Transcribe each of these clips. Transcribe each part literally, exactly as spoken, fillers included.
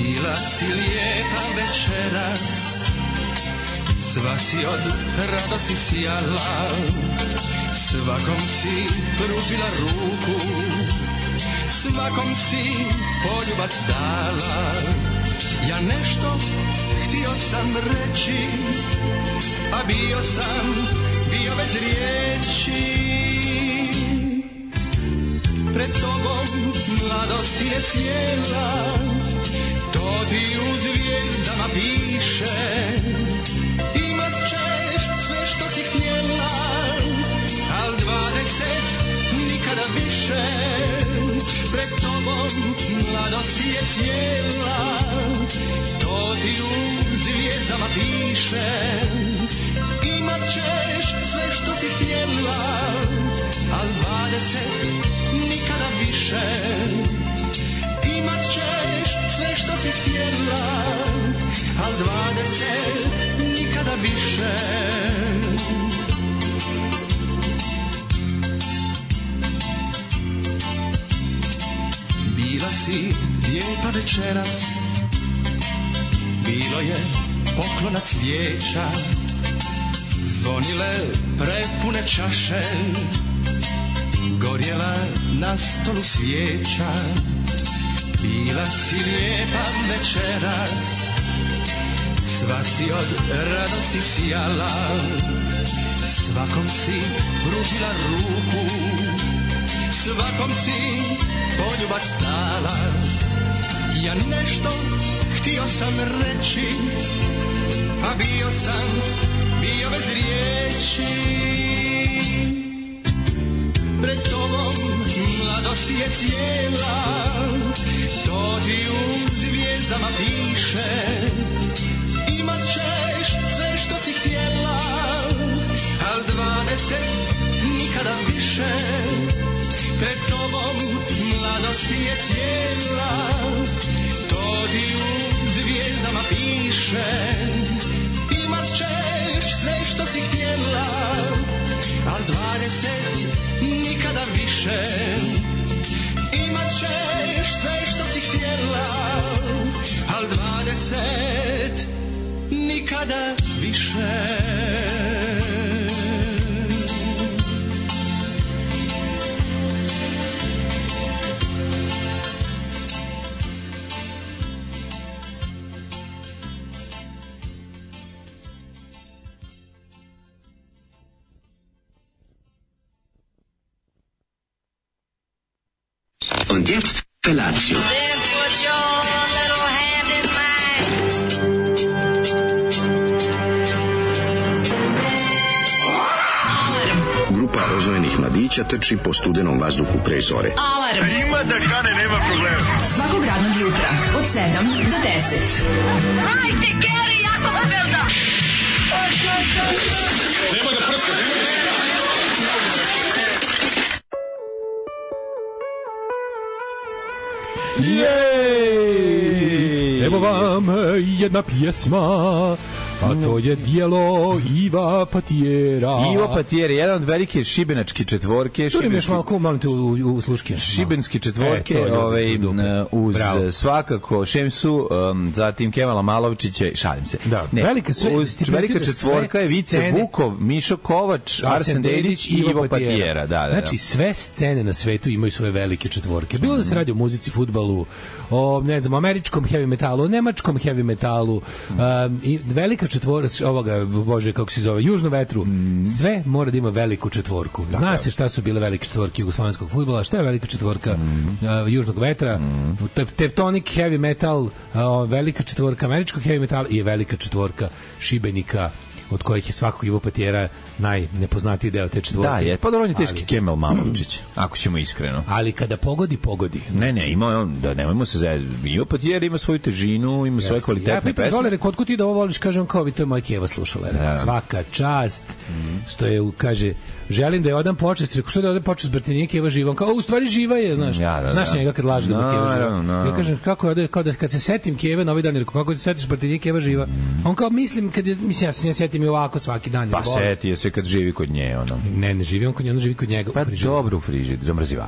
Bila si lijepa večeras, sva si od radosti sjala, svakom si pružila ruku, svakom si poljubac dala. Ja nešto htio sam reći, a bio sam, bio bez riječi. Pred tobom mladost je cijela, to ti u zvijezdama piše. Imat ćeš sve što si htjela, al dvadeset nikada više. Pred tobom mladost je cijela, to ti u zvijezdama piše. Imat ćeš sve što si htjela, al dvadeset nikada više. Imat ćeš sve što si htjela, al dvadeset nikada više. Bila si lijepa večeras, bilo je poklona cvijeća, zvonile prepune čaše, gorjela na stolu svijeća. Bila si lijepa večeras, sva si od radosti sjala, svakom si pružila ruku, svakom si poljubac dala. Ja nešto htio sam reći, a bio sam, bio bez riječi. Pred tobom mladost je cijela, to ti u zvijezdama piše. Imat ćeš sve što si htjela, al dvadeset nikada više. Pred tobom mladost je cijela, to ti u zvijezdama piše. Imat ćeš sve što si htjela, al dvadeset nikada više. Imat ćeš sve što si htjela, al dvadeset nikada više. Und jetzt Felatio. Then put your little hand in mine. Grupa rozvojenih mladića trči po studenom vazduhu pre zore. Alarm. A ima da kane, nema problema. Svakog radnog jutra, od sedam do deset. Hajde, Geri, jako se velda. Nema da prska, nema da prska. Jej! Evo vam jedna pjesma, a to je dijelo Iva Patijera. Ivo Patijera, jedan od velike šibenačke četvorke. Tu imaš malo ko, molim te, u, u sluške. Šibenske četvorke, e, ovaj, uz Bravo. svakako Šemsu, um, zatim Kemala Malovčića, šalim se. Da, ne, velika, sve, uz, velika četvorka je Vice scene, Vukov, Mišo Kovač, Arsen Dedić i Ivo Patijera. Da, da, da. Znači, sve scene na svetu imaju svoje velike četvorke. Bilo da se radi o muzici, fudbalu, o, ne znam, američkom heavy metalu, o nemačkom heavy metalu, um, i velika četvorka ovoga, bože, kako se zove, Južnu vetru, sve mora da ima veliku četvorku. Zna se šta su bile velike četvorke jugoslovenskog fudbala, šta je velika četvorka uh, Južnog vetra, Teftonic heavy metal, uh, velika četvorka američkog heavy metal i velika četvorka Šibenika, od kojih je svakog Ivo Patijera najnepoznatiji deo te četvorke. Da, je, pa dobro, on je teški Kemal Mamovčić, ako ćemo iskreno. Ali kada pogodi, pogodi. Ne, ne, ima on, da nemojmo se zezati. Ivo Patijera ima svoju težinu, ima svoje kvalitetne ja, pesme. Ja pitam Zolere, kod ti da ovo voliš, kažem, kao vi, to je moja Keva slušala. Ja. Svaka čast, mm. što je, kaže, želim da je odam počest, rekao, što da je odam počest, brate, nije Keva živa. On kao, u stvari živa je, znaš. Ja, da, znaš da. njega kad laže da no, je Keva živa. No, no. Ja kažem, kako je, kao da kad se setim Keve na ovaj dan, rekao, kako se setiš, brate, nije Keva živa. Mm. On kao, mislim, kad je, mislim, ja se setim i ovako svaki dan. Pa setio se kad živi kod nje, ono. Ne, ne živi on kod nje, on živi kod njega pa u frižideru. Dobro u frižideru, zamrzivaču.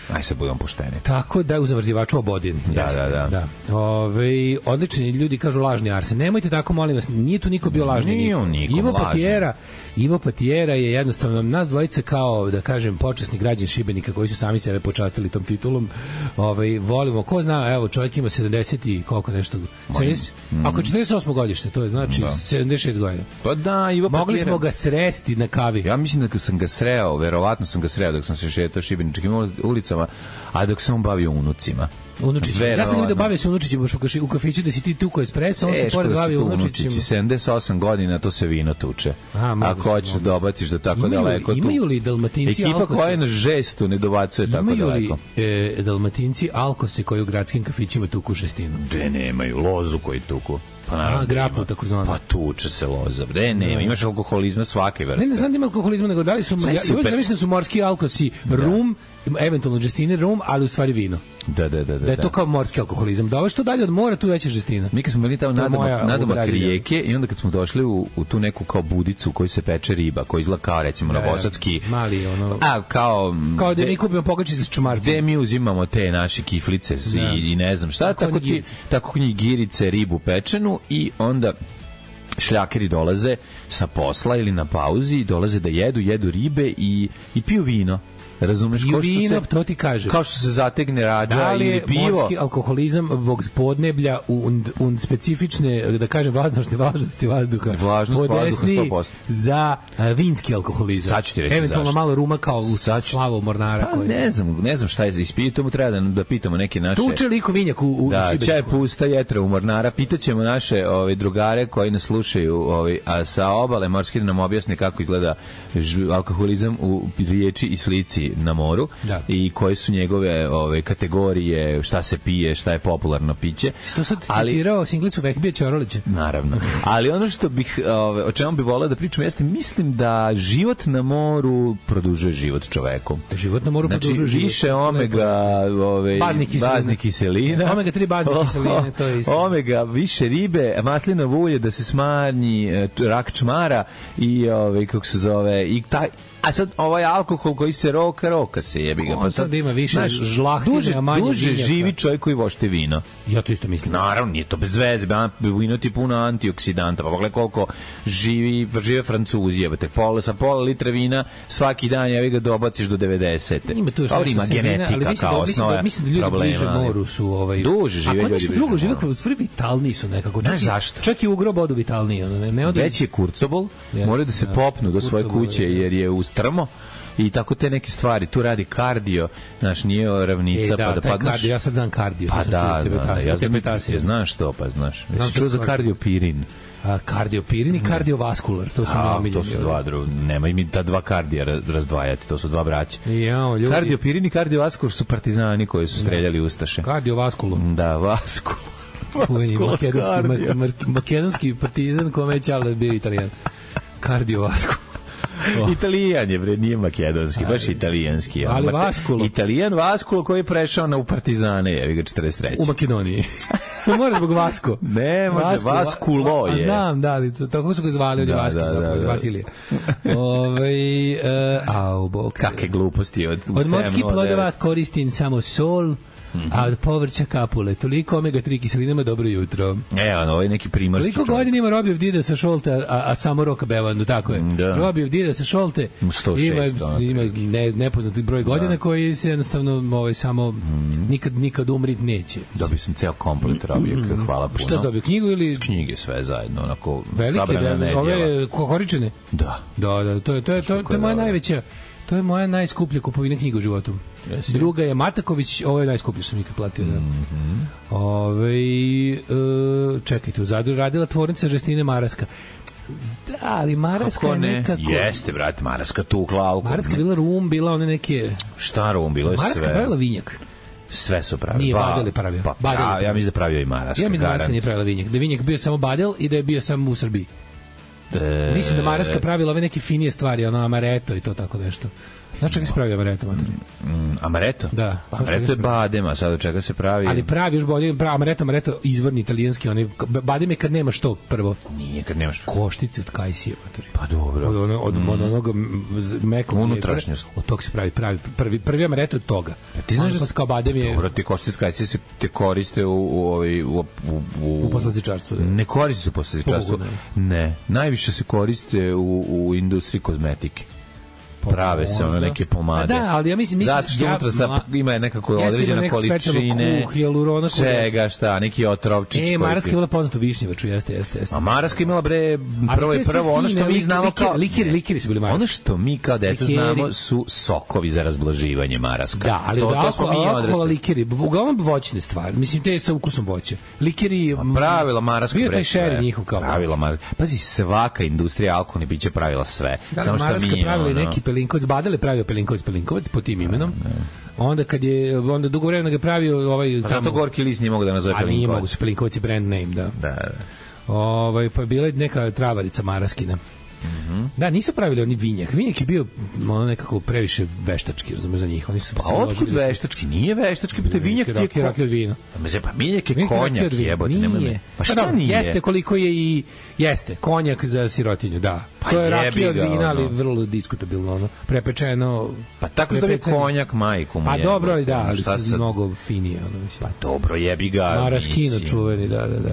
Aj se budemo pošteni. Tako da u zavrzivaču Obodin. Da, jeste, da, da. da. Ove, odlični ljudi kažu lažni Arsen. Nemojte tako, molim vas, nije tu niko bio lažni. Nije on nikom Ivo lažni. Patijera, Ivo Patijera je jednostavno nas dvojice kao, da kažem, počasni građani Šibenika koji su sami sebe počastili tom titulom. Ovaj volimo, ko zna, evo, čovjek ima sedamdeset i koliko nešto. sedamdeset Mm. Ako je četrdeset osme godište, to je znači Da. sedamdeset šest godina. Pa da, Ivo Mogli Patijera- smo ga sresti na kavi. Ja mislim da kad sam ga sreo, verovatno sam ga sreo dok sam se šetao šibeničkim ulicama, a dok sam on bavio unucima. Unučić. Ja sam ga vidio bavio se unučićima baš u kaši- u kafiću da si ti tuko espresso, on se Teško pored da su bavio tu unučićima. unučići, sedamdeset osam godina to se vino tuče. A, mogu Ako se, hoćeš mogu da se. dobaciš do tako Imaju li- daleko tu. imaju li Dalmatinci Ekipa alkose? koja je na žestu ne dobacuje tako Imaju li daleko. e, Dalmatinci alkose koji u gradskim kafićima tuku šestinu? Gde nemaju lozu koji tuku. Pa naravno. A, da grapu, ima. takozvano. Pa tuče se loza. Gde nema, imaš alkoholizma svake vrste. Ne, ne znam da ima alkoholizma, nego da li su... Sve je Ja, ja uvijek super. zamišljam da su morski alkosi rum, eventualno žestine rum, ali u stvari vino. Da, da, da, da. Da je to kao morski alkoholizam. Da ovo što dalje od mora, tu veća žestina. Mi kad smo bili tamo To je moja nadomak, nadomak uobražilja. rijeke i onda kad smo došli u, u tu neku kao budicu u kojoj se peče riba, koji izgleda kao recimo Da, novosadski... mali, ono- A, kao... Kao da gde- mi kupimo pogačice s čumarcem. gde mi uzimamo te naše kiflice s- Da. i, i ne znam šta, Tako tako, ti, knjigirice. tako knjigirice, ribu pečenu i onda šljakeri dolaze sa posla ili na pauzi, dolaze da jedu, jedu ribe i, i piju vino. Razumeš? I Kao što vino, se- to ti kaže. Kao što se zategne rađa Da li ili je pivo. morski alkoholizam zbog podneblja und, und specifične, da kažem, vlažnosti, vlažnosti vazduha Vlažnost vazduha podesni sto posto. za a, vinski alkoholizam? Sad ću ti reći eventualno zašto. malo ruma kao u Sad ću- slavu mornara. Pa koji- ne znam, ne znam šta je za ispit, to mu treba da, da pitamo neke naše... Tuče liko vinjak u, u Da, Šibeniku. čaj pusta, jetra u mornara. Pitaćemo naše ove, drugare koji nas slušaju ove, a sa obale morske da nam objasne kako izgleda ž, alkoholizam u riječi i slici na moru. Da. I koje su njegove ove, kategorije, šta se pije, šta je popularno piće. Što sad Ali- citirao Singlicu Vehbija Ćorolića? Naravno. Ali ono što bih, ove, o čemu bih voleo da pričam jeste, mislim da život na moru produžuje život čoveku. Život na moru Znači, produžuje život. više omega, ove, Baznih kiselina. baznih kiselina. Omega tri bazne kiseline, to je isto. Omega, više ribe, maslinovo ulje da se smanji e, t- rak čmara i ove, kako se zove, i taj, a sad ovaj alkohol koji se roka, roka se jebi ga. On sad ima više žlahtine, duže, a manje duže vinjaka. živi čovjek koji vošte vino. Ja to isto mislim. Naravno, nije to bez veze, ba- vino ti je puno antioksidanta, pa pogledaj koliko živi, žive Francuzi, jebate, pola, sa pola litra vina svaki dan, jevi ga dobaciš do devedeset. Ima tu još Ali nešto ima sa vina, genetika ali mislim kao da, mislim osnova da, mislim da ljudi problema, bliže ali- moru su ovaj Duže žive Ako ljudi nešto bliže drugo žive moru. kao stvari vitalniji su nekako. Čak Znaš i- zašto? Čak i u grob odu vitalniji, ono ne, ne ode. Već je kurcobol, Jeste, moraju da se da. popnu do svoje Kurcobol, kuće jeste. jer je uz trmo i tako te neke stvari. Tu radi kardio, znaš, nije ravnica, E, da, pa da taj padneš. kardio, ja sad znam kardio. Pa to sam da, čuo, da, tebe da, tasi, ja tebe znam, tasi. ja znaš to, pa znaš. Znam Jesi čuo za kako- kardiopirin? A, kardiopirin i kardiovaskular, to su mi A, omiljeni. to su dva druga, nemoj mi ta dva kardija ra- razdvajati, to su dva braća. Jao, ljudi. Kardiopirin i kardiovaskular su partizani koji su streljali ustaše. Kardiovaskulo. Da, vaskulo. Čuveni Vaskulo makedonski, kardio. mar, mar, makedonski partizan kome je Čale bio Italijan. Kardiovaskulo. Italijan je, bre, nije makedonski, baš italijanski. Ali Mate- Vaskulo. Italijan Vaskulo koji je prešao na u partizane, jevi ga četrdeset treće. U Makedoniji. Mora zbog Vasko. Ne, može, Vaskulo a je. Znam, da, ali to- tako su ga zvali od Da, Vaske, da, zapravo, da, da. Vasilije. Ove, e, au, bok. Kakve gluposti od Od morskih sedam nula devet. plodova koristim samo sol, a od povrća kapule. Toliko omega tri kiselinama, dobro jutro. E, ono, ovo je neki primorski Koliko čovjek. godina ima Robijev dida sa Šolte, a, a samo Roka Bevandu, tako je. Da. Robijev dida sa Šolte sto šest, ima, ono. ima ne, nepoznati broj godina koji se jednostavno ovaj, samo nikad, nikad umrit neće. Dobio sam ceo komplet Robijek, hvala puno. Šta dobio, knjigu ili Knjige sve zajedno, onako, velike, sabrana da, nedjela. ove kohoričene? Da. Da, da, to je, to je, to je, to je moja dobro. najveća, to je moja najskuplja kupovina knjiga u životu. Jesi. Druga je Mataković, ovo je najskuplje što sam ikad platio. Da. Mhm. Ove, e, čekajte, u Zadru je radila tvornica Žestine Maraska. Da, ali Maraska Kako je ne? nekako... Jeste, brate, Maraska tukla alkohol. Maraska je bila rum, bila one neke... Šta rum, bilo je Maraska sve. je pravila vinjak. Sve su pravili. Nije, Pa- Badel je pravio. Pa, Badel je ja, pravio. ja mislim da je pravio i Maraska. Ja mislim da Maraska garant. nije pravila vinjak. Da je vinjak bio samo Badel i da je bio samo u Srbiji. E, Mislim da Maraska pravila ove neke finije stvari, ono amareto i to tako nešto. Znaš čega se pravi amaretto, mater? Mm, amaretto? Da. Amaretto je badema, sad od čega se pravi? Ali pravi još bolje, pravi amaretto, amaretto izvorni italijanski, onaj badem je kad nema što prvo. Nije kad nemaš. Koštice od kajsije, mater. Pa dobro. Od, ono, od, mm. od onog mekog unutrašnjost. Od tog se pravi pravi prvi prvi amaretto od toga. A ti znaš da se kao badem je. Dobro, ti koštice kajsije se te koriste u u ovaj u u u poslastičarstvu. Da. Ne koriste se u poslastičarstvu. Ne, najviše se koriste u u industriji kozmetike. Prave se ono neke pomade. Da, ali ja mislim, mislim zato što unutra ja, ima nekako određena količine čega, šta, neki otrovčić. E, Maraska imala poznatu višnjevaču, jeste, jeste, jeste. A Maraska imala bre, prvo je prvo, ono što mi znamo kao... Likiri, likiri su bili Maraska. Ono što mi kao deca znamo su sokovi za razblaživanje Maraska. Da, ali to, to smo mi odrasli. Likiri, uglavnom voćne stvari, mislim, te sa ukusom voća. Likiri... Pravila Maraska bre, taj šeri njihov kao. Pravila Maraska. Pazi, svaka industrija alkoholnih pića pravila sve. Samo što mi Pelinkovac, Badale pravio Pelinkovac, Pelinkovac po tim imenom. Onda kad je onda dugo vremena ga pravio ovaj pa tamo. Zato Gorki list nije mogu da nazove Pelinkovac. A nije mogu se Pelinkovac je brand name, da. Da, da. Ovaj pa bila je neka travarica Maraskina. Mm-hmm. Da, nisu pravili oni vinjak. Vinjak je bio ono nekako previše veštački, razumeš za njih. Oni su pa otkud veštački? Nije veštački, pa vinjak je rakija, rakija od vina. Pa vinjak je konjak, jebote, nema me. Pa šta nije? Jeste koliko je i jeste konjak za sirotinju, da. Pa to je rakija od vina, ali vrlo diskutabilno, ono. Prepečeno. Pa tako zove konjak majku mu. Pa dobro, ali da, ali su mnogo finije, ono mislim. Pa dobro, jebi ga. Maraskino čuveni, da, da, da.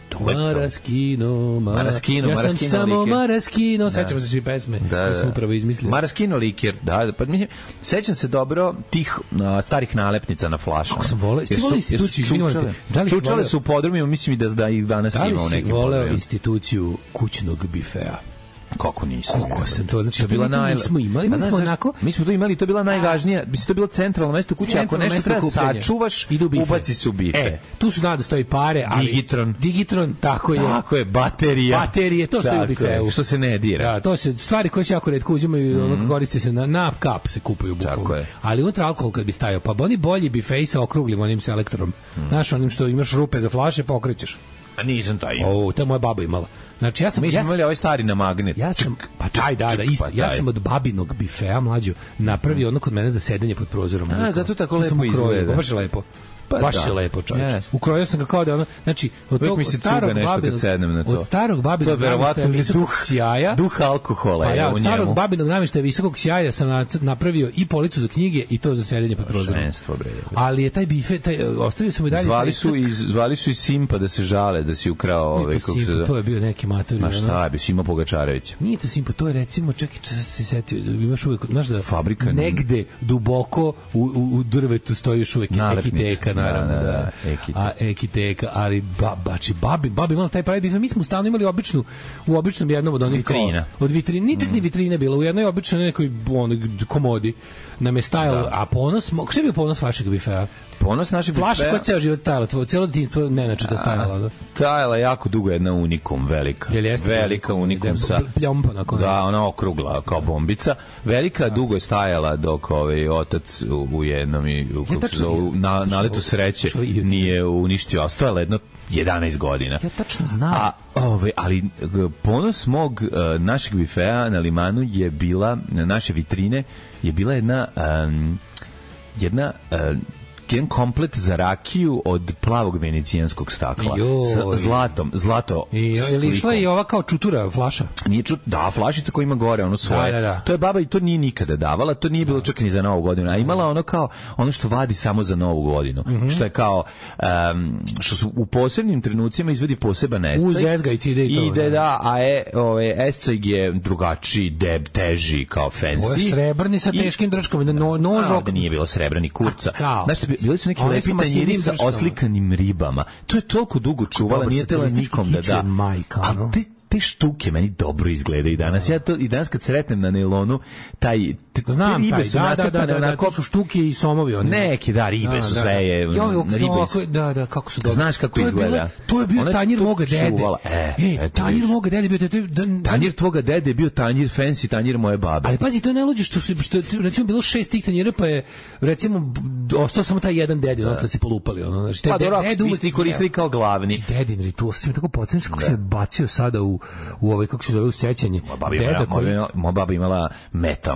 Maraskino, Maraskino, ja sam samo Maraskino. Sećamo se svi pesme da, koje smo upravo izmislili. Maraskino likir, da, pa mislim, sećam se dobro tih uh, starih nalepnica na flašama. Kako sam voleo, ti voleo instituciju, čučale, da li čučale voleo, su u podrumima, mislim da, da ih danas ima u nekim podrumima. Da li si voleo instituciju kućnog bifea? Kako nisam. Kako sam to, znači to bila naj... smo imali, mi smo onako. Mi smo to imali, to je bila najvažnija, bi se to bilo centralno mesto kuće, ako nešto treba sačuvaš, ubaci se u bife. E, tu su nada stoji pare, ali Digitron. Digitron, tako je. Tako je, baterija. Baterije, to stoji u bifeu. Što se ne dira. Da, to se stvari koje se jako retko uzimaju, mm-hmm. ono koriste se na na kap se kupuju bukvalno. Ali unutra alkohol kad bi stajao, pa oni bolji bifej sa okruglim onim selektorom. Mm. Znaš, onim što imaš rupe za flaše, pa okrećeš. A nisam taj. O, to je moja baba imala. Znači ja sam mi smo ja sam, imali ovaj stari na magnet. Ja sam pa taj da da isto. Ja sam od babinog bifea mlađu napravio ono kod mene za sedenje pod prozorom. A zato tako lepo izgleda. Baš lepo. Pa baš da. Je lepo, čovjek. Yes. Ukrojio sam ga kao da ono, znači od tog od starog babinog od starog babinog namještaja visokog sjaja, duh alkohola je ja, u njemu. Od starog babinog namještaja visokog sjaja sam napravio i policu za knjige i to za sedenje pod prozorom. Ali je taj bife, taj ostavio sam i dalje. Zvali su iz zvali su iz Simpa da se žale da si ukrao ovaj kako se. To je bio neki matori. Ma šta je, Sima Pogačarević. Nije to Simpa, to je recimo, čekaj, čas se setio, imaš uvek, znaš da fabrika negde duboko u u drvetu stoji još uvek Ekiteka, naravno, da. da. Ekiteka. A Ekiteka, ali ba, bači babi, babi imala taj pravi bife. Mi smo u stanu imali običnu, u običnom jednom od onih vitrina. Od vitrine, ni čak ni vitrine bilo, u jednoj običnoj nekoj onoj komodi. Nam je stajalo, a ponos, šta je bio ponos vašeg bifea? Ponos našeg bifea. Flaša koja ceo život stajala, tvoje celo detinjstvo nenačito stajala. Da. Stajala jako dugo jedna Unikum, velika. Velika Unikum sa pljompa nakon. Da, ona okrugla kao bombica. Velika, dugo je stajala dok ovaj otac u, u jednom i u, ja, u na naletu sreće nije uništio, ostala jedno jedanaest godina. Ja tačno znam. A ove, ali ponos mog uh, našeg bifea na Limanu je bila, na naše vitrine je bila jedna um, jedna uh, jedan komplet za rakiju od plavog venecijanskog stakla. Jo, sa zlatom, zlato. Je li išla i ova kao čutura flaša? Nije čut, da, flašica koja ima gore, ono svoje. Da, da, da. To je baba i to nije nikada davala, to nije bilo čak ni za Novu godinu, a imala ono kao ono što vadi samo za Novu godinu. Mm-hmm. Što je kao um, što su u posebnim trenucima izvedi poseban escaj. Uz ezgajci ide i to. Ide, da, a e, ove, escaj je drugačiji, deb, teži, kao fancy. Ovo je srebrni sa teškim drčkom, no, nožok. Da nije bilo srebrni kurca. Znaš, bili su neki lepi tanjiri sa oslikanim ribama. To je toliko dugo čuvala, nije tela nikom da da. A te, te štuke meni dobro izgledaju danas. Ja to i danas kad sretnem na nailonu, taj te, znam ribe taj, su da, da, da, da, da, to su štuke i somovi. Oni. Neki, da, ribe da, su sve je, jo, jo, ribe su. Da, da, kako su dobro. Znaš kako to izgleda? Bilo, to je bio Ona tanjir moga dede. E, e tanjir moga dede bio... Da, tanjir tvoga dede je bio tanjir fancy, tanjir moje babe. Ali pazi, to je najluđe što su, što, recimo, bilo šest tih tanjira, pa je, recimo, ostao samo taj jedan dede, ostao se polupali. Ono, znači, pa dobro, vi ste koristili kao glavni. Dedin ritual, sam tako poceneš kako se bacio sada u, u ovaj, kako se zove, u sećanje. Moja baba imala metalni tanjir.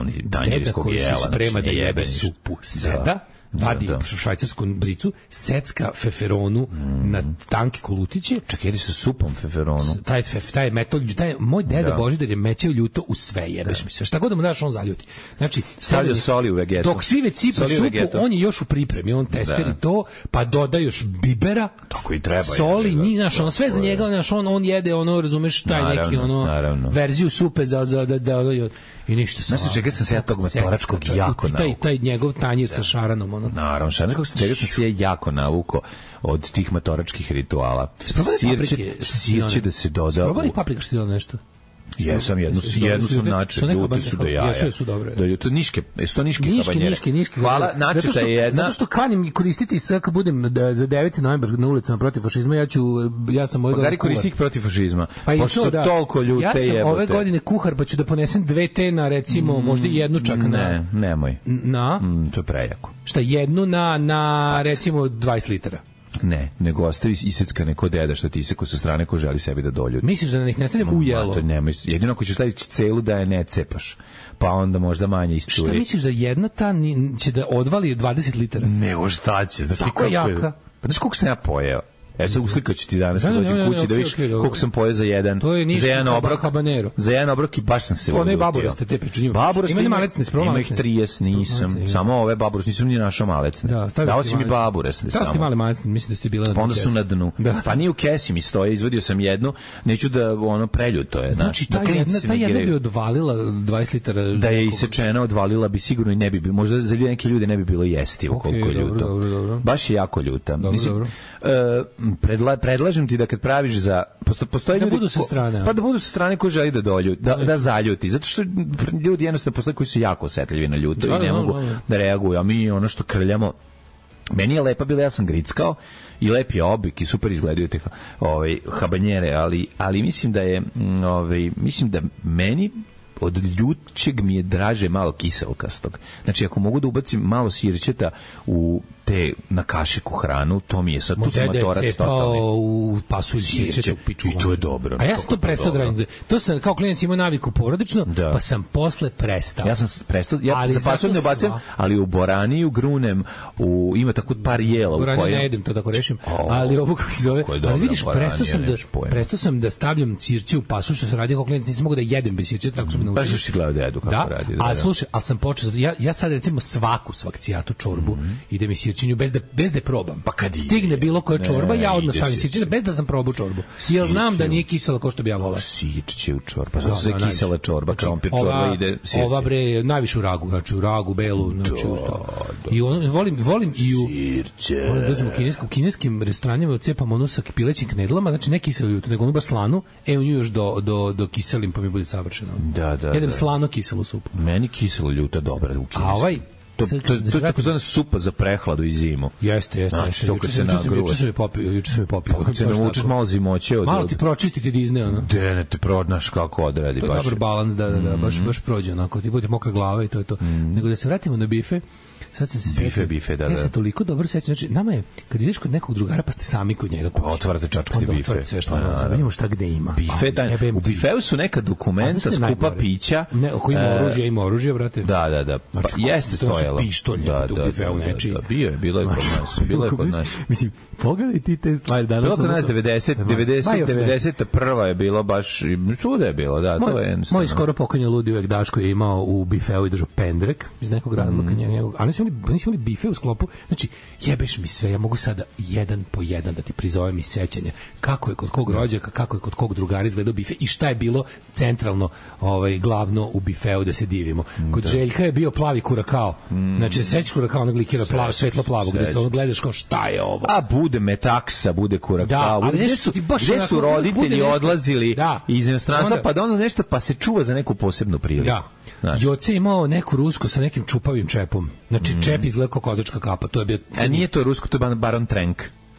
tanjirskog koji jela. se sprema da jebe znači, supu seda, vadi da, da. švajcarsku bricu, secka feferonu mm. na tanke kolutiće. Čak jedi sa supom feferonu. Taj, taj metod, taj, moj deda da. Božidar je mećeo ljuto u sve, jebeš da. mi sve. Šta god da mu daš, on zaljuti. Znači, stavlja soli u vegetu. Dok svi već sipu supu, on je još u pripremi, on testeri da. to, pa doda još bibera, tako i treba. Soli, ni naš, ono sve za njega, naš, on, on jede, ono, razumeš, taj naravno, neki, ono, naravno. verziju supe za, za, da, da, da, i ništa. Znači, čekaj sam se ja tog matoračkog jako navuko. Taj, taj njegov tanjir sa šaranom, ono. Naravno, šaranom, kako sam sam se ja jako navuko od tih matoračkih rituala. Sirće, sirće da se doda. Probali paprika što ti dodao nešto? Jesam, jednu, jednu sam način, ljuti su do jaja. Jesu, jesu dobre. Da, to niške, jesu to niške habanjere. Niške, niške. Hvala, načeta je jedna. Zato što kanim koristiti sve kad budem da, za deveti novembar na ulicama protiv fašizma, ja ću, ja sam ove godine kuhar. Korisnik protiv fašizma, pa pošto su da, toliko ljute jebote. Ja sam jebote. ove godine kuhar, pa ću da ponesem dve te na, recimo, mm, možda i jednu čak na... Ne, nemoj. Na? Mm, to je prejako. Šta, jednu na, na recimo, dvadeset litara? Ne, nego ostavi iseckane ko deda što ti isekao sa strane ko želi sebi da doljuti. Misliš da ih ne stavljam u jelo? To nema, jedino ako ćeš staviti celu da je ne cepaš, pa onda možda manje iscuri. Šta misliš da jedna ta će da odvali dvadeset litara? Ne, o šta će? Znaš tako ti kako jaka? Pa znaš koliko sam ja pojeo? Evo sad uslikaću ti danas kad dođem kući da vidiš koliko sam pojeo za jedan, za jedan obrok, za jedan obrok i baš sam se ulutio. One baburaste te priču. Baburaste ima malecne, spravo malecne. Ima ih trideset, nisam. Samo ove baburaste, nisam ni našao malecne. Dao si mi baburaste. Dao si ti male malecne, mislim da ste bila na dnu. Onda su na dnu. Pa nije u kesi mi stoje, izvadio sam jednu, neću da ono preljuto je. Znači ta jedna, ta jedna bi odvalila dvadeset litara. Da je isečena, odvalila bi sigurno i ne bi, možda za neke ljude ne bi bilo jestivo koliko ljuto. Baš je jako ljuta. Mislim, predlažem ti da kad praviš za postoji da ljudi budu sa strane, pa da budu sa strane koji želi da doljuti, da, da zaljuti, zato što ljudi jednostavno postoje koji su jako osetljivi na ljuto i ne mogu da reaguju, a mi ono što krljamo. Meni je lepa bila, ja sam grickao i lep je oblik i super izgledaju te ovaj habanjere, ali ali mislim da je ovaj mislim da meni od ljućeg mi je draže malo kiselkastog. Znači, ako mogu da ubacim malo sirćeta u te na kašiku hranu, to mi je sad tu matorac totalni. U pasulj sirće i to je dobro. A ja sam to prestao da radim. To sam kao klinac imao naviku porodično, da. Pa sam posle prestao. Ja sam prestao, ja ali za pasulj ne bacim, ali u boraniju grunem, u ima tako par jela u kojem ne jedem, to tako rešim. Oh, ali ovo kako se zove, ali vidiš, prestao sam da prestao sam da stavljam sirće u pasulj, što se radi kao klinac, nisam mogao da jedem bez sirće, tako što me naučio. Baš si gledao dedu kako radi. Da, a slušaj, al sam počeo, ja ja sad recimo svaku svakcijatu čorbu ide mi sirćinju bez da bez da probam. Pa kad stigne bilo koja čorba, ja odmah stavim sirće bez da sam probao čorbu. Jer znam da nije kisela kao što bi ja voleo. Sirće u čorbu. Pa zato se kisela čorba, krompir čorba ide sirće. Ova bre najviše u ragu, znači u ragu belu, znači usto. I on volim volim i u sirće. Volim u kineskom kineskim restoranima ocepam ono sa pilećim knedlama, znači ne kiselu jutu, nego ono baš slanu, e u nju još do do do kiselim pa mi bude savršeno. Da, da. Jedem slano kiselu supu. Meni kiselo ljuta dobra u kineskom. A ovaj To, to, to je takozvana supa za prehladu i zimu. Jeste, jeste. Znači, to kad se nagruvaš. Juče sam je popio, juče sam je popio. Kad se navučeš malo zimoće. Od, malo ti pročistiti Disney, ono. De, ne te pronaš kako odradi. To je baš. dobar balans, da, da, da, baš, mm-hmm. baš prođe, onako, ti bude mokra glava i to je to. Mm-hmm. Nego da se vratimo na bife, sad se se bife, bife, da, da. Ja se toliko dobro sećam, znači, nama je, kad ideš kod nekog drugara, pa ste sami kod njega kući. Otvarate čačkate bife. Otvarate sve što ono, vidimo šta gde ima. Bife, da, u bifeu su neka dokumenta, skupa pića. Ne, ako ima oružje, ima oružje, brate. Da, da, da. Pa jeste stojalo. Da, da, bifeu neči. Da, bio je, bilo je kod nas. Bilo je kod nas. Mislim, pogledaj ti te stvari danas. Bilo kod nas devedeset, devedeset, devedeset prva je bilo baš, svuda je bilo, da, to je jednostavno. Moj skoro pokojni ludi uvek Daško je imao u bifeu i držao pendrek iz nekog razloga njegovog. Ali su oni, oni su oni bife u sklopu. Znači, jebeš mi sve, ja mogu sada jedan po jedan da ti prizovem iz sećanja kako je kod kog rođaka, kako je kod kog drugara izgledao bife i šta je bilo centralno, ovaj, glavno u bifeu da se divimo. Kod da. Željka je bio plavi kurakao. Mm. Znači, sećaš kurakao, onog likira plav, svetlo plavo, gde se ono gledaš kao šta je ovo. A bude metaksa, bude kurakao. Da, ali gde su, gde su roditelji odlazili da. Iz inostranstva, onda, pa da ono nešto, pa se čuva za neku posebnu priliku. Da. Znači. Joce imao neku rusku sa nekim čupavim čepom. Znači, mm. čep izgleda kao kozačka kapa. To je bio... A nije to rusko, to je Baron Trenk.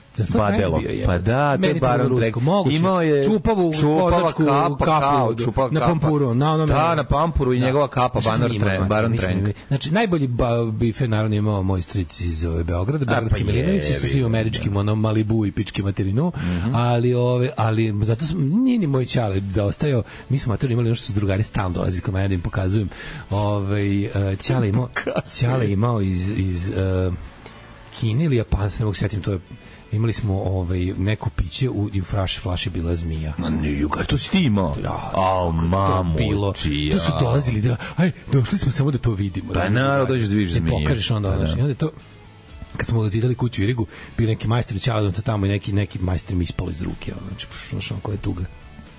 Badelo. Pa da, to je Baron Drag. Imao je čupavu kozačku kapa, kapu čupava na pampuru. Na onome, da, na pampuru i njegova kapa, Baron Drag. Znači, najbolji bife naravno imao moj stric iz Beograda, Beogradski Milinovići, sa svim američkim, onom Malibu i pički materinu, ali, ove, ali zato sam, nije ni moj ćale zaostao. Mi smo mater imali nešto su drugari stalno dolazi kod mene da im pokazujem. Ove, ćale imao, ćale imao iz, iz uh, Kine ili Japan, se ne mogu sjetim, to je imali smo ovaj neko piće u i u flaši flaši bila zmija. Na New York to si ti imao. Au mamu. Bilo. Tu su dolazili da aj došli smo samo da to vidimo. Pa naravno dođeš da vidiš zmiju. Pokažeš onda znači onda to kad smo zidali kuću u Irigu, bili neki majstori ćalom to tamo i neki neki majstori mi ispalo iz ruke, znači što koja je tuga.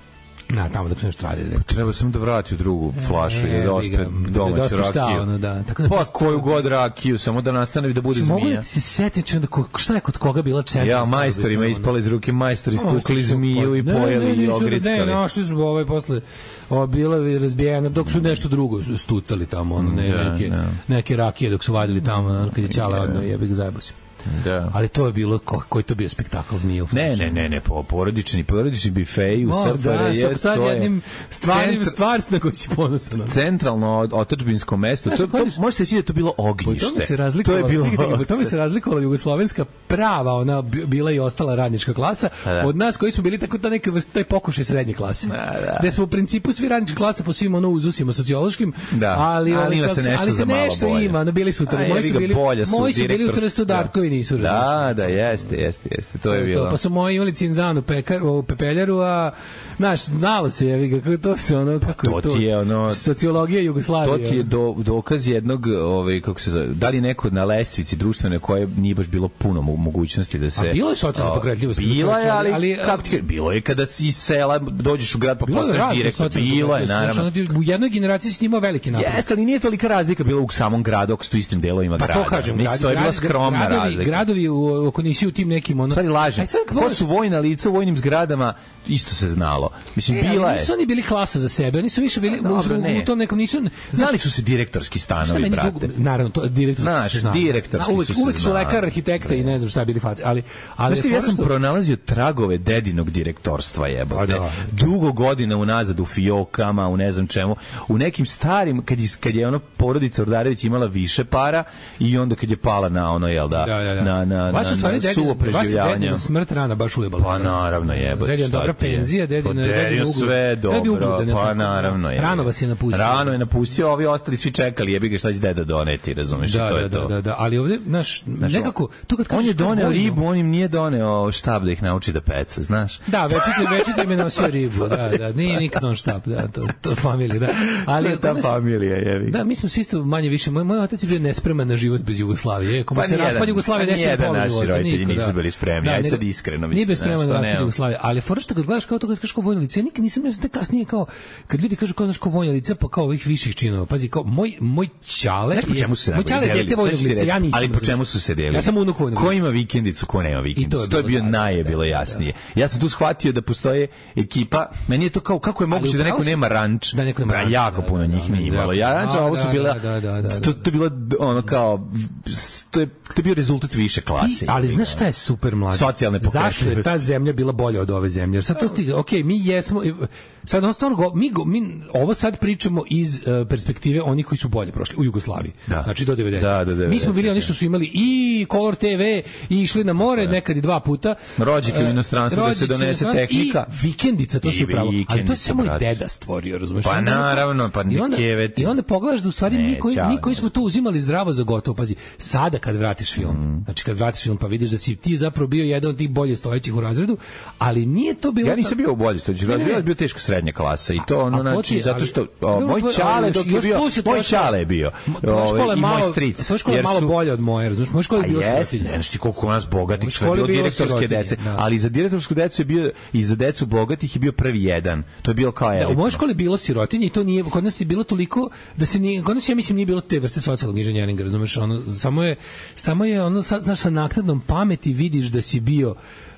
Na tamo dok se nešto radi. Treba sam da vrati u drugu flašu i da ospe domaću rakiju. Ono, da. Tako da pa koju god rakiju, samo da nastane i da bude zmija. Mogu da se setim da šta je kod koga bila centra? Ja, majstorima ispala iz ruke, majstori stukli zmiju i pojeli i ogrickali. Ne, našli smo ovaj posle ovo bilo je razbijeno dok su nešto drugo stucali tamo, ono, ne, neke, neke rakije dok su vadili tamo, kad je ćala odno jebi ga zajebo se. Da. Ali to je bilo ko, koji to bio spektakl zmije u flaši. Ne, ne, ne, ne, po porodični, porodični bifej u S F R J. Da, sad jednim stvarnim stvar na koji si ponosan. Centralno otadžbinsko mesto. To, to može se reći da to bilo ognjište. Po tome se razlikovalo, to je bilo. Po tome se razlikovala jugoslovenska prava, ona bila i ostala radnička klasa da. Od nas koji smo bili tako ta neka vrsta taj pokušaj srednje klase. Da, da. Gde smo u principu svi radnička klasa po svim ono uzusima sociološkim, da. ali ali, ali, se nešto, ali se nešto ima, no bili su tamo, moji su bili, moji su bili u Trstu Darkovi nisu različni. Da, da, jeste, jeste, jeste. To je bilo. To, pa su moji imali cinzanu pekar, u pepeljaru, a naš znalo se je kako to se ono kako to, to ti je ono sociologija Jugoslavije. To ti je do, dokaz jednog, ovaj kako se zove, da li neko na lestvici društvene koje nije baš bilo puno mogućnosti da se. A bilo je socijalna pokretljivost. Bila je, ali, ali kako ti bilo je kada si iz sela dođeš u grad pa postaneš direktor. Bilo je, naravno. U jednoj generaciji si imao veliki napredak. Jeste, ali nije tolika razlika bila u samom gradu, ako su istim delovima grada. Pa to kažem, to je bila skromna razlika. Gradovi oko nisi u tim nekim ono. Stvari lažem. Ko su vojna lica u vojnim zgradama, isto se znalo. Mislim, e, bila je. Nisu oni bili klasa za sebe, oni su više bili a, dobro, u, u tom nekom nisu. Znali su se direktorski stanovi, brate. Dugo, naravno, to direktorski stanovi. Direktorski uvek, su se uvek su lekar, arhitekta i ne znam šta bili faci, ali ali znači, ja sam što... pronalazio tragove dedinog direktorstva, jebote. Da. Dugo godina unazad u fijokama, u ne znam čemu, u nekim starim kad je kad je ona porodica Ordarević imala više para i onda kad je pala na ono jel da, da, da, da. na na na suvo preživljavanje. Smrt rana baš ujebala. Pa naravno jebote. Dedin dobra penzija, dedin dedin sve dobro. Pa naravno je. Rano vas je napustio. Rano je napustio, ovi ostali svi čekali, jebi ga šta će deda doneti, razumeš, da, to je da, to. Da, da, da, ali ovde naš nekako to kad on je doneo ribu, on im nije doneo štab da ih nauči da peca, znaš. Da, večite večite mi nosio ribu, da, da, nije nikad štab, da, to to familija, da. Ali ta familija je. Da, mi smo svi isto manje više, moj, moj otac je bio nespreman na život bez Jugoslavije. Kako se raspad Jugoslavije desio pola života. Naši roditelji nisu bili spremni, ajde sad iskreno mislim. Nije bio spreman na raspad Jugoslavije, ali fora što kad gledaš kao to kad kažeš kao vojno lice, nikad nisam ja sad kasnije kao kad ljudi kažu kao znaš kao vojno lice, pa kao ovih viših činova. Pazi, kao moj moj ćale, moj ćale dete vojno lice, ja nisam. Ali po čemu su se delili? Ja sam unuk vojnog lica. Ko ima vikendicu, ko nema vikendicu. To je bio najbilo jasnije. Ja sam tu shvatio da postoje ekipa, meni je to kao kako je moguće da neko nema ranč, da neko nema ranč, jako puno njih nije imalo. Ja ranč, ovo su bila to to je bilo ono kao to je to je bio rezultat više klase. Ali znaš šta je super mlađe? Socijalne pokretljivosti. Zašto je ta zemlja bila bolja od ove zemlje? Jer sad to stiže, okej, mi jesmo sad on stvarno mi mi ovo sad pričamo iz uh, perspektive onih koji su bolje prošli u Jugoslaviji. Da. Znači do devedesetih. Da, da, mi smo bili oni što su imali i Color te ve i išli na more da. Nekad i dva puta. Rođake u inostranstvu da se donese tehnika. I vikendica, to su pravo. Ali to se moj deda stvorio, razumeš? Pa naravno, pa i onda, nekeveti. I onda pogledaš da u stvari mi koji, mi koji smo to uzimali zdravo za gotovo, pazi, sada kad vratiš film, mm. znači kad vratiš film pa vidiš da si ti zapravo bio jedan od tih bolje stojećih u razredu, ali nije to bilo. Ja nisam bio u bolje stojećih u razredu, ja bio teška srednja klasa i to ono znači zato što o, moj ćale dok je bio moj ćale je bio ovaj i moj stric tvoja škola je malo bolje od moje, razumiješ, moja škola je bila sirotinja. Ne znaš ti koliko nas bogatih sve bilo direktorske dece, ali za direktorsku decu je bio i za decu bogatih je bio prvi jedan. To je bilo kao elitno. U mojoj školi bilo sirotinje i to nije kod nas je bilo toliko da se ni kod nas ja mislim nije bilo te vrste socijalnog inženjeringa, razumiješ, ono samo je samo je ono sad znaš sa naknadnom pameti vidiš da si bio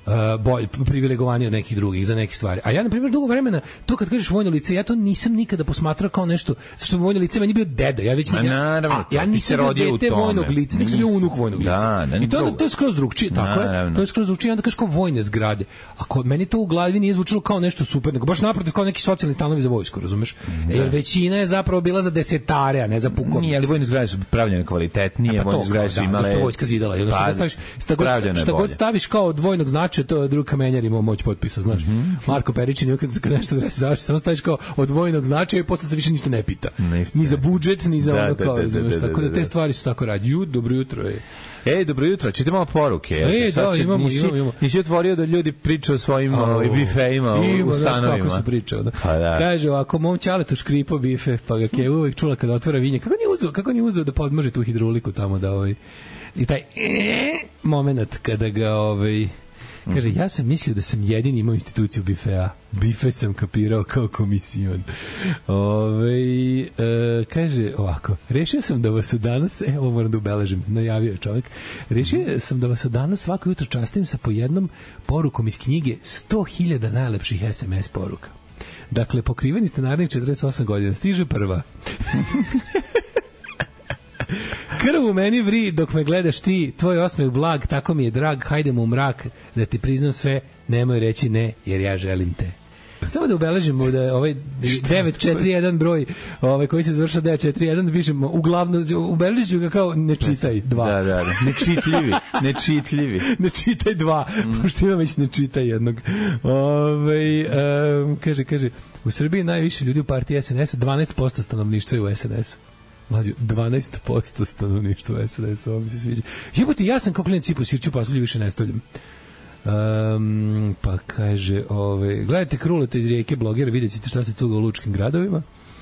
uh, bolj privilegovaniji od nekih drugih za neke stvari. A ja na primjer dugo vremena to kad kažeš vojno lice, ja to nisam nikada posmatrao kao nešto, zašto vojno lice meni bio deda. Ja već nikada, naravno, a, ja nisam bio dete vojnog lica, nek sam bio unuk vojnog lica. Da, da, I to, to je skroz drugčije, tako je. To je skroz drugčije, onda kažeš kao vojne zgrade. Ako meni to u glavi nije zvučalo kao nešto super, nego baš naprotiv kao neki socijalni stanovi za vojsku, razumeš? Da. Jer većina je zapravo bila za desetare, a ne za pukovnike. Nije, ali vojne zgrade su pravljene kvalitetnije, pa vojne zgrade su imale... Zašto vojska zidala? Jedno što staviš, šta god, šta god staviš kao od vojnog značaja, to je drug kamenjar imao moć potpisa, znaš. Mm -hmm. Marko Peričin je kad nešto treba se završi, samo staviš kao od vojnog značaja i posle se više ništa ne pita. Ne ni za budžet, ni za da, ono kao, da, da, znaš, da, da, tako da te stvari su tako radi. Ju, dobro jutro je. Ej, dobro jutro, čite malo poruke. Ej, da, će, imamo, nisi, imamo, imamo. Nisi otvorio da ljudi pričaju o svojim oh, bifejima u, u stanovima. Kako su pričao, da. Pa da. Kaže ovako, mom ćaletu škripo bife, pa ga je uvek čula kada otvara vinje. Kako nije uzeo, kako nije uzeo da podmaže tu hidroliku tamo da ovaj i taj e, moment kada ga ovaj kaže, ja sam mislio da sam jedini imao instituciju bifea. Bife sam kapirao kao komisijon. Ove, e, kaže ovako, rešio sam da vas od danas, e, ovo moram da ubeležim, najavio je čovjek, rešio sam da vas od danas svako jutro častim sa po jednom porukom iz knjige sto hiljada najlepših es em es poruka. Dakle, pokriveni ste narednih četrdeset osam godina. Stiže prva. Krv u meni vri dok me gledaš ti, tvoj osmeh blag, tako mi je drag, hajdemo u mrak, da ti priznam sve, nemoj reći ne, jer ja želim te. Samo da ubeležimo da je ovaj devet četiri jedan broj ovaj koji se završava devet četiri jedan, pišemo uglavnom, ubeležit ću ga kao ne čitaj dva. Da, da, da. Nečitljivi, nečitljivi. Ne čitaj dva, mm. pošto ima već ne čitaj jednog. Ove, um, kaže, kaže, u Srbiji najviše ljudi u partiji es en es, dvanaest posto stanovništva je u es en esu. Mlađo, dvanaest posto stanovništva es en es, ovo mi se sviđa. Jebote, ja sam kao klinac sipao sirću pasulju, više ne stavljam. Um, pa kaže, ove, gledajte Kruleta iz Rijeke, blogera, vidjet ćete šta se cuga u lučkim gradovima.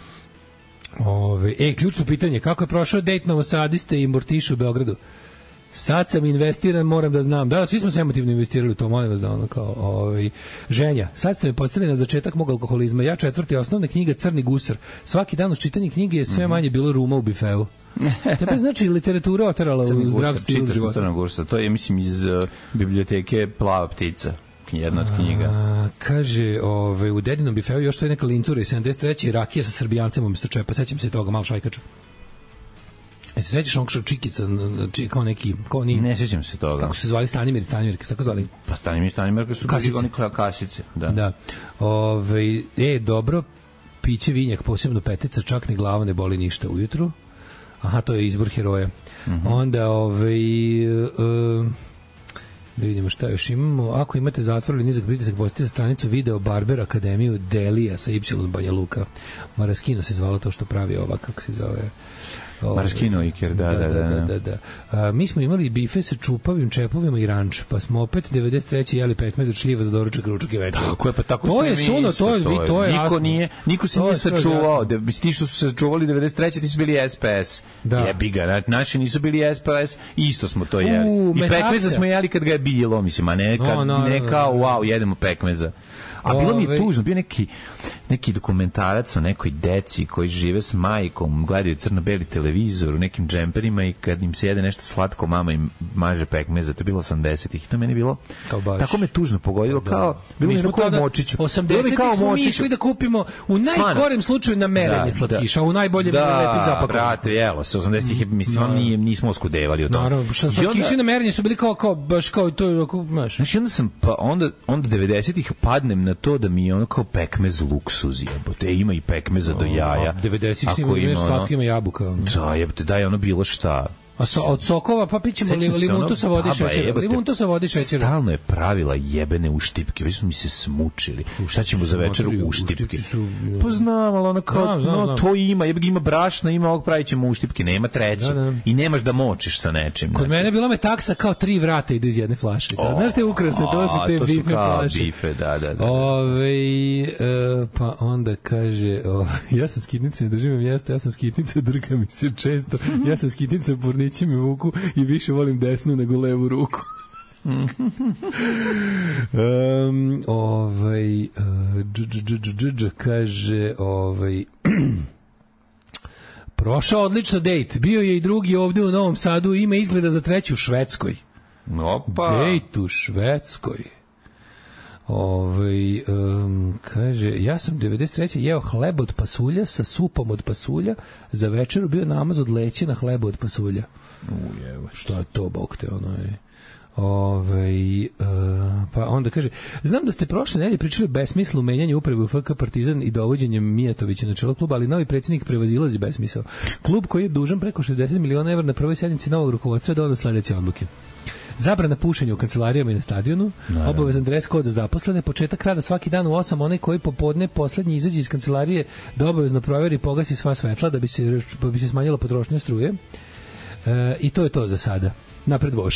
Ove, e, ključno pitanje, kako je prošao dejt Novosadiste i Mortiša u Beogradu? Sad sam investiran, moram da znam. Da, svi smo se emotivno investirali u to, molim vas da ono kao ovaj ženja. Sad ste me postavili na začetak mog alkoholizma. Ja četvrti osnovna knjiga Crni gusar. Svaki dan uz čitanje knjige je sve manje bilo ruma u bifeu. Tebe znači literatura oterala u zdrav stil života. Crni gusar, to je mislim iz uh, biblioteke Plava ptica. Jedna od knjiga. A, kaže, ovaj, u dedinom bifeu još to je neka lincura iz sedamdeset treće rakija sa srbijancem umjesto čepa. Sećam se toga, malo šajkača. E se sećaš onog čikica, či, kao neki, kao ni... Ne sećam se toga. Kako se zvali Stanimir i Stanimir, kako zvali? Pa Stanimir i Stanimir su bili oni kasice. Da. Da. Ove, e, dobro, piće vinjak, posebno petica, čak ni glava ne boli ništa ujutru. Aha, to je izbor heroja. Mm-hmm. Onda, ove, uh, da vidimo šta još imamo. Ako imate zatvor ili nizak pritisak, posjetite stranicu Video Barber Akademiju Delija sa Y Banja Luka. Maraskino se zvalo to što pravi ova, kako se zove... Maraskino Iker, da, da, da. da, da, da. A, mi smo imali bife sa čupavim čepovima i ranč, pa smo opet devedeset treće jeli pekmez od šljiva za doručak, ručak i večer. Tako je, pa tako to je suno, to je, to je, to je niko nije, niko se nije sačuvao. Da, ti što su se sačuvali devedeset treće ti su bili es pe es. Da. Jebi ga, naši nisu bili es pe es, isto smo to jeli. U, I pekmeza smo jeli kad ga je bilo, mislim, a ne, kad, no, no, ne kao, wow, jedemo pekmeza. A bilo mi je tužno, bio neki, neki dokumentarac o nekoj deci koji žive s majkom, gledaju crno-beli televizor u nekim džemperima i kad im se jede nešto slatko, mama im maže pekmeza, to je bilo osamdesetih. To meni bilo, tako me tužno pogodilo, da. Kao, bilo mi smo kao močiću. osamdesetih smo mi išli da kupimo u najgorem slučaju na merenje da, slatkiša, da. U najboljem da, lepih zapakova. Da, brate, jelo se, osamdesetih mislim, no. nije, nismo oskudevali o tome. Naravno, što slatkiši na merenje su bili kao, kao, baš kao, to je, znaš. Znači, onda sam, pa, onda, onda devedesetih padnem na to da mi je ono kao pekmez luksuz jebote. E, ima i pekmeza do jaja. devedesetih ima slatko, ima jabuka. Da, jebote, daj ono bilo šta. A so, od sokova pa pićemo li, limuntu sa vodi šećera. Limuntu sa vodi šećera. Stalno je pravila jebene uštipke. Već smo mi se smučili. Šta ćemo za večer uštipke? Pa znam, ali ono kao, no, to ima, jebi ima brašna, ima ovog, pravit ćemo uštipke. Nema treće. Da, da. I nemaš da močiš sa nečim. Kod mene bila me taksa kao tri vrata idu iz jedne flaše. Da, znaš te ukrasne, to su te bife flaše. Bife, da, da, da. Ove, e, pa onda kaže, o, ja sam skitnica, ne držim mjesta, ja sam skitnica, drga mi se često. Ja sam skitnica, pornići mi vuku i više volim desnu nego levu ruku. um, ovaj uh, dž, dž, dž, dž, dž, kaže ovaj prošao odlično dejt. Bio je i drugi ovdje u Novom Sadu, ima izgleda za treći u Švedskoj. Opa. Dejt u Švedskoj. Ovaj um, kaže, ja sam devedeset treće jeo hleb od pasulja sa supom od pasulja, za večeru bio namaz od leće na hlebu od pasulja. Ujeva. Šta je to, bog te, ono je... Ove, uh, pa onda kaže, znam da ste prošle nedelje pričali o besmislu menjanja uprave u F K Partizan i dovođenjem Mijatovića na čelo kluba, ali novi predsjednik prevazilazi besmisao. Klub koji je dužan preko šezdeset miliona evra na prvoj sjednici novog rukovodstva doneo sledeće odluke. Zabrana pušenja u kancelarijama i na stadionu, naravno. Obavezan dres kod za zaposlene, početak rada svaki dan u osam, onaj koji popodne poslednji izađe iz kancelarije da obavezno proveri i pogasi sva svetla da bi se, da bi se smanjila potrošnja struje. E, I to je to za sada. Napred voš.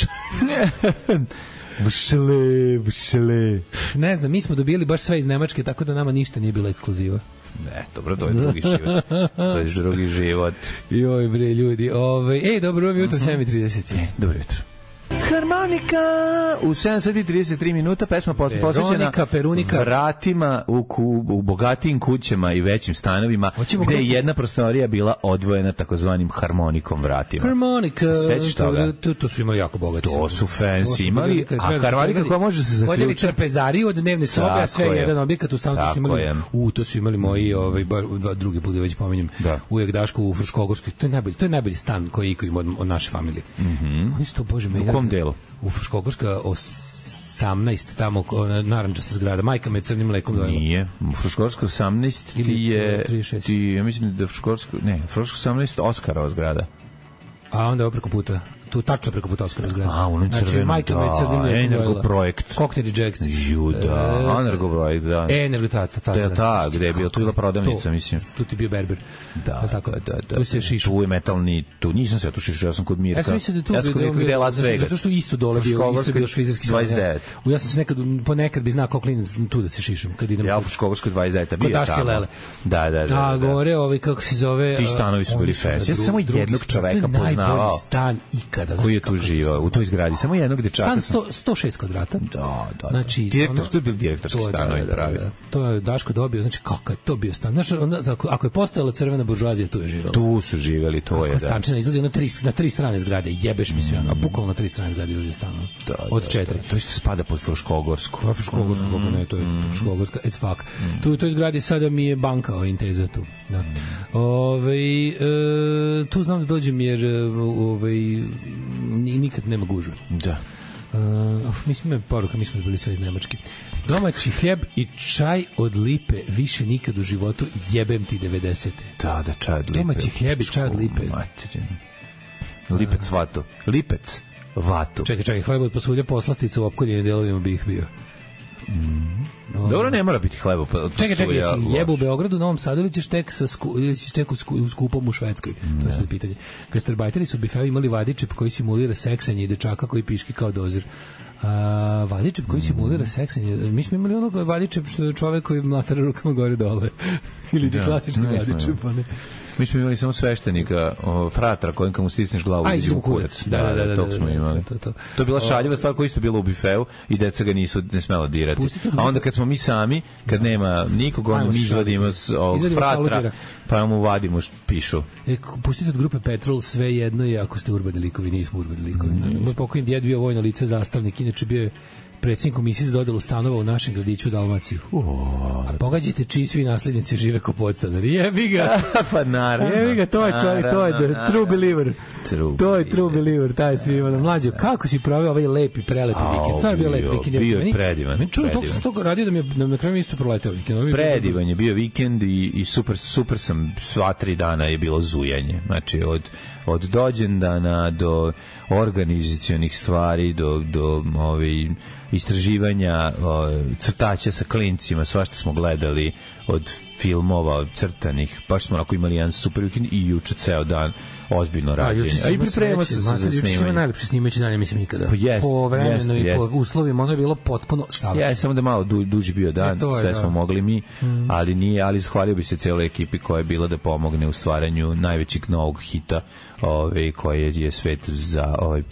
Všle, všle. Ne znam, mi smo dobili baš sve iz Nemačke, tako da nama ništa nije bila ekskluziva. Ne, dobro, to je drugi život. To je drugi život. Joj, bre, ljudi. Ove, ej, dobro jutro, sedam i trideset. E, dobro jutro. Harmonika u sedam sati i trideset tri minuta, pesma posvećena vratima u, ku, u bogatijim kućama i većim stanovima, Hoćemo gde je jedna prostorija bila odvojena takozvanim harmonikom vratima. Harmonika, sećaš toga? To, to su imali jako bogati. To su fancy imali, a harmonika koja može se zaključiti. Voljeli trpezariju od dnevne sobe, a sve je jedan objekat u stanu. To su imali, u, to su imali moji, ovaj, dva, drugi put već pominjem, da. Ujak Daško u Fruškogorskoj. To je najbolji, to je najbolji stan koji iko ima od, od naše familije. Mhm. Oni su to, bože me. U kom delu? U Fruškogorska osamnaest, tamo narandžasta zgrada. Majka me crnim mlekom dojela. Nije. U Fruškogorska osamnaest ti je... Ti, ja mislim da je Fruškogorska... Ne, Fruškogorska osamnaest Oskarova zgrada. A onda je preko puta. Tu tačno preko puta Oskarova zgrada. A, ono crveno, znači, majka da. Me crnim mlekom dojela. Energo projekt. Cocktail Reject. Ju, da. E, Energo projekt, da. Energo, ta, ta, ta. Da, ta, gde je bio, tu je bila prodavnica, mislim. Tu ti je bio berber. Da, tako, da, da, da. Tu se šiša. Tu je metalni, tu nisam se ja tu šišao, ja sam kod Mirka. Ja sam mislio da tu ja sam kod Mirka gde je Las Vegas. Zato što isto dole bio, isto bio švicarski dvadeset devet. U ja sam se nekad, ponekad bi znao kao klinac tu da se šišam. Kad idem ja u Fruškogorskoj dvadeset devet bio tamo. Lele. Da, da, da. A, govore ovi, kako se zove... Ti stanovi su bili fest. Ja sam samo jednog čoveka poznavao. Najbolji stan ikada. Koji je tu živao, u toj zgradi. Samo jednog dečaka. Stan sto šest kvadrata. Da, da. Znači, direktor, to je bio direktorski stanovi pravi. To je Daško dobio, znači kako je to bio stan. Znaš, ako je postojala crvena buržoazija, tu je živela. Tu su živeli, to je, da. Stančina izlazi na tri, na tri strane zgrade, jebeš mi sve, a bukvalno na tri strane zgrade izlazi stan. Da, od četiri. To isto spada pod Fruškogorsku. Pa Fruškogorsku, kako ne, to je Fruškogorska, as fuck. Tu u toj zgradi sada mi je banka o Inteza tu. Da. Ove, e, tu znam da dođem jer ove, nikad nema gužve. Da. Uh, mi smo imali poruka, mi smo bili sve iz Nemačke. Domaći hljeb i čaj od lipe više nikad u životu, jebem ti devedesete. Da, da, čaj od lipe. Domaći hljeb i čaj od lipe. Lipec vatu. Lipec vatu. Čekaj, čekaj, hljeb od pasulja, poslastica u opkoljenim delovima bi ih bio. Mm. No. Dobro, ne mora biti hleba. Čekaj, čekaj, jesi jebo u Beogradu, u Novom Sadu ili ćeš tek, sa sku, ili ćeš tek u, sku, u skupom u Švedskoj? Ne. To je sad pitanje. Gastarbajteri su u bifeu imali vadičep koji simulira seksanje i dečaka koji piški kao dozir. A, vadičep koji simulira mm. seksanje. Mi smo imali onog vadičep što je čovek koji mlatara rukama gore dole. Ili ti klasični vadičep, pa ne. Mi smo imali samo sveštenika, o, fratra kojem kad mu stisneš glavu iđe u kurac. Da, da, da, da, tog smo imali. To, to, to. to je bila šaljiva stvar koja isto bila u bifeu i deca ga nisu ne smela dirati. A onda kad smo mi sami, kad nema nikog, onda mi izvadimo ovog fratra, pa mu vadimo pišu. E, pustite od grupe Petrol, sve jedno je ako ste urbani likovi, nismo urbani likovi. Mm, Moj pokojni djed bio vojno lice zastavnik, inače bio je predsjednik komisije za dodelu stanova u našem gradiću Dalmaciji. A pogađajte čiji svi naslednici žive kao podstanari. Jebi ga. Pa naravno. Jebi ga, to je čovjek, to je the true believer. True to je true believer, taj svi ima. Mlađe, kako si proveo ovaj lepi, prelepi vikend? Sad je bio lep vikend. Bio je predivan. Meni čuo toliko sam toga radio da mi je na kraju isto proleteo vikend. Predivan je bio vikend i, i super, super sam, sva tri dana je bilo zujanje. Znači, od od dođendana do organizacionih stvari, do, do ovaj, istraživanja o, crtaća sa klincima, svašta smo gledali od filmova, od crtanih, baš smo onako imali jedan super vikend i juče ceo dan ozbiljno rađenje. A, a i pripremamo se za snimanje. Juče najlepše snimajući dan, mislim, ikada. Pa jest, po vremenu jest, i jest. po uslovima, ono je bilo potpuno savršeno. Ja, samo da malo du, duži bio dan, e, sve je, smo da. mogli mi, mm. ali nije, ali zahvalio bi se cijeloj ekipi koja je bila da pomogne u stvaranju najvećeg novog hita, ovaj, koje je svet za ovaj, pri,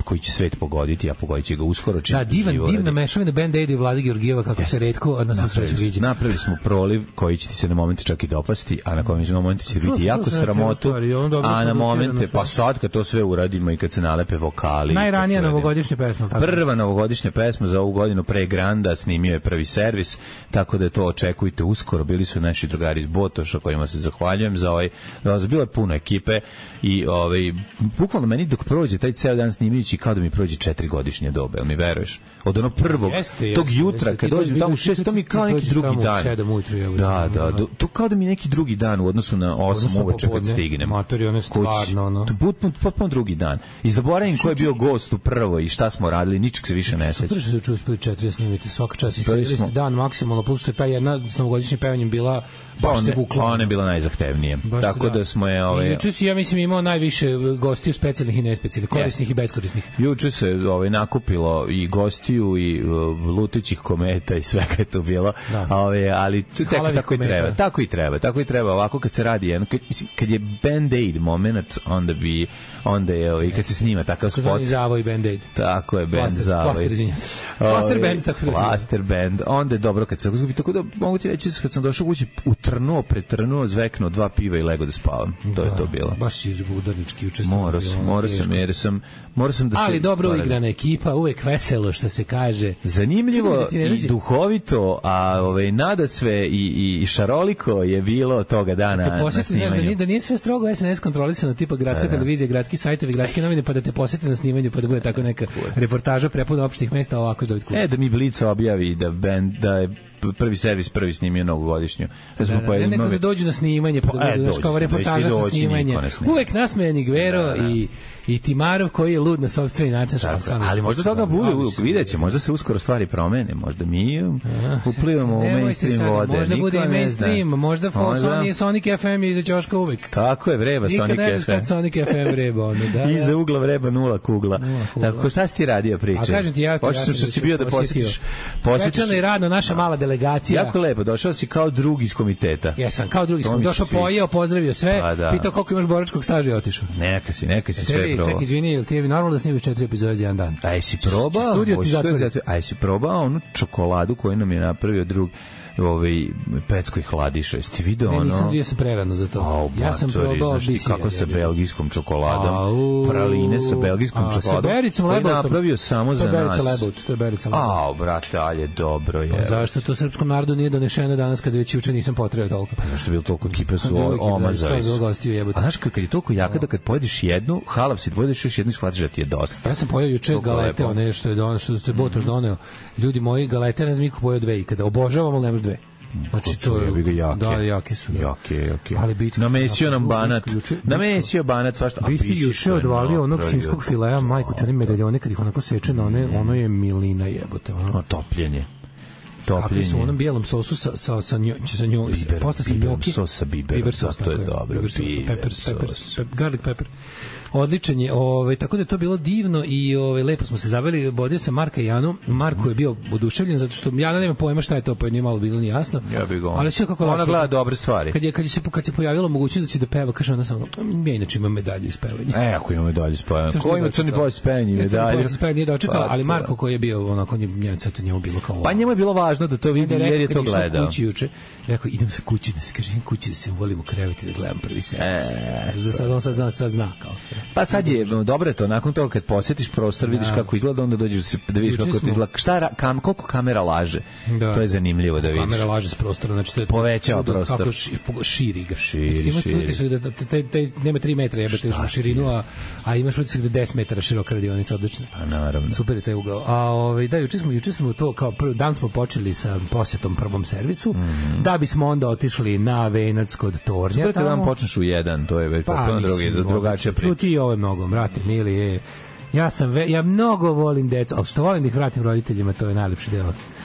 koji će svet pogoditi, a pogodit će ga uskoro. Da, divan, divna mešavina Band-Aid i Vlade Georgijeva, kako Jeste. se retko na svu sreću viđe. Napravili smo proliv koji će ti se na momente čak i dopasti, a na kojem na momente će biti jako sramotu, a na momente, pa sad kad to sve uradimo i kad se nalepe vokali. Najranija novogodišnja pesma. Tako. Prva novogodišnja pesma za ovu godinu pre Granda, snimio je Prvi servis, tako da to očekujte uskoro. Bili su naši drugari iz Botoša, kojima se zahvaljujem za ovaj, za bilo je puno ekipe i ovaj, bukvalno meni dok prođe taj ceo dan snimajući kao da mi prođe četiri godišnje dobe, jel mi veruješ? Od onog prvog, jeste, tog jeste, jutra, jeste, kad dođem tamo u šest, to mi kao neki drugi dan. sedam ujutru, ja da, da, do, to kao da mi neki drugi dan u odnosu na osam uveče kad stignem. Matori, ono je stvarno, ono. Potpuno, potpuno drugi dan. I zaboravim ko je bio gost u prvo i šta smo radili, ničeg se više ne seća. Super što se uspeli četiri snimiti, svaka čast i smo... dan maksimalno, plus što je ta jedna s novogodišnjim pevanjem bila baš se vukla. Ona je bila najzahtevnija. Baš Tako da. da smo je... Ove... Juče si, ja mislim, imao najviše gostiju specijalnih i nespecijalnih, korisnih yes. i beskorisnih. Juče se ove, nakupilo i gostiju i uh, lutećih kometa i svega je to bilo. Da. Ove, ali tu tek, tako i treba. Tako i treba. Tako i treba. Ovako kad se radi jedno, kad, mislim, kad je Band-Aid moment, onda bi onda je ove, i kad se snima takav spot. Zvani Zavoj Band-Aid. Tako je, Band Zavoj. Plaster, izvinja. Plaster Band, tako da. Plaster Band. Onda je dobro kad se zgubi. Tako da mogu ti reći kad sam došao kući utrnuo, pretrnuo, zveknuo dva piva i lego da spavam. To da, je to bilo. Baš si udarnički učestvovao. Morao sam, morao sam, jer sam, morao sam da se... Ali dobro uigrana ekipa, uvek veselo, što se kaže. Zanimljivo i duhovito, a ovaj, nada sve i, i, i šaroliko je bilo toga dana da posjeti, na snimanju. Znaš, da nije sve strogo es en es kontrolisano, tipa gradska da, da. televizija, gradski sajtovi, gradske novine, pa da te posjeti na snimanju, pa da bude tako neka reportaža prepuna opštih mesta, ovako David Klub. E, da mi Blica objavi da, band, da je Prvi servis prvi snimio novogodišnju. Da, da, da, ne, neko da dođu na snimanje, pa da bude kao reportaža sa snimanje. Uvek nasmejani Gvero da, da. i i Timarov koji je lud na sopstveni način. Ali možda toga bude, vidjet će, možda se uskoro stvari promene, možda mi uplivamo u mainstream vode. Možda bude i mainstream, možda Sonic ef em je iza ćoška uvek. Tako je, vreba Sonic ef em. Nikad ne znaš kad Sonic ef em vreba. Iza ugla vreba nula kugla. Tako, šta si ti radio priča? A kažem ti, ja sam što si bio da posjetiš. Svečano i radno, naša mala delegacija. Jako lepo, došao si kao drugi iz komiteta. Jesam, kao drugi smo. Došao, pojeo, pozdravio sve, pitao koliko imaš boračkog staža i otišao. Neka si, neka si sve probao. Ček, izvini, jel ti je normalno da snimiš četiri epizode jedan dan? Aj si probao? Studio ti zatvori. Aj si probao onu čokoladu koju nam je napravio drug ovaj Peckoj Hladiša. Jeste video ono? Ne, nisam, ja sam prerano za to. Oh, ja sam probao biti kako sa belgijskom čokoladom. Au, praline sa belgijskom a, čokoladom. Sa bericom lebautom. Napravio samo za nas. To je berica lebaut, to je berica lebaut. Au, brate, alje, dobro je. Pa zašto to srpskom narodu nije donešeno danas kad već juče nisam potrebao toliko? Pa zašto je bilo toliko ekipe su omazali. A znaš kad je toliko jaka da kad pojedeš jednu, halav si, pojedeš još jednu i shvatiš da ti je dosta. Ja sam pojeo juče galete, one što je doneo, što ste Botoš doneo. Ljudi moji, galete ne znam niko pojeo dve i kada obožavam, ali nemaš dve. Znači to je jake. Da, jake su. Da. Jake, jake. Ali biti namesio nam banat. Namesio banat svašta. A vi juče odvalio onog svinjskog filea, majku, te medaljone kad ih onako seče na one, ono je milina jebote, ono topljenje. Topljenje. Kako su u onom bijelom sosu sa sa sa njom, sa njom, posle sa njoki. Sos sa biberom. Biber sos, to je dobro. Biber sos, pepper, pepper, garlic pepper. Odličan je, ovaj, tako da je to bilo divno i ovaj, lepo smo se zaveli, bodio sam Marka i Janu. Marko je bio oduševljen zato što Jana nema pojma šta je to, pa je nije malo bilo ni jasno. Ja bih ali sve kako ona gleda dobre stvari. Kad je kad je se kad se pojavilo mogućnost da će da peva, kaže ona samo, ja inače imam medalju iz pevanja. E, ako ima medalju iz pevanja. Ko ima crni pojas pevanja i medalju? Crni pojas nije dočekao, ali Marko koji je bio onako njemu to njemu bilo kao. Pa njemu je bilo važno da to vidi jer je to gledao. Kući juče, rekao idem sa kući da se kaže kući da se uvalim u krevet i da gledam Prvi servis. Za sad on sad zna, sad zna kao. Pa sad je dobro je to, nakon toga kad posjetiš prostor, vidiš da. kako izgleda, onda dođeš da vidiš kako to izgleda. Šta, kam, koliko kamera laže? Da. To je zanimljivo da vidiš. Kamera laže s prostora, znači to je povećava prostor. Kako ši, širi ga. Širi, širi. Da, da, taj, taj, nema tri metra jebate u širinu, a, a imaš utisak da deset metara široka radionica, odlično. Pa naravno. Super je taj ugao. A ovaj, da, juče smo, juče smo to, kao prvi dan smo počeli sa posjetom Prvom servisu, mm -hmm. da bismo onda otišli na Venac kod Tornja. Super kad vam počneš u jedan, to je već pa, potpuno drugi, drugačija priča. Čuti ovo je mnogo, brate, mili je. Ja sam ve, ja mnogo volim decu, al što volim da ih vratim roditeljima, to je najlepši deo.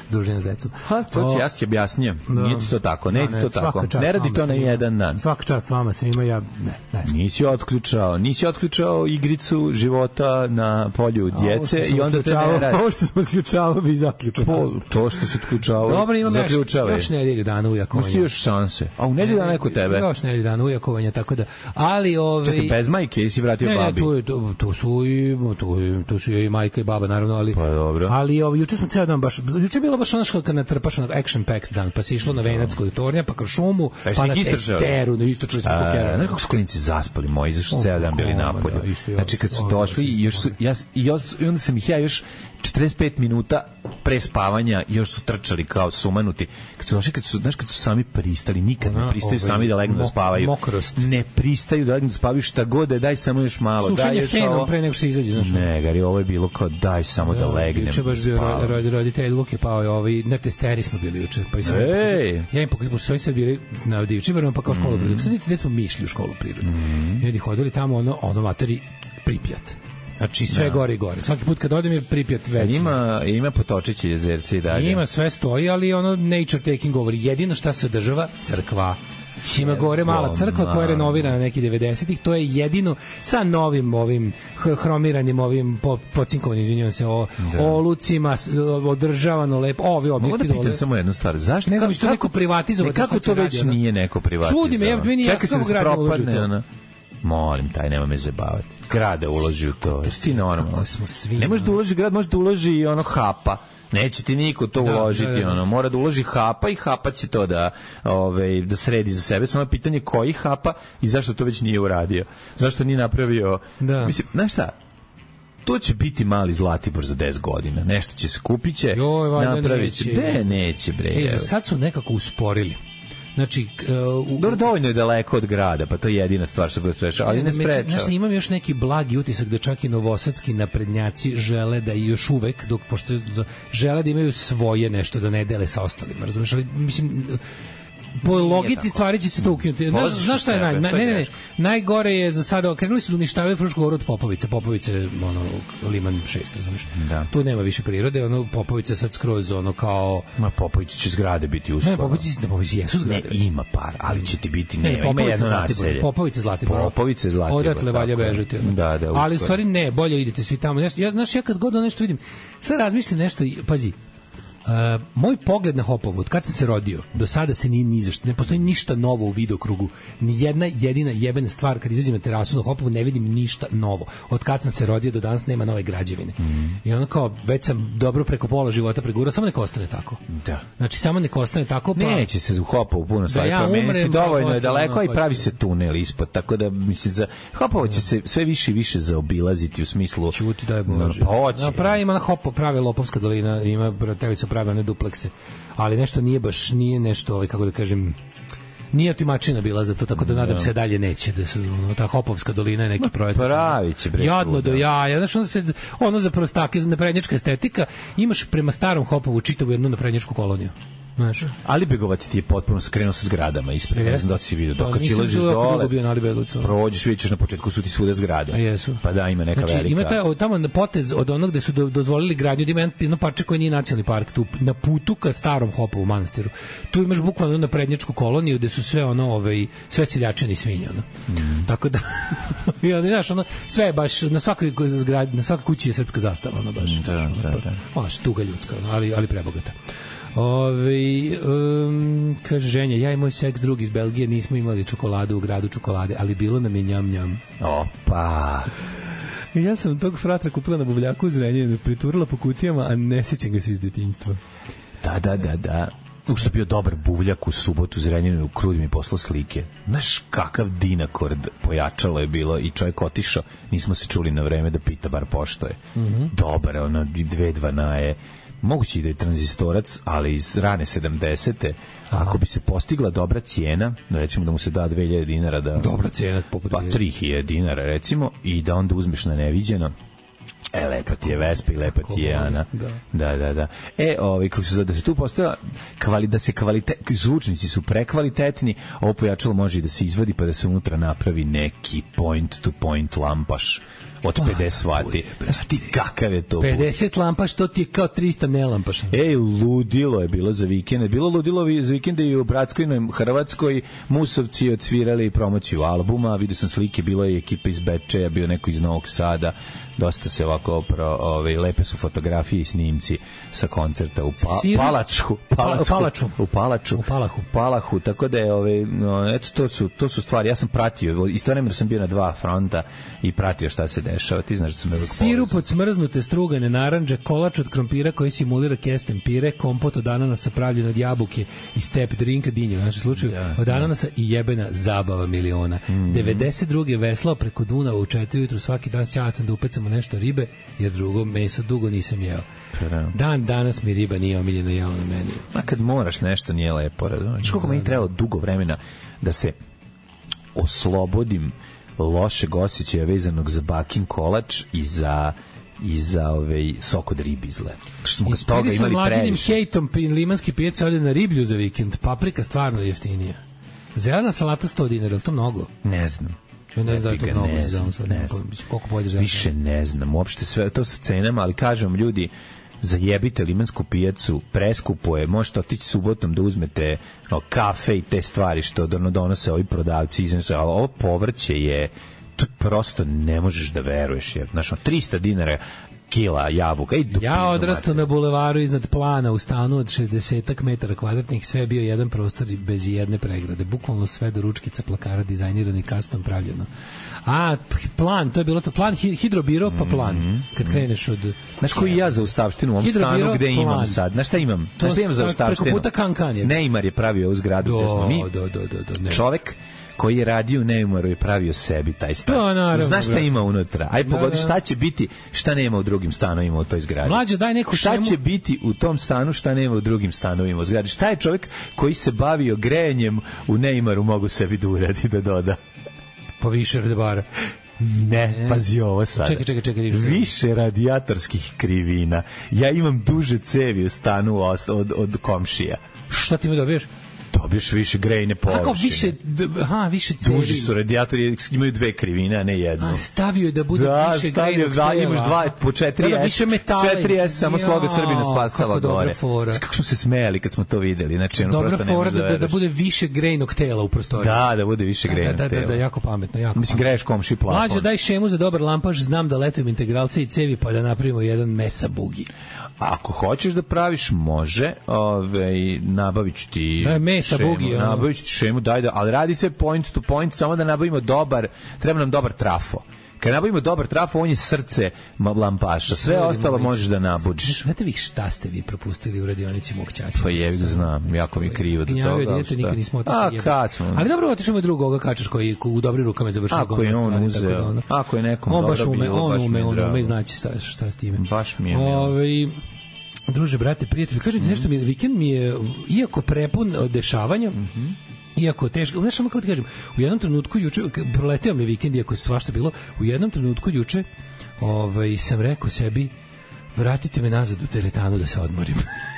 druženja s decom. Ha, to ti ja ti objasnjam. Da. Nije ti to tako, ne, Da, ti ne, to tako. svaka čast Ne radi vama to na svima. jedan dan. Svaka čast vama svima, ja ne, ne. Nisi otključao, nisi otključao igricu života na polju djece i onda te ne radi. Ovo što sam otključavao bi zaključao. Po, to što se otključao, Dobro, imam još, zaključavaj. još nedelju dana ujakovanja. Možeš ti još šanse. A u nedelju dana je kod tebe. Još nedelju dana ujakovanja, tako da... Ali, ove... Čekaj, bez majke ili si vratio ne, babi? Ne, tu, je- tu, tu su i tu, tu su i majka i baba, naravno, ali... Pa dobro. Ali ovo, juče smo ceo dan baš... Juče je bilo baš ono što kad natrpaš onog action packed dan, pa si išlo na Venac kod tornja, pa kroz šumu, Pa pa na jeste ih istrčali? Testeru, na istočili smo A, pokera. znaš kako su klinci zaspali moji, zašto su O, ceo dan bili koma, napolju. da, isto ja. Znači kad su O, došli isto i još su, ja, i, još, i onda sam ih ja još četrdeset pet minuta pre spavanja još su trčali kao sumanuti. Kad su došli, kad su, znaš, kad su sami pristali, nikad Ona, ne pristaju ovaj, sami da legnu da mok- spavaju. mokrost. Ne pristaju da legnu da spavaju šta god, da je, daj samo još malo. daj Sušenje još fenom ovo. pre nego što se izađe, znaš. Ne, Gari, ovo je bilo kao daj samo da, legnem. Juče baš da bio spavam. rod, rod, roditelj Luke pao je ovaj, na Testeri smo bili juče. Pa sam, Ej! ja im pokazao, su oni sad bili na Divčibarima, pa kao školu mm. prirode. Sad vidite gde smo mi išli u školu prirode. Mm. I oni hodili tamo, ono, ono materi Pripjat. Znači sve Da. gore i gore. Svaki put kad odem je Pripjat veći. Ima, ima Potočići jezerci i dalje. Ima, sve stoji, ali ono nature taking over. Jedino šta se održava, crkva. Ima gore mala crkva koja je renovirana neki devedesetih, to je jedino sa novim ovim h- hromiranim ovim po, pocinkovanim, izvinjavam se, o, Da. olucima, s- održavano lepo, ovi Mogu objekti da pitam dole. samo jednu stvar. Zašto? Ne znam Ka- što neko privatizovao, Ne, kako sad se to radi, već ono. nije neko privatizovao? Čudi me, ja- meni je Čekaj jasno se da kako se grad ne uloži u propadne, to. ono. Molim, taj nema me zabavati. Grad da uloži u to. Ti normalno. kako smo svi, Ne može da ono. uloži grad, može da uloži i ono hapa. Neće ti niko to Da, uložiti, da, da. ono, mora da uloži hapa i hapa će to da, ovaj, da sredi za sebe. Samo je pitanje koji hapa i zašto to već nije uradio. Zašto nije napravio... Da. Mislim, znaš šta? To će biti mali Zlatibor za deset godina. Nešto će se kupit će, Joj, valjda napravit će. neće. De, neće, bre. E, za evo. sad su nekako usporili. Znači, uh, u, Dobro, dovoljno je daleko od grada, pa to je jedina stvar što ga sprečava, ali ne među- sprečava. Znaš, imam još neki blagi utisak da čak i novosadski naprednjaci žele da i još uvek, dok pošto žele da imaju svoje nešto, da ne dele sa ostalima, razumiješ, ali mislim po logici stvari će se to ukinuti. Znaš, Polaziš znaš šta je od naj, sebe, naj, to je ne, ne, ne, teško. najgore je za sada, krenuli su da uništavaju Frušku goru od Popovice, Popovice, ono, Liman šest, razumiješ? Da. Tu nema više prirode, ono, Popovice sad skroz, ono, kao... Ma Popović će zgrade biti Ne, uskoro. ne, Popovici, ne, Popovici jesu Ne, zgrade. ima par, ali će ti biti, Ne, nema, ima Popovica jedno Zlatibor, naselje. Popovica Zlatibor. Popovica Zlatibor. Odatle valja tako je. bežati. ono. Da, da, ali u uskoro. stvari ne, bolje idete svi tamo. Ja, ja, znaš, ja kad god nešto vidim, sad razmišljam nešto, i- pazi, Uh, moj pogled na Hopovo, od kad sam se rodio, do sada se nije ni zašto, ne postoji ništa novo u videokrugu, ni jedna jedina jebena stvar, kad izađem na terasu na Hopovu, ne vidim ništa novo. Od kad sam se rodio do danas nema nove građevine. Mm. I ono kao, već sam dobro preko pola života pregurao, samo neka ostane tako. Da. Znači, samo neka ostane tako, pa... Neće se u Hopovu puno stvari ja promeniti, umrem, pa dovoljno je posle daleko, ono a i pravi hoće. se tunel ispod, tako da, mislim, za Hopovo će se sve više i više zaobilaziti u smislu... Čuti daj Bože. Pa hoće. Na pravi ima na Hopo, pravi Lopovska dolina, ima brateljica pravi one duplekse. Ali nešto nije baš, nije nešto, ovaj, kako da kažem, nije otimačina bila za to, tako da nadam se dalje neće da su, ono, ta Hopovska dolina je neki projekat. pravi će, bre, Jadno svuda. do jaja, znaš, ono, se, ono za prostake, za naprednjačka estetika, imaš prema starom Hopovu čitavu jednu naprednjačku koloniju. Znaš? Ali Begovac ti je potpuno skrenuo sa zgradama ispred, ne znam da li si vidio. Dok kad Nisam silaziš čuo kako dole, dugo bio na Alibegovcu. prođeš, vidjet ćeš na početku su ti svuda zgrade. A jesu. Pa da, ima neka Znači, velika. ima taj, tamo na potez od onog gde su do, dozvolili gradnju, da ima jedno parče koje nije nacionalni park, tu na putu ka starom Hopovu manastiru. Tu imaš bukvalno na prednjačku koloniju gde su sve ono, ovaj, sve seljačani svinja. Ono. Mm. Tako da, i onda, znaš, ono, sve je baš, na svakoj zgradi, na svakoj kući je srpska zastava, ono baš. Da, ono, da, pa- da. Ono, tuga ljudska, ono, ali, ali prebogata. Ove, um, kaže ženja, ja i moj seks drug iz Belgije nismo imali čokoladu u gradu čokolade, ali bilo nam je njam njam. Opa. Ja sam tog fratra kupila na buvljaku u Zrenjaninu, priturila po kutijama, a ne sjećam ga se iz detinjstva. Da, da, da, da. U što je bio dobar buvljak u subotu u Zrenjaninu, u Krudi mi poslao slike. Znaš kakav dinakord pojačalo je bilo i čovjek otišao, nismo se čuli na vreme da pita bar pošto je. Mm -hmm. Dobar, ono, dve dvanaje. Moguće i da je tranzistorac, ali iz rane sedamdesete, ako bi se postigla dobra cijena, recimo da mu se da dve hiljade dinara, da, Dobra cijena, poput pa tri hiljade dinara recimo, i da onda uzmeš na neviđeno, e, lepa ti je Vespa i lepa ti je Ana. Da. Da, da, da. E, ovaj, kako se zove, da se tu postavila, kvali, da se kvalitet, zvučnici su prekvalitetni, ovo pojačalo može i da se izvadi pa da se unutra napravi neki point to point lampaš. od pedeset vati. Znaš ti kakav je to? pedeset lampaš, to ti je kao trista nelampaš. Ej, ludilo je bilo za vikend. Bilo ludilo za vikende i u Bratskoj, na Hrvatskoj. Musovci odsvirali promociju albuma. Vidio sam slike, bilo je ekipa iz Bečeja, bio neko iz Novog Sada. Dosta se ovako pro, ove, lepe su fotografije i snimci sa koncerta u pa, Sir... Palačku, Palačku, Palaču. u Palaču, u Palahu, Palahu, tako da je ove, no, eto to su to su stvari. Ja sam pratio, istovremeno sam bio na dva fronta i pratio šta se dešava. Ti znaš da sam uvek sirup od smrznute strugane narandže, kolač od krompira koji simulira kesten pire, kompot od ananasa pravljen od jabuke i step drinka dinje u našem slučaju, da, od ananasa da. I jebena zabava miliona. Mm-hmm. devedeset druge veslao preko Dunava u četiri ujutru svaki dan s ćaletom da upecamo nešto ribe, jer drugo meso dugo nisam jeo. Dan danas mi riba nije omiljeno jelo na meni. Ma kad moraš nešto nije lepo, razumiješ? Koliko meni trebalo dugo vremena da se oslobodim lošeg osjećaja vezanog za bakin kolač i za i za ovaj sok od ribizle. Što smo ga toga imali previše. Hejtom limanski pijac ode na riblju za vikend. Paprika stvarno jeftinija. Zelena salata sto dinara, je to mnogo? Ne znam. Ja ne znam da je to mnogo. Ne znam, ne znam. Koliko pojedeš zelena? Više ne znam. Uopšte sve to sa cenama, ali kažem vam ljudi, zajebite limansku pijacu, preskupo je, možete otići subotom da uzmete no, kafe i te stvari što donose ovi prodavci, iznosu, ali ovo povrće je, to prosto ne možeš da veruješ, jer znaš, trista dinara kila jabuka. I ja odrastao na bulevaru iznad Plana u stanu od šezdeset metara kvadratnih, sve je bio jedan prostor bez jedne pregrade, bukvalno sve do ručkica plakara dizajnirani, custom pravljeno. A, Plan, to je bilo to, Plan, hidrobiro pa Plan, kad kreneš od... Znaš koji ja za ustavštinu u ovom stanu gde imam plan. Sad? Znaš šta imam? Znaš šta imam za ustavštinu? Preko puta Kankan je. Neymar je pravio ovu zgradu gde smo mi. Do, do, do, do, čovek koji je radio u Neymaru i pravio sebi taj stan. To, naravno, znaš šta ima unutra? Aj pogodi šta će biti, šta nema u drugim stanovima u toj zgradi. Mlađe, daj neku šta šemu. Će biti u tom stanu, šta nema u drugim stanovima u zgradi. Šta je čovjek koji se bavio grejanjem u Neymaru mogu sebi da uradi, da doda? Pa više radebara. Ne, ne, pazi ovo sad. Čekaj, čekaj, čekaj. Više radijatorskih krivina. Ja imam duže cevi u stanu od, od, od komšija. Šta ti mi dobiješ? Dobiješ više grejne površine. Kako više, aha, više cevi. Duži su radijatori, imaju dve krivine, a ne jednu. A stavio je da bude da, više grejnog tela. Da, imaš dva, po četiri da, S. četiri S, samo sloga Srbina spasala gore. Kako smo se smejali kad smo to videli. Znači, ono dobra prosto fora da, da, da bude više grejnog tela u prostoriju. Da, da bude više grejnog da, da, tela. Da, da, jako pametno, jako Mislim, greješ komši plafon. Mlađo, daj šemu za dobar lampaš, znam da letujem integralce i cevi, pa da napravimo jedan mesa bugi. Ako hoćeš da praviš, može, ovaj, nabavit ću ti da, mesa šemu, bugi, nabavit ću ti šemu, daj da, ali radi se point to point, samo da nabavimo dobar, treba nam dobar trafo. Kad nabavimo dobar trafo, on je srce lampaša. Sve Sve ostalo možeš da nabudiš. Znate vi šta ste vi propustili u radionici mog ćaća? Pa jevi ga znam, jako mi krivo do toga. Dijete, nikad nismo otišli. A, kad smo? Ali dobro, otišli mu drugoga kačar koji u dobrim rukama završio. Ako je on uzeo, ono, ako je nekom on dobro ume, bilo, on baš ume, mi je drago. On ume, znači šta, šta s time. Baš mi je milo. Ove, druže, brate, prijatelji, kažete mm-hmm. nešto mi je, vikend mi je, iako prepun od dešavanja, mm-hmm. iako teško, znaš samo kako ti kažem, u jednom trenutku juče, proleteo mi vikend, iako je svašta bilo, u jednom trenutku juče ovaj, sam rekao sebi, vratite me nazad u teretanu da se odmorim.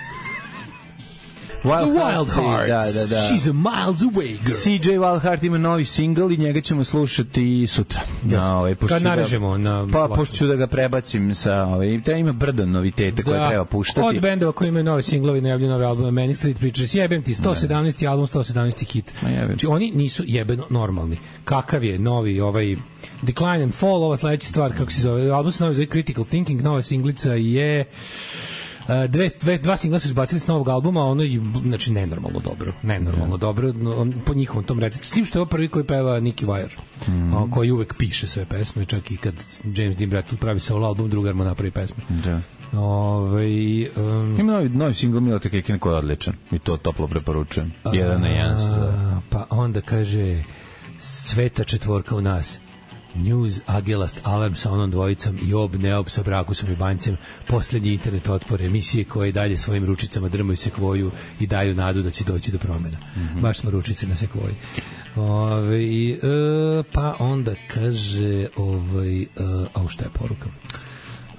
Wild, Wild Hearts, da, da, da. She's a miles away girl. C J Wild Heart ima novi singl i njega ćemo slušati sutra. Na, ovaj, Kad narežemo da, na... Pa, pošto ću da ga prebacim sa... Ovaj, treba ima brdo novitete koje da, treba puštati. Od bendova koji imaju nove singlovi, najavljuju nove albume, Manic Street Preachers, jebem ti, sto sedamnaesti album, sto sedamnaesti hit. Znači, oni nisu jebeno normalni. Kakav je novi ovaj Decline and Fall, ova sledeća stvar, kako se zove, album se novi zove Critical Thinking, nova singlica je... Dve, dve, dva singla su izbacili s novog albuma, ono je, znači, nenormalno dobro. Nenormalno yeah. dobro, on, po njihovom tom receptu. S tim što je ovo prvi koji peva Nicky Wire, mm. a, koji uvek piše sve pesme, čak i kad James Dean Bradfield pravi solo album, drugar mu napravi pesme. Da. Ove, um, Ima novi, novi singl Milota Kekina koji je odličan. I to toplo preporučujem. Jedan na jedan se zove. Pa onda kaže sveta četvorka u nas. News, Agelast, Alarm sa onom dvojicom i Ob, Neob sa Brakusom i Banjcem, poslednji internet otpor, emisije koje dalje svojim ručicama drmaju sekvoju i daju nadu da će doći do promena. Mm-hmm. Baš smo ručice na sekvoji. Ove, e, pa onda kaže ovaj, e, a šta je poruka?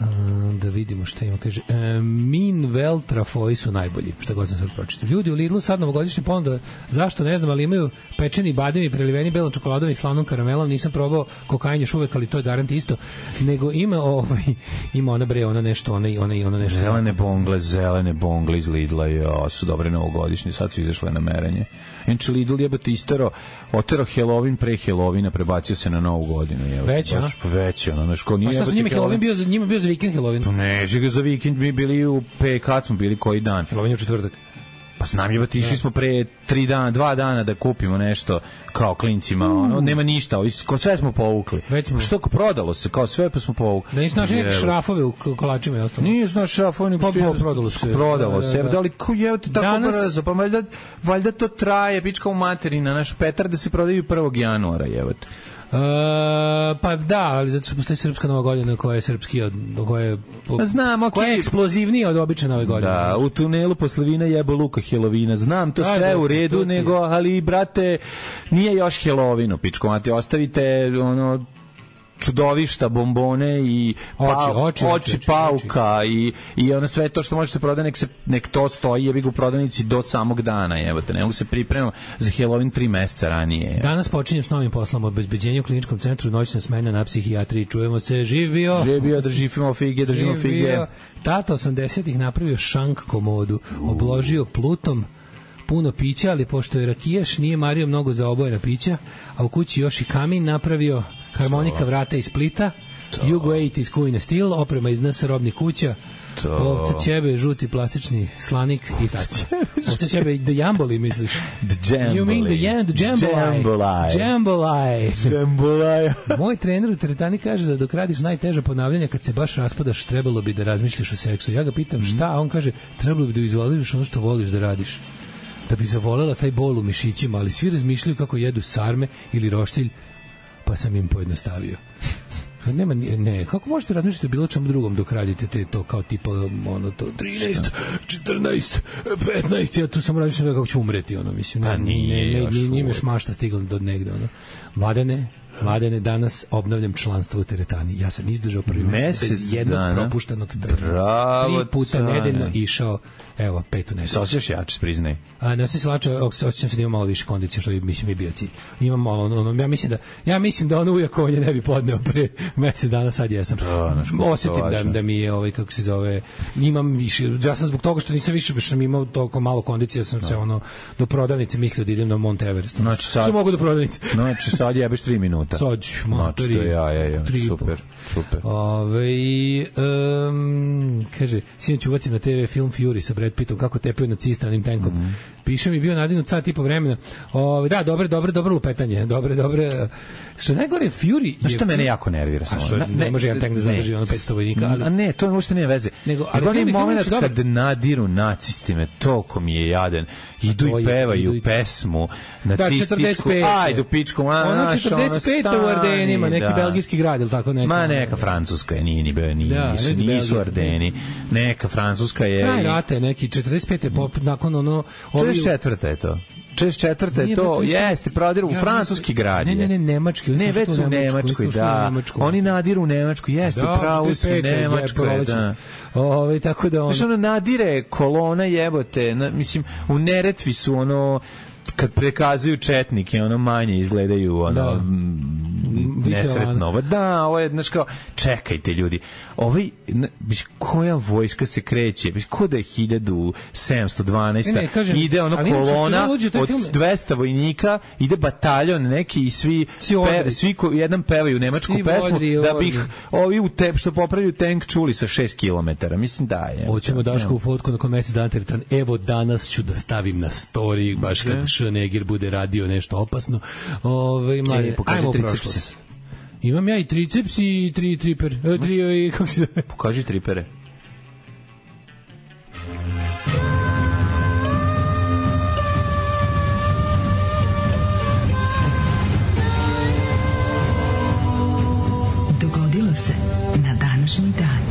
da vidimo šta ima, kaže e, Min Veltrafoji su najbolji, šta god sam sad pročitao. Ljudi u Lidlu sad novogodišnji ponuda, zašto ne znam, ali imaju pečeni bademi preliveni belom čokoladom i slanom karamelom, nisam probao kokain još uvek, ali to je garant isto, nego ima ovaj, ima ona bre, ona nešto, ona i ona i ona nešto. Zelene bongle, zelene bongle iz Lidla, jo, su dobre novogodišnje, sad su izašle na merenje. Inče Lidl jebate istero, otero Halloween pre Halloweena, prebacio se na novu godinu, je. Već, a? Već, ono, na ško nije. A šta su njima Halloween bio za njima bio za vikend Halloween? Pa ne, ga za vikend mi bili u P K, smo bili koji dan. Halloween je u četvrtak. Pa znam jebati, išli smo pre tri dana, dva dana da kupimo nešto kao klincima, mm. ono, nema ništa, ko sve smo povukli. Smo. Što prodalo se, kao sve pa smo povukli. Da nisi našli neke šrafove u kolačima i ostalo? Nije znaš šrafove, pa, pa, prodalo se. Prodalo se, da li ko je tako Danas... brzo, pa valjda, valjda to traje, pička u materina, naš Petar da se prodaju prvog januara, jebate. Uh, pa da, ali zato što postoji srpska nova godina koja je srpski od koja je, znam, okay. koja je eksplozivnija od obične nove godine. Da, u tunelu posle vina jebo luka Helovina. Znam to sve u redu, nego ali brate nije još Helovino, pičko mati, ostavite ono čudovišta, bombone i pa, oči, oči, oči, oči pauka oči. i i ono sve to što može se prodati, nek se nek to stoji, jebi ga u prodavnici do samog dana, jebote, ne mogu se pripremati za Halloween tri meseca ranije. Danas počinjem s novim poslom, obezbeđenje u kliničkom centru, noćna smena na psihijatriji. Čujemo se, živ bio. Živ bio, držimo fige, držimo živ fige. Bio. Tata osamdesetih napravio šank komodu, obložio plutom, puno pića, ali pošto je rakijaš, nije mario mnogo za obojena pića, a u kući još i kamin napravio, harmonika vrata iz Splita, Jugo osamdeset iz Kujne Stil, oprema iz N S robnih kuća, to. Ovca ćebe, žuti plastični slanik i tako. Ovca ćebe, the jamboli, misliš? The jamboli. You mean the, jam, the jambolaj. Jambolaj. Jambolaj. Jambolaj. Moj trener u teretani kaže da dok radiš najteža ponavljanja, kad se baš raspadaš, trebalo bi da razmišljaš o seksu. Ja ga pitam šta, a on kaže, trebalo bi da izvoliš ono što voliš da radiš. Da bi zavolela taj bol u mišićima, ali svi razmišljaju kako jedu sarme ili roštilj, pa sam im pojednostavio. Nema, ne, kako možete razmišljati o bilo čemu drugom dok radite te to kao tipa ono to trinaest, četrnaest, petnaest, ja tu sam razmišljam kako ću umreti, ono, mislim, ne, nije, ne, ne, nije mašta stigla do negde, ono. Mladene, Mladene, danas obnavljam članstvo u teretani. Ja sam izdržao prvi mesec bez jednog dana. propuštenog treninga. Tri puta nedeljno išao, evo, petu nedelju. Se osjećaš jače, priznaj? A, ne osjećam se jače, osjećam se da imam malo više kondicije, što bi, mislim, je bio cilj. Imam malo, ono, ja mislim da, ja mislim da ono ujak konje ne bi podneo pre mesec dana, sad jesam. Osjetim da, da mi je, ovaj, kako se zove, imam više, ja sam zbog toga što nisam više, što sam imao toliko malo kondicije, ja sam no. se, ono, do prodavnice mislio da idem na Mount Everest. Znači, sad, što mogu do prodavnice? Znači, sad jebeš tri minuta. Sad ću, matori. Ja, ja, ja, super, super. Ove, um, kaže, sinoć uvacim na te ve film Fury sa Brad Pittom, kako tepaju na cistranim tenkom. Mm. Piše mi, bio nadinut sat i po vremena. Ove, da, dobre, dobre, dobro lupetanje. Dobre, dobre. Što najgore, Fury je... Što mene jako nervira. A što, ne, ne može jedan tank da zadrži ono petsto vojnika. Ali... A ne, to uopšte nije veze. Nego, ali Nego onaj moment kad nadiru nacisti me, toliko mi je jaden. Idu i pevaju idu, pesmu nacističku. Ajde, u pičku. Ono četrdeset pet u Ardenima, neki da. belgijski grad, ili tako neka? Ma neka francuska je, nije ni be, nije, da, nisu, nisu Ardeni. Neka francuska je... Kraj rata je neki, četrdeset pet je pop, nakon ono... četrdeset četvrta je to. četrdeset četvrta je to, jeste, prodiru u francuski grad. Ne, ne, ne, nemački. Ne, već su u Nemačkoj, da. Oni nadiru u Nemačku, jeste, pravo su u Nemačkoj, da. Ove, tako da on... Znaš, ono, nadire kolona jebote, na, mislim, u Neretvi su ono... kad prekazuju četnike, ono manje izgledaju ono da. nesretno. Da, ovo je, znaš kao, čekajte ljudi, ovaj, biš, koja vojska se kreće, biš, ko da je hiljadu sedamsto dvanaest. Ne, ne, kažem, ide ono kolona od film... dvesta vojnika, ide bataljon neki i svi, svi, pe, svi ko, jedan pevaju nemačku svi pesmu, odri, da bi ih ovi u te, što popravljaju tank čuli sa šest kilometara. Mislim da je. Hoćemo Daško u fotku nakon mesec dana teretan. Evo danas ću da stavim na story, baš kad Schneger bude radio nešto opasno. Ove, mlade, e, pokaži tricepse. Imam ja i triceps i tri triper. E, tri, kako se zove? Pokaži tripere. Dogodilo se na današnji dan.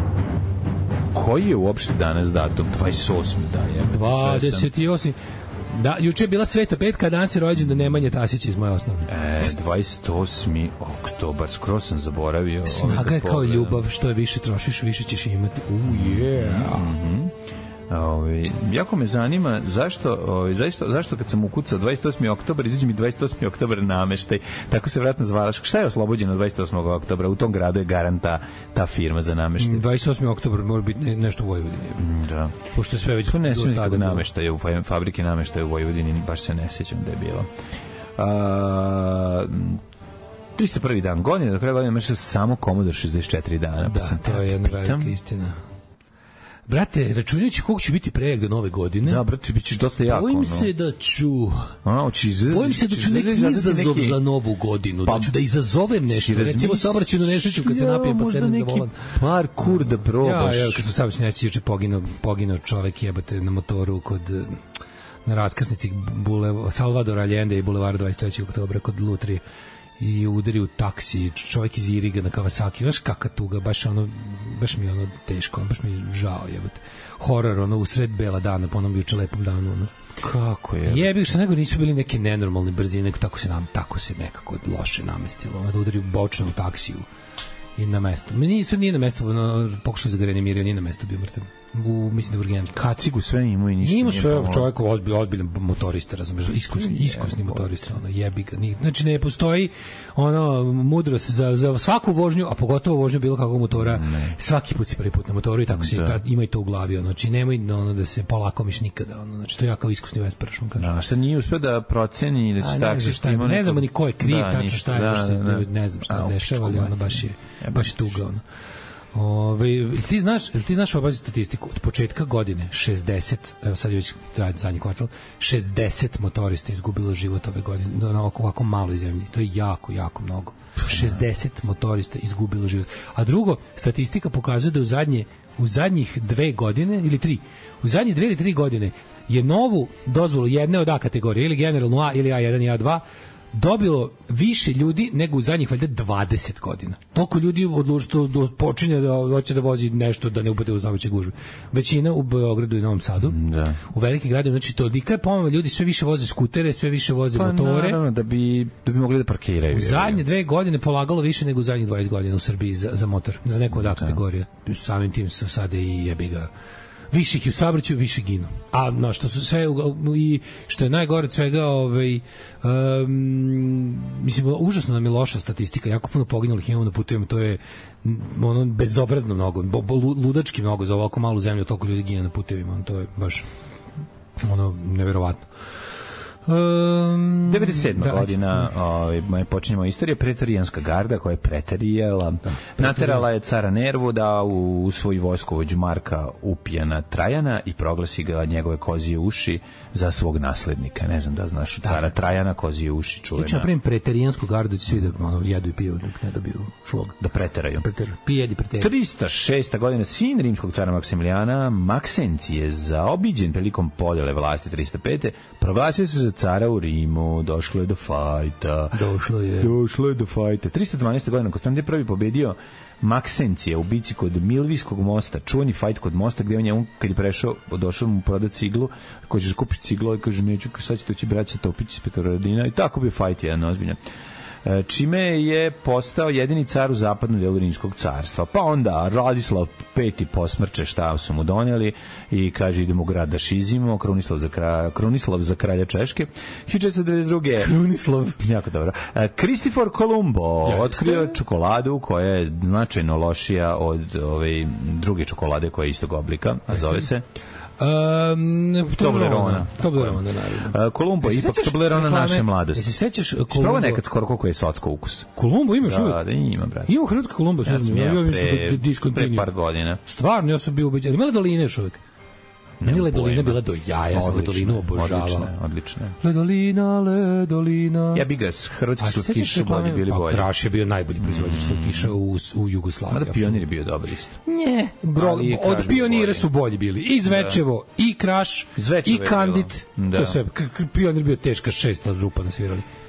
Koji je uopšte danas datum? dvadeset osmi dan. dvadeset osmi Da, juče je bila Sveta petka, a danas je rođendan Nemanje Tasića iz moje osnovne. E, dvadeset osmi oktobar, skoro sam zaboravio. Snaga je kao ljubav, što je više trošiš, više ćeš imati. U, yeah. Mm-hmm. Ove, jako me zanima zašto, ove, zašto, zašto kad sam ukucao dvadeset osmi oktobar, izađe mi dvadeset osmi oktobar nameštaj, tako se vratno zvala. Šta je oslobođeno dvadeset osmog oktobra? U tom gradu je garanta ta firma za nameštaj. dvadeset osmi oktobar mora biti nešto u Vojvodini. Da. Pošto je sve već tu ne sjećam nekog nameštaja, u fabrike nameštaja u Vojvodini, baš se ne sjećam da je bilo. A, tristo prvi dan godine, do kraja godine nameštaja samo Commodore šezdeset četiri dana. Da, pa to je jedna velika istina. Brate, računajući koliko će biti prejak do nove godine. Da, brate, bit ćeš dosta jako. Bojim no. se da ću... A, izaz... Bojim se da ću neki izazov neki... za novu godinu. Pa, da ću da izazovem nešto. Recimo saobraćajnu nesreću kad se napijem pa sedem za volan. Parkour da probaš. Ja, ja, kad sam saobraćajnu nesreću juče poginuo, poginuo čovek jebate na motoru kod... na raskrsnici Bulev... Salvador Allende i Bulevar dvadeset trećeg oktobra kod Lutrije. I udari u taksi, čovjek iz Iriga na Kawasaki, znaš kakva tuga, baš ono, baš mi ono teško, baš mi žao, jebote. Horor, ono, u sred bela dana, po onom juče lepom danu, ono. Kako je? Jebi, što nego nisu bili neke nenormalne brzine, nego tako se nam, tako se nekako loše namestilo, ono, da udari u bočnu taksiju i na mesto. Mi nisu, nije na mesto, ono, pokušali za ga reanimiraju, nije na mesto bio mrtav. U, mislim da urgentno. Kacigu sve imao i ništa. Ima sve, čovjek ozbiljan, ozbiljan motorista, razumeš, iskusni, iskusni motorista, ono, jebi ga. Znači ne postoji ono mudrost za, za svaku vožnju, a pogotovo vožnju bilo kakvog motora. Ne. Svaki put si prvi put na motoru i tako si ta, ima i to u glavi, ono, znači nemoj ono da se polakomiš nikada, ono, znači to ja kao iskusni vesperaš vam kažem. Da, šta nije uspeo da proceni da će taksisti ima. Ne znamo ni ko je kriv, tačno šta je, da, da, da, ne znam šta se dešava, ali ono baš je baš tuga, ono. Ove, ti znaš, ti znaš obazi statistiku od početka godine šezdeset, evo sad je već traje zadnji kvartal, šezdeset motorista izgubilo život ove godine na ovako, ovako maloj zemlji. To je jako, jako mnogo. šezdeset motorista izgubilo život. A drugo, statistika pokazuje da u zadnje u zadnjih dve godine ili tri, u zadnje dve ili tri godine je novu dozvolu jedne od A kategorije ili generalnu A ili A jedan i A dva dobilo više ljudi nego u zadnjih valjda dvadeset godina. Toliko ljudi odlučilo da počinje da hoće da vozi nešto da ne upade u zavoće gužve. Većina u Beogradu i Novom Sadu. Da. U velikim gradovima, znači tolika je pomama, ljudi sve više voze skutere, sve više voze pa, motore. Naravno, da bi da bi mogli da parkiraju. U zadnje dve godine polagalo više nego u zadnjih dvadeset godina u Srbiji za, za motor, za neku od kategorija. Samim tim se sada i jebi ga više ih u saobraćaju, više ginu. A no, što su sve i što je najgore od svega, ovaj um, mislim užasno nam je loša statistika, jako puno poginulih imamo na putevima, to je ono bezobrazno mnogo, bo, bo, ludački mnogo za ovako malu zemlju, toliko ljudi gine na putevima, ono, to je baš ono neverovatno. Um, devedeset sedma da, godina ovaj počinjemo istoriju. Pretorijanska garda koja je pretarijala da, naterala je cara Nervu da u, u svoj vojskovođu Marka Upijana Trajana i proglasi ga njegove kozije uši za svog naslednika. Ne znam da znaš cara da. Trajana kozije uši čuvena. Znači napravim pretorijansku gardu, svi da ono jedu i piju dok ne dobiju šlog. Da preteraju. Preter, pijedi preteraju. trista šesta godina sin rimskog cara Maksimilijana Maksenci je zaobiđen prilikom podele vlasti trista pete proglasio se za cara u Rimu, došlo je do fajta. Došlo je. Došlo je do fajta. trista dvanaesta godina Konstantin prvi pobedio Maksencija u bici kod Milvijskog mosta, čuveni fajt kod mosta gde on je, kad je prešao, došao mu proda ciglu, ko ćeš kupiti ciglu i kaže, neću, sad će to će braća Topić iz Petrovaradina i tako bio fajt jedan ozbiljan. Čime je postao jedini car u zapadnom delu Rimskog carstva. Pa onda Radislav peti posmrče šta su mu doneli i kaže idemo u grad da šizimo, Krunislav za, kralja, Krunislav za kralja Češke. hiljadu četiristo devedeset druge Krunislav. Jako dobro. Kristofor Kolumbo ja, otkrio čokoladu koja je značajno lošija od ove druge čokolade koja je istog oblika, a zove se Um, Toblerona. Toblerona, naravno. Kolumbo je ipak Toblerona naše mladosti. Jesi sećaš Kolumbo? Spravo nekad skoro koliko je socko ukus. Kolumbo imaš uvijek? Da, da ima, brate. Ima hrvatski Kolumbo. Ja sam ja pre, pre par godina. Stvarno, ja sam bio ubeđen. Ima Ledoline još uvijek? Meni Ledolina bila do jaja, ja sam Ledolinu obožavao. Odlično, odlično. Ledolina, Ledolina. Ja bih ga s hrvatski slatkiši su bolji bili bolji. Pa Kraš je bio najbolji proizvođač slatkiša u, u Jugoslaviji. Mada Pionir je bio dobar isto. Nje, bro, od Pionira su bolji bili. I Zvečevo, da. I Kraš, i Kandit. Da. To sve, Pionir bio teška šest od rupa nasvirali.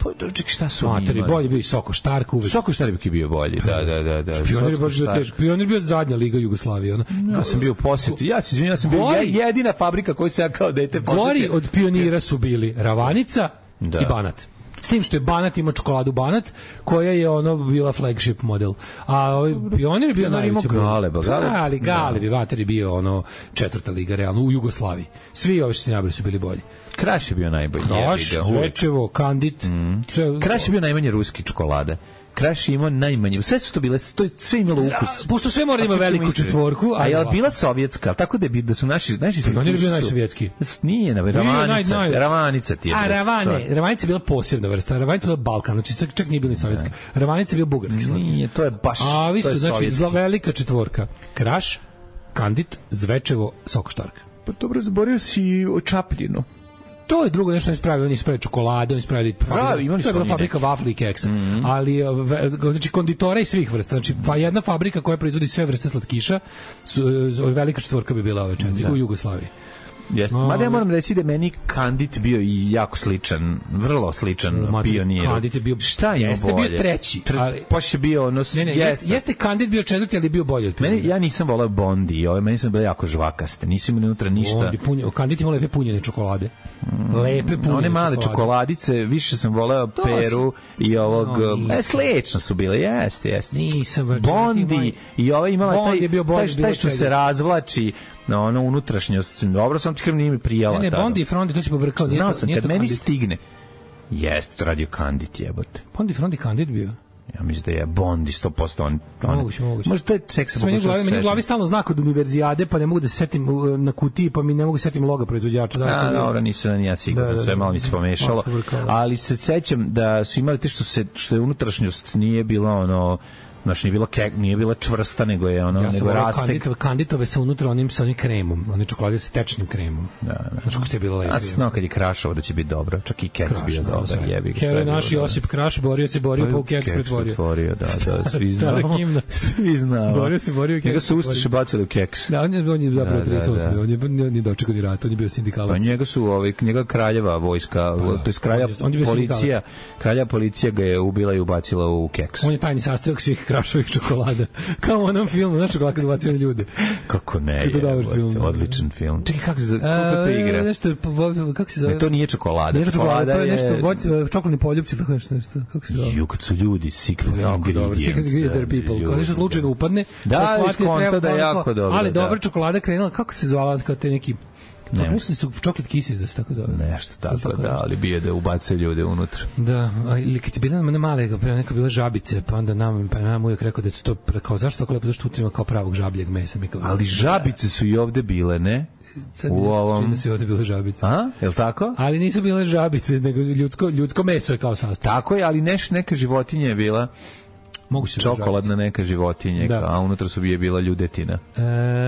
Pa čekaj, šta su oni Materi, imali? bolje bio i Soko Štark uvek. Soko Štark je bio bolji, da, da, da. da. Pionir je Soko baš bio Štark. teško. Pionir je bio zadnja liga Jugoslavije. Ono. Ja sam bio u posjetu. Ja se izvinjam, ja sam bio Gori- jedina fabrika koju sam ja kao dete posjetio. Gori od Pionira su bili Ravanica Da. i Banat. S tim što je Banat ima čokoladu Banat, koja je ono bila flagship model. A ovaj Pionir je bio Pionir imao najveći. Galeba, Galeb. Ali Galeb je Vater je bio ono četvrta liga realno u Jugoslaviji. Svi ovi što se nabili su bili bolji. Kraš je bio najbolji. Kraš, jebi ga, uvek. Zvečevo, Kandit. Mm. Kraš je bio najmanje ruski čokolade. Kraš je imao najmanje. Sve su to bile, to je sve imalo ukus. Pošto sve mora da ima Ako ćemo veliku iskreno. četvorku, A je ovako. bila sovjetska, tako da bi da su naši, naši Pionir je bio su- najsovjetski. Nije, na naj- Ravanica. naj- Ravanica ti je. A bila Ravane, stvar. Ravanica je bila posebna vrsta. Ravanica je bila Balkan, znači čak, čak nije bila ni sovjetska. Ravanica je bio bugarski slatki. Nije, to je baš, A vi to su, je znači, sovjetski. zla velika četvorka. Kraš, Kandit, Zvečevo, Soko Štark. Pa dobro, zaborio si o Čapljinu. To je drugo nešto, oni spravili, oni spravili čokolade, oni spravili Pravi, imali to je su bila oni fabrika neke. vafli i keksa. Mm-hmm. Ali ve- znači konditora i svih vrsta. Znači pa jedna fabrika koja proizvodi sve vrste slatkiša, su, e, velika četvorka bi bila ove četiri u Jugoslaviji. Jeste. A, Mada ja ove- moram reći da je meni Kandit bio i jako sličan, vrlo sličan Mater, Pioniru. Kandit je bio- Šta ima jeste bolje? bio treći, Tr- ali- Poš je bio ono... Ne, ne, jeste, jeste Kandit bio četvrti, ali je bio bolji od Meni, Pionira. ja nisam volao Bondi i ove, meni su bile jako žvakaste. Nisu imali unutra ništa. Bondi, punje, Kandit ima lepe punjene čokolade. Lepe punjene One male čokolade. čokoladice, više sam voleo To Peru i ovog... No, nisam. e, slečno su bile, jeste, jeste. Nisam, brate, Bondi moj- i ova imala Bondi taj, je bio bolji, taj, bilo taj što čega. se razvlači na ono unutrašnjost. Dobro sam ti kažem, nije mi prijala. Ne, ne, tada. Bondi i Frondi, to si pobrkao. nije Znao to- sam, nije kad to meni Kandit. stigne, jeste, to radio Kandit jebote. Bondi, Frondi, Kandit bio. Ja mislim da je Bondi sto posto on. on Moguće, moguće. Možda to je ček sam Meni u pokušao glavi, meni u setim. glavi stalno znak od univerzijade, pa ne mogu da se setim uh, na kutiji, pa mi ne mogu da se setim loga proizvođača. Da, A, to je- dobro, nisam ni ja siguran, Da, da, sve da. malo mi se pomešalo. Malo se pobrkalo. Ali se sećam da su imali te što se što je unutrašnjost nije bila ono, znači nije bila kek, nije bila čvrsta, nego je ono, Ja sam nego volao rastek. kanditove, kanditove sa unutra onim, sa onim kremom, one čokolade sa tečnim kremom. Da, da. Znači, kako što je bilo lepo. Ja sam znao kad je krašao da će biti dobro, čak i keks Kraš, bio naravno, dobar, sve. jebi ga. Heroj sve je naš bilo Josip Kraš borio se, borio, pa u keks Keks pretvorio. pretvorio, da, da, svi Stara znamo. himna. Svi znamo. Borio se, borio i keks Njega su pretvorio. Ustaše bacili u keks. Da, on je, on je zapravo Da, da, trideset osam. da. On je, on je dočekao ni rat, on je bio Pa sindikalac. njega su ovaj njega kraljeva vojska, Pa da. to jest kralja On je- on je bio policija, sindikalac. kralja policija ga je ubila i ubacila u keks. On je tajni sastojak svih Krašovih čokolada. Kao u onom filmu, znači čokolada kad ubacio na ljude. Kako ne, Kako je dobar jebote, film. odličan film. Čekaj, kako se kako to E, igra? Nešto, po- kako se zove? Ne, to nije čokolada. Nije to čokolada, to je nešto, je... vod- čokoladni poljupci, tako nešto, nešto, kako se zove? Ju, kad su ljudi secret Jako ingredient. dobro, secret ingredient people. Kao nešto slučajno upadne, Da, pa shvati iskonta treba da je onako- jako dobro, ali da. dobra čokolada krenula, kako se zvala, kao te neki, Ne. ne, mislim da su chocolate kisses, da se tako zove. Nešto tako, tako da, ali bio je da ubace ljude unutra. Da, a, ili kad je bila na male, pre neka bila žabice, pa onda nam, pa nam uvijek rekao da su to, pre- kao zašto tako lepo, zašto utrima kao pravog žabljeg mesa. Mi kao, Ali žabice su i ovde bile, ne? sad u mi se ovom- čini da su ovde bile žabice. A? Je li tako? Ali nisu bile žabice, nego ljudsko, ljudsko meso je kao sastav. Tako je, ali neš, neka životinja je bila Moguće da čokoladna neka životinja, Da. a unutra su je bila ljudetina. E,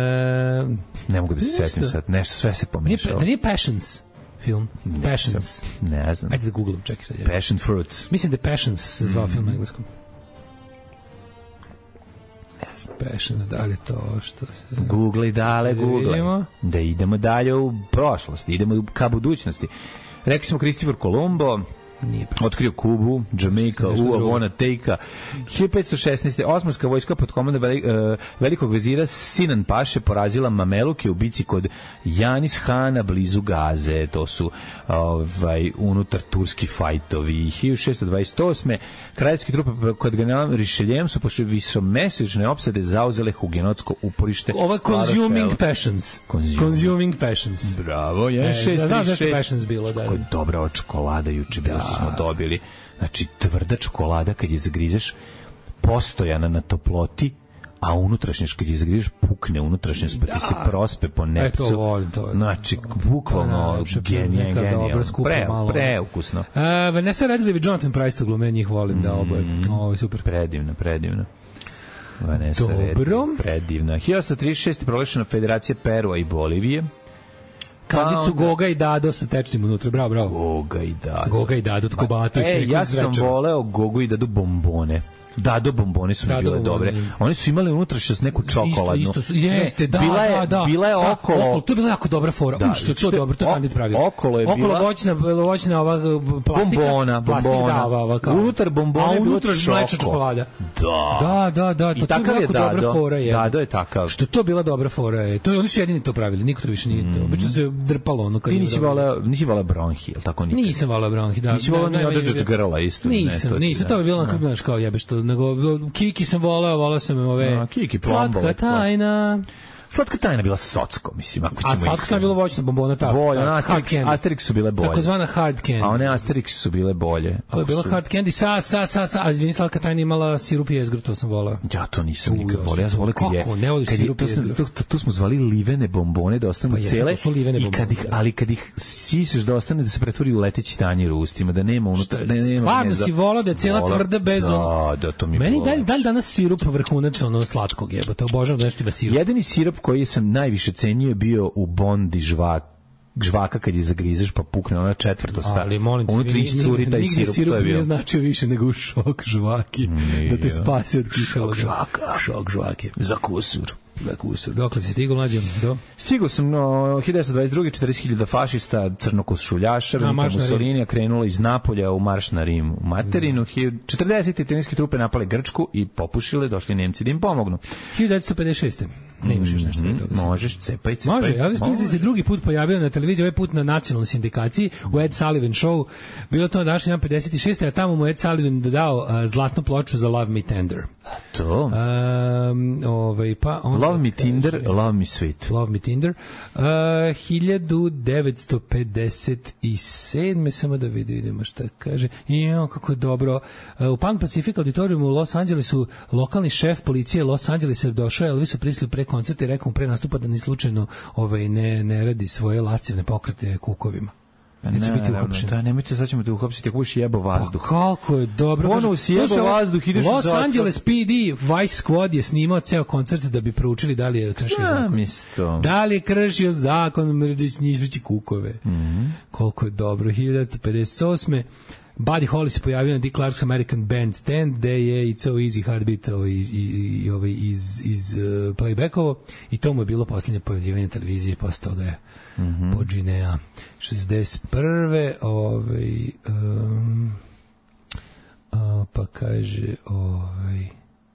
Ne mogu da se Ništa. setim sad, nešto, sve se nije, pomešalo. da nije Passions film? Passions. Ne znam. Ajde da googlam, čekaj sad. Passion fruits. Mislim da je Passions se zvao film na engleskom. Passions, da li je to što se... Google i dale, Da Google. vidimo. Da idemo dalje u prošlost, idemo ka budućnosti. Rekli smo Kristofor Kolumbo, Nije otkrio Kubu, Jamaica, Nešto Ua, drugo. Vona, Tejka. hiljadu petsto šesnaeste. Osmanska vojska pod komandom veli, e, velikog vezira Sinan Paše porazila Mameluke u bici kod Janis Hana blizu Gaze. To su ovaj, unutar turski fajtovi. hiljadu šessto dvadeset osme. Kraljevske trupe kod generala Rišeljem su pošle visomesečne opsade zauzele hugenotsko uporište. Ovo je Consuming Larošel. Passions. Consuming. Consuming Passions. Bravo, E, jedan šest da, znaš zašto tri šest. Passions bilo, da. Kako je dobra ova čokolada juče bilo što smo dobili. Znači, tvrda čokolada kad je zagrizeš, postojana na toploti, a unutrašnjost kad je zagrizeš pukne unutrašnjost pa ti se prospe po nepcu. E, to volim, to je. Znači, To bukvalno najlepše, genije, neka dobra, genije. skupa Pre, malo. preukusno. Uh, Vanessa Redgrave i Jonathan Pryce to glume, njih volim da oboje. Ovo je super. Predivno, predivno. Vanessa Dobro. Redgrave, predivna. hiljadu osamsto trideset šeste. proglašena Federacija Perua i Bolivije. Kandicu onda- Goga i Dado sa tečnim unutra, bravo, bravo. Goga i Dado. Goga i Dado, tko bato i E, seku ja iz sam Zvečeva. voleo Gogu i Dadu bombone. Dado bombone su mi Dado bile bombone. dobre. Oni su imali unutrašnjost neku čokoladnu. Isto, isto su, jeste, da, bila je, da, da. Bila je da, okolo. okolo. To je bila jako dobra fora. Da, U, što je to dobro, to je Bandit pravio. Okolo je bila... Okolo voćna, voćna ova plastika. Bombona, plastika, bombona. Da, ova, ova, kao. Unutar bombone je bilo unutar mlečna čoko. čokolada. Da. Da, da, da. To, I takav to je je jako dobra Dado. fora. Je. Dado je takav. Što to bila dobra fora je. To, oni su jedini to pravili, niko to više nije. Mm. Obično se drpalo ono. Kad Ti nisi volao, nisi volao Bronhi, je li tako nikad? Nisam volao Bronhi, da. Nisi volao da, ni da, Odžadžad Grla isto. Nisam, ne, to nisam, to bi bilo onako, znaš, kao jebe što, nego Kiki sam volao, volao sam ove... A, Kiki Plumbo. Slatka tajna... Slatka tajna bila socko, mislim, ako ćemo A slatka tajna bila voćna bombona, tako. Bolje, ona hard Asterix, candy. Asterix su bile bolje. Takozvana hard candy. A one Asterix su bile bolje. To je bilo su... hard candy, sa, sa, sa, sa, a izvini, slatka tajna imala sirup i jezgru, to sam volao. Ja to nisam U, nikad ja, volio. Ja sam volio kad je... kako, ne voliš kad je sirup to, i sam, jezgru? to, to, to smo zvali livene bombone, da ostanu Pa jesu, cele. to su livene I kad bombone, ih, da. ali kad ih siseš da ostane, da se pretvori u leteći tanjir u ustima, da nema unutra... Da nema, Stvarno ne za- si volao da je cijela Volao. tvrda bez Da, ono... da, to mi je Meni bilo. dalje, dalje danas sirup vrhunac ono slatkog jebote, obožavam da nešto ima sirup. Jedini sirup koji sam najviše cenio je bio u Bondi žvak žvaka kad je zagrizeš pa pukne ona četvrta sta. Ali molim te, unutra iscuri taj nigde sirup, sirup to je nije bio. značio više nego u šok žvaki, Nije. da te spasi od kišala. Šok žvaka. Šok žvake. Za kusur. Za kusur. Dokle si stigao, mlađem? Do? Stigao sam no, hiljadu devetsto dvadeset druge četrdeset hiljada fašista crnokošuljaša, Na marš na Rim. Mussolini krenulo iz Napolja u marš na Rim u materinu. četrdeset italijanske trupe napale Grčku i popušile, došli Nemci da im pomognu. hiljadu devetsto pedeset šeste. Ne imaš još nešto od toga. Možeš, cepaj, cepaj. Može, Elvis Presley se drugi put pojavio na televiziji, ovaj put na nacionalnoj sindikaciji u Ed Sullivan Show. Bilo to današnji dan pedeset šeste, a tamo mu Ed Sullivan dao uh, zlatnu ploču za Love Me Tender. To. Um, ovaj, pa onda, Love me Tinder, love me sweet. Love Me Tinder. Uh, hiljadu devetsto pedeset sedme samo da vidi, vidimo šta kaže. Jo, kako je dobro. Uh, u Pan Pacific auditoriumu u Los Angelesu lokalni šef policije Los Angelesa došao, Elvisu Presley pre koncerta i rekao mu pre nastupa da ni slučajno ovaj, ne, ne radi svoje lascivne pokrete kukovima. Neće biti uhapšen. Da, nemojte, sad ćemo te uhapsiti ako budeš jebo vazduh. Pa kako je dobro. Ono Kaže, usjeba slušaj, vazduh, ideš u Los zatvor. Angeles P D Vice Squad je snimao ceo koncert da bi proučili da li je kršio Ja, zakon. misto. Da li je kršio zakon mrdić njižući kukove. Mm -hmm. Koliko je dobro. hiljadu devetsto pedeset osme Buddy Holly se pojavio na Dick Clark's American Bandstand, gde je It's So Easy Heartbeat ovaj, i, i, i, ovaj, iz, iz uh, playbackovo i to mu je bilo posljednje pojavljivanje televizije, posle toga je mm -hmm. pođinea. šezdeset prve ovaj, um, a, pa kaže ovaj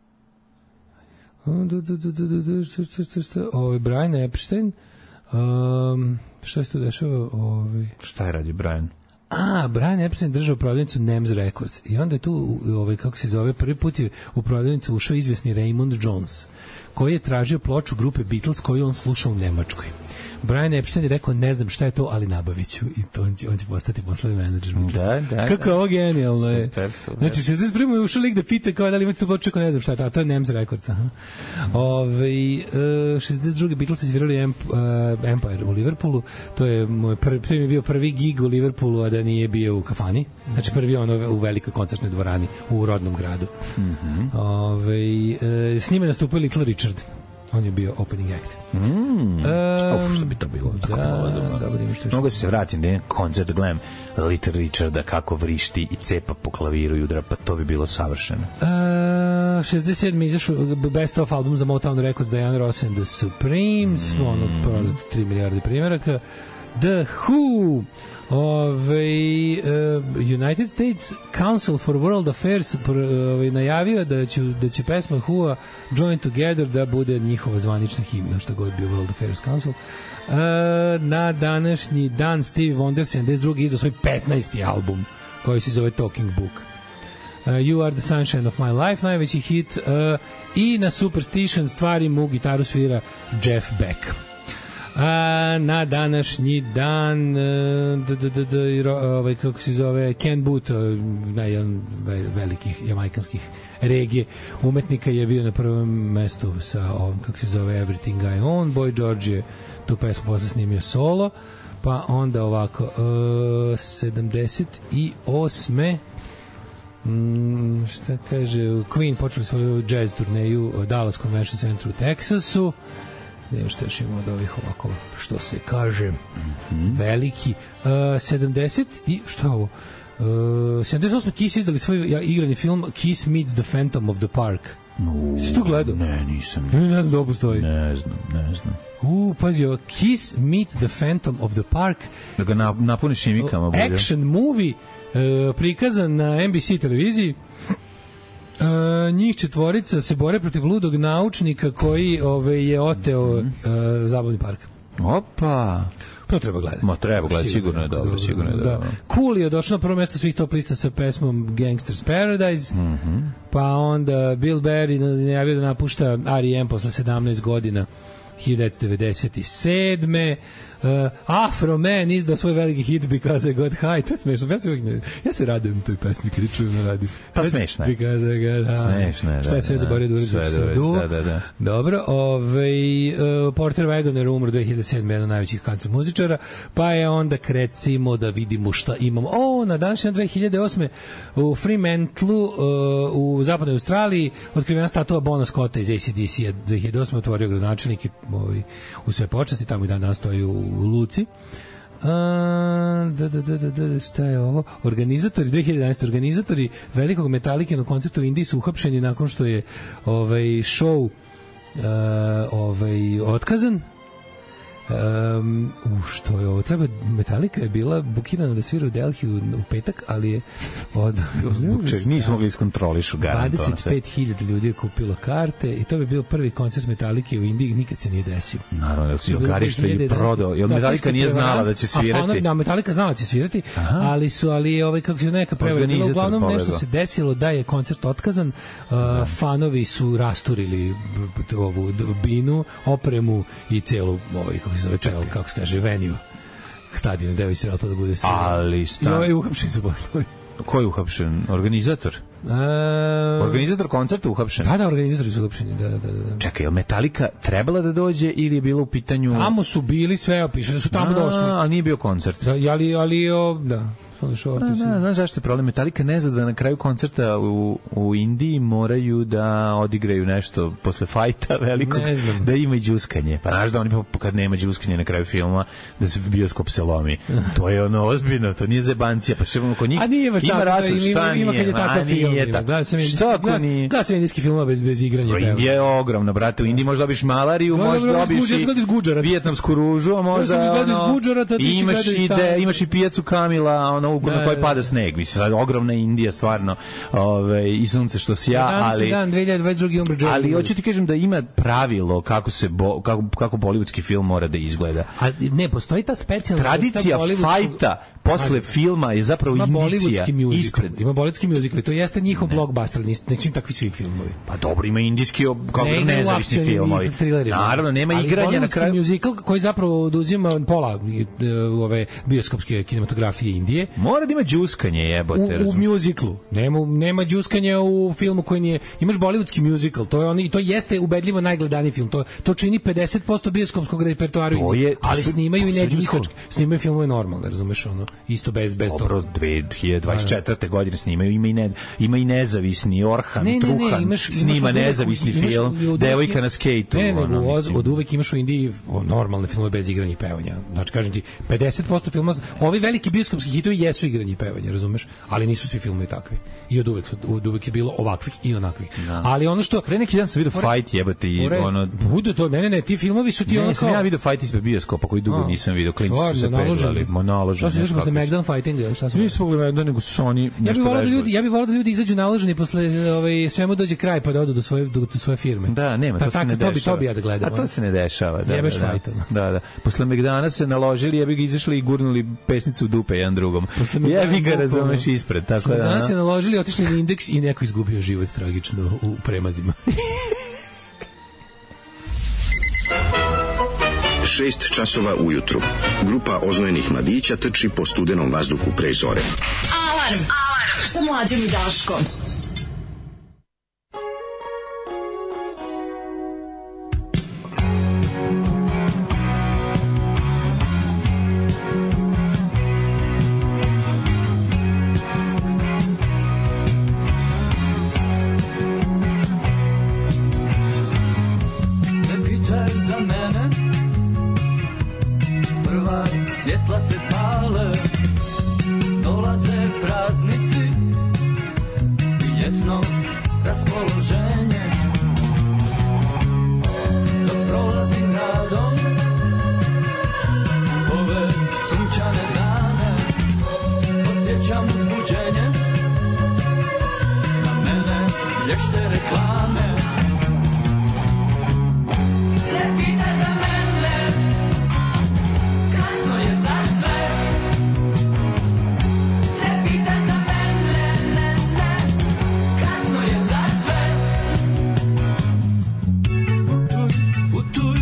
ovaj Brian Epstein um, šta se tu dešava ovaj Šta je radi Brian? A, Brian Epstein držao u prodavnicu Nems Records i onda je tu, ovaj, kako se zove, prvi put je u prodavnicu ušao izvesni Raymond Jones, koji je tražio ploču grupe Beatles koju on slušao u Nemačkoj. Brian Epstein je rekao, ne znam šta je to, ali nabavit ću. I to on će, on će postati poslovni menadžer. Da, da. Kako je ovo genijalno je. Super, super. Znači, šezdeset prve je ušao lik da pita kao da li imate tu ploču, ako ne znam šta je to, a to je Nems Records. Aha. Ove, uh, šezdeset druge Beatles svirali Emp, uh, Empire u Liverpoolu. To je moj prvi, to je bio prvi gig u Liverpoolu, a da nije bio u kafani. Znači, prvi ono u velikoj koncertnoj dvorani u rodnom gradu. Mm -hmm. Ove, uh, s njima nastupio Little Richard. On je bio opening act. Mm. Um, Uf, što bi to bilo? Tako da, malo dobro. da, budem što Mogu se vratim da je koncert da gledam Little Richarda kako vrišti i cepa po klaviru i udra, pa to bi bilo savršeno. Uh, šezdeset sedme izašao Best of album za Motown Records, Diana Ross and the Supremes, mm. ono prodat tri milijarde primjeraka. The Who, Ove, uh, United States Council for World Affairs ove, najavio da će, da će pesma Who-a Join Together da bude njihova zvanična himna, što god bio World Affairs Council. Uh, na današnji dan Stevie Wonder sedamdeset druge izdao svoj petnaesti album koji se zove Talking Book. Uh, You Are the Sunshine of My Life, najveći hit, uh, i na Superstition stvari mu gitaru svira Jeff Beck. A na današnji dan d, d, d, d, ovaj, kako se zove, Ken Boothe, jedan velikih jamajkanskih regije umetnika, je bio na prvom mestu sa ovom, kako se zove, Everything I Own. Boy George je tu pesmu posle snimio solo, pa onda ovako uh, sedamdeset osme Mm, šta kaže, Queen počeli svoju jazz turneju u Dallas Convention Center u Teksasu. Ne, što još imamo od ovih ovako, što se kaže, mm-hmm. veliki. Uh, sedamdeset i što je ovo? Uh, sedamdeset osme Kiss izdali svoj ja, igrani film Kiss Meets the Phantom of the Park. No, si to gledao? Ne, nisam. Ne, ne znam da ovo postoji. Ne znam, ne znam. U, pazi ovo, Kiss Meet the Phantom of the Park. Da ga napuniš imikama. Action movie, uh, prikazan na N B C televiziji. Uh, njih četvorica se bore protiv ludog naučnika koji ove, je oteo mm -hmm. uh, zabavni park. Opa! To treba gledati. Ma treba gledati, sigurno je dobro, sigurno je dobro. Da. Cool je došao na prvo mesto svih top lista sa pesmom Gangster's Paradise, mm -hmm. pa onda Bill Berry najavio da napušta R E M posle sedamnaest godina, hiljadu devetsto devedeset sedme Uh, Afro Man izdao svoj veliki hit Because I Got High. To je smešno. Ja se, uvijek, ja se radujem toj pesmi kada čujem na radiju. Pa smešno je. Because I Got High. Smešno je, da. Šta je sve da, zaboravio da uradim? Sve da, da, da. Dobro. Ovaj, uh, Porter Wagoner umro dve hiljade sedme, jedan od najvećih country muzičara. Pa je onda krecimo da vidimo šta imamo. O, na današnji dve hiljade osme u Fremantlu uh, u zapadnoj Australiji otkrivena statua Bona Scotta iz A C D C-a. dve hiljade osme otvorio gradonačelnik i ovaj, u sve počasti. Tamo i dan danas stoji u u Luci. A, da, da, da, da, da, šta je ovo? Organizatori, dve hiljade jedanaeste organizatori velikog Metallikinog koncerta u Indiji su uhapšeni nakon što je ovaj show uh, ovaj, otkazan. Um, u što je ovo? Treba, Metallica je bila bukirana da svira u Delhi u, u petak, ali je od... Nisu mogli iskontrolišu garant. dvadeset pet hiljada ljudi je kupilo karte i to bi bio prvi koncert Metallice u Indiji, nikad se nije desio. Naravno, jel si Garišta i prodao, jel Metallica nije znala da će svirati? Da, Metallica znala da će svirati, aha, ali su, ali ovaj, kako se neka prevara, bilo uglavnom nešto se desilo da je koncert otkazan, uh, fanovi su rasturili ovu binu, opremu i celu, ovaj, kako se zove, ceo, kako se kaže, venue stadion, gde već trebalo to da bude sve. Ali stan... I ovaj uhapšen su poslovi. Ko je uhapšen? Organizator? E... Organizator koncerta uhapšen? Da, da, organizatori su uhapšeni, da, da, da. Čekaj, je Metallica trebala da dođe ili je bilo u pitanju... Tamo su bili, sve opiše, da su tamo a, došli. A nije bio koncert. Da, ali, ali, o, da. Da, da, znaš zašto je problem? Metallica ne zna da na kraju koncerta u, u Indiji moraju da odigraju nešto posle fajta velikog, da ima i džuskanje. Pa znaš da oni kad nema džuskanje na kraju filma, da se bioskop se lomi. To je ono ozbiljno, to nije zebancija. Pa što kod njih ima razlog šta nije. Ima kad je takav film. Šta ako nije? Da, sve indijski filmova bez, bez igranja. Indija je ogromna, brate. U Indiji možda dobiš malariju, možda dobiš i vijetnamsku ružu, a možda imaš i pijacu Kamila, ono u na kojoj pada sneg. Mislim, sad ogromna Indija, stvarno, ove, i sunce što sja, ali... Dan, dve hiljade dvadeset druge umre Joe ali hoću ti kažem da ima pravilo kako se bo, kako, kako bollywoodski film mora da izgleda. A ne, postoji ta specijalna... Tradicija fajta posle filma je zapravo indicija ispred. Ima bollywoodski musical, to jeste njihov blockbuster, nećim takvi svi filmovi. Pa dobro, ima indijski kao ne, nezavisni filmovi. Naravno, nema ali igranja na kraju. Ali musical koji zapravo oduzima pola ove bioskopske kinematografije Indije. Mora da ima džuskanje, jebote. U, u muziklu. Nema, nema džuskanja u filmu koji nije... Imaš bollywoodski musical, to je on, i to jeste ubedljivo najgledaniji film. To, to čini pedeset posto bioskopskog repertoara u Indiji. Ali snimaju i ne džuskački. Snimaju filmove normalno, razumeš ono? Isto bez bez toga. Dobro, dve hiljade dvadeset četvrte godine snimaju, ima i ne, ima i nezavisni Orhan ne, ne, Truhan, ne, imaš, snima imaš nezavisni uvek, film, imaš, devojka na skejtu. Ne, nego od, od uvek imaš u Indiji normalne filmove bez igranja i pevanja. Znači, kažem ti, pedeset posto filma, ovi veliki bioskopski hitovi jesu igranje i pevanje, razumeš? Ali nisu svi filmovi takvi. I od uvek, su, od uvek je bilo ovakvih i onakvih. Da. Ali ono što... Pre neki dan sam vidio Fight, jebate, i ono... Bude to, ne, ne, ne, ti filmovi su ti ne, ono kao... Ne, ja vidio Fight ispred bioskopa koji dugo nisam vidio, klinci su se peglali, monaloženi. Šta su još posle Megdan Fightinga? Šta su? Nisu mogli da nego su oni nešto ja bih volao da ljudi, ja bih volao da ljudi izađu naloženi posle ovaj svemu dođe kraj pa da odu do svoje do, do svoje firme. Da, nema, to pa, se ne dešava. To bi to bi ja da gledam. A to se ne dešava, da. Jebeš da, Fightom. Da, da. Posle Megdana se naložili, ja bih izašli i gurnuli pesnicu u dupe jedan drugom. Jebi ga, razumeš, ispred, tako da. Danas se naložili, otišli na Indeks i neko izgubio život tragično u premazima. šest časova ujutru. Grupa oznojenih mladića trči po studenom vazduhu pre zore. Alarm! Alarm! Sa Mlađom i Daškom. Svjetla se pale, dolaze prazne vešte reklame. Ne pitaj za mene, kasno je za sve. Ne pitaj za mene, ne, ne, kasno je za sve. Putuj, putuj,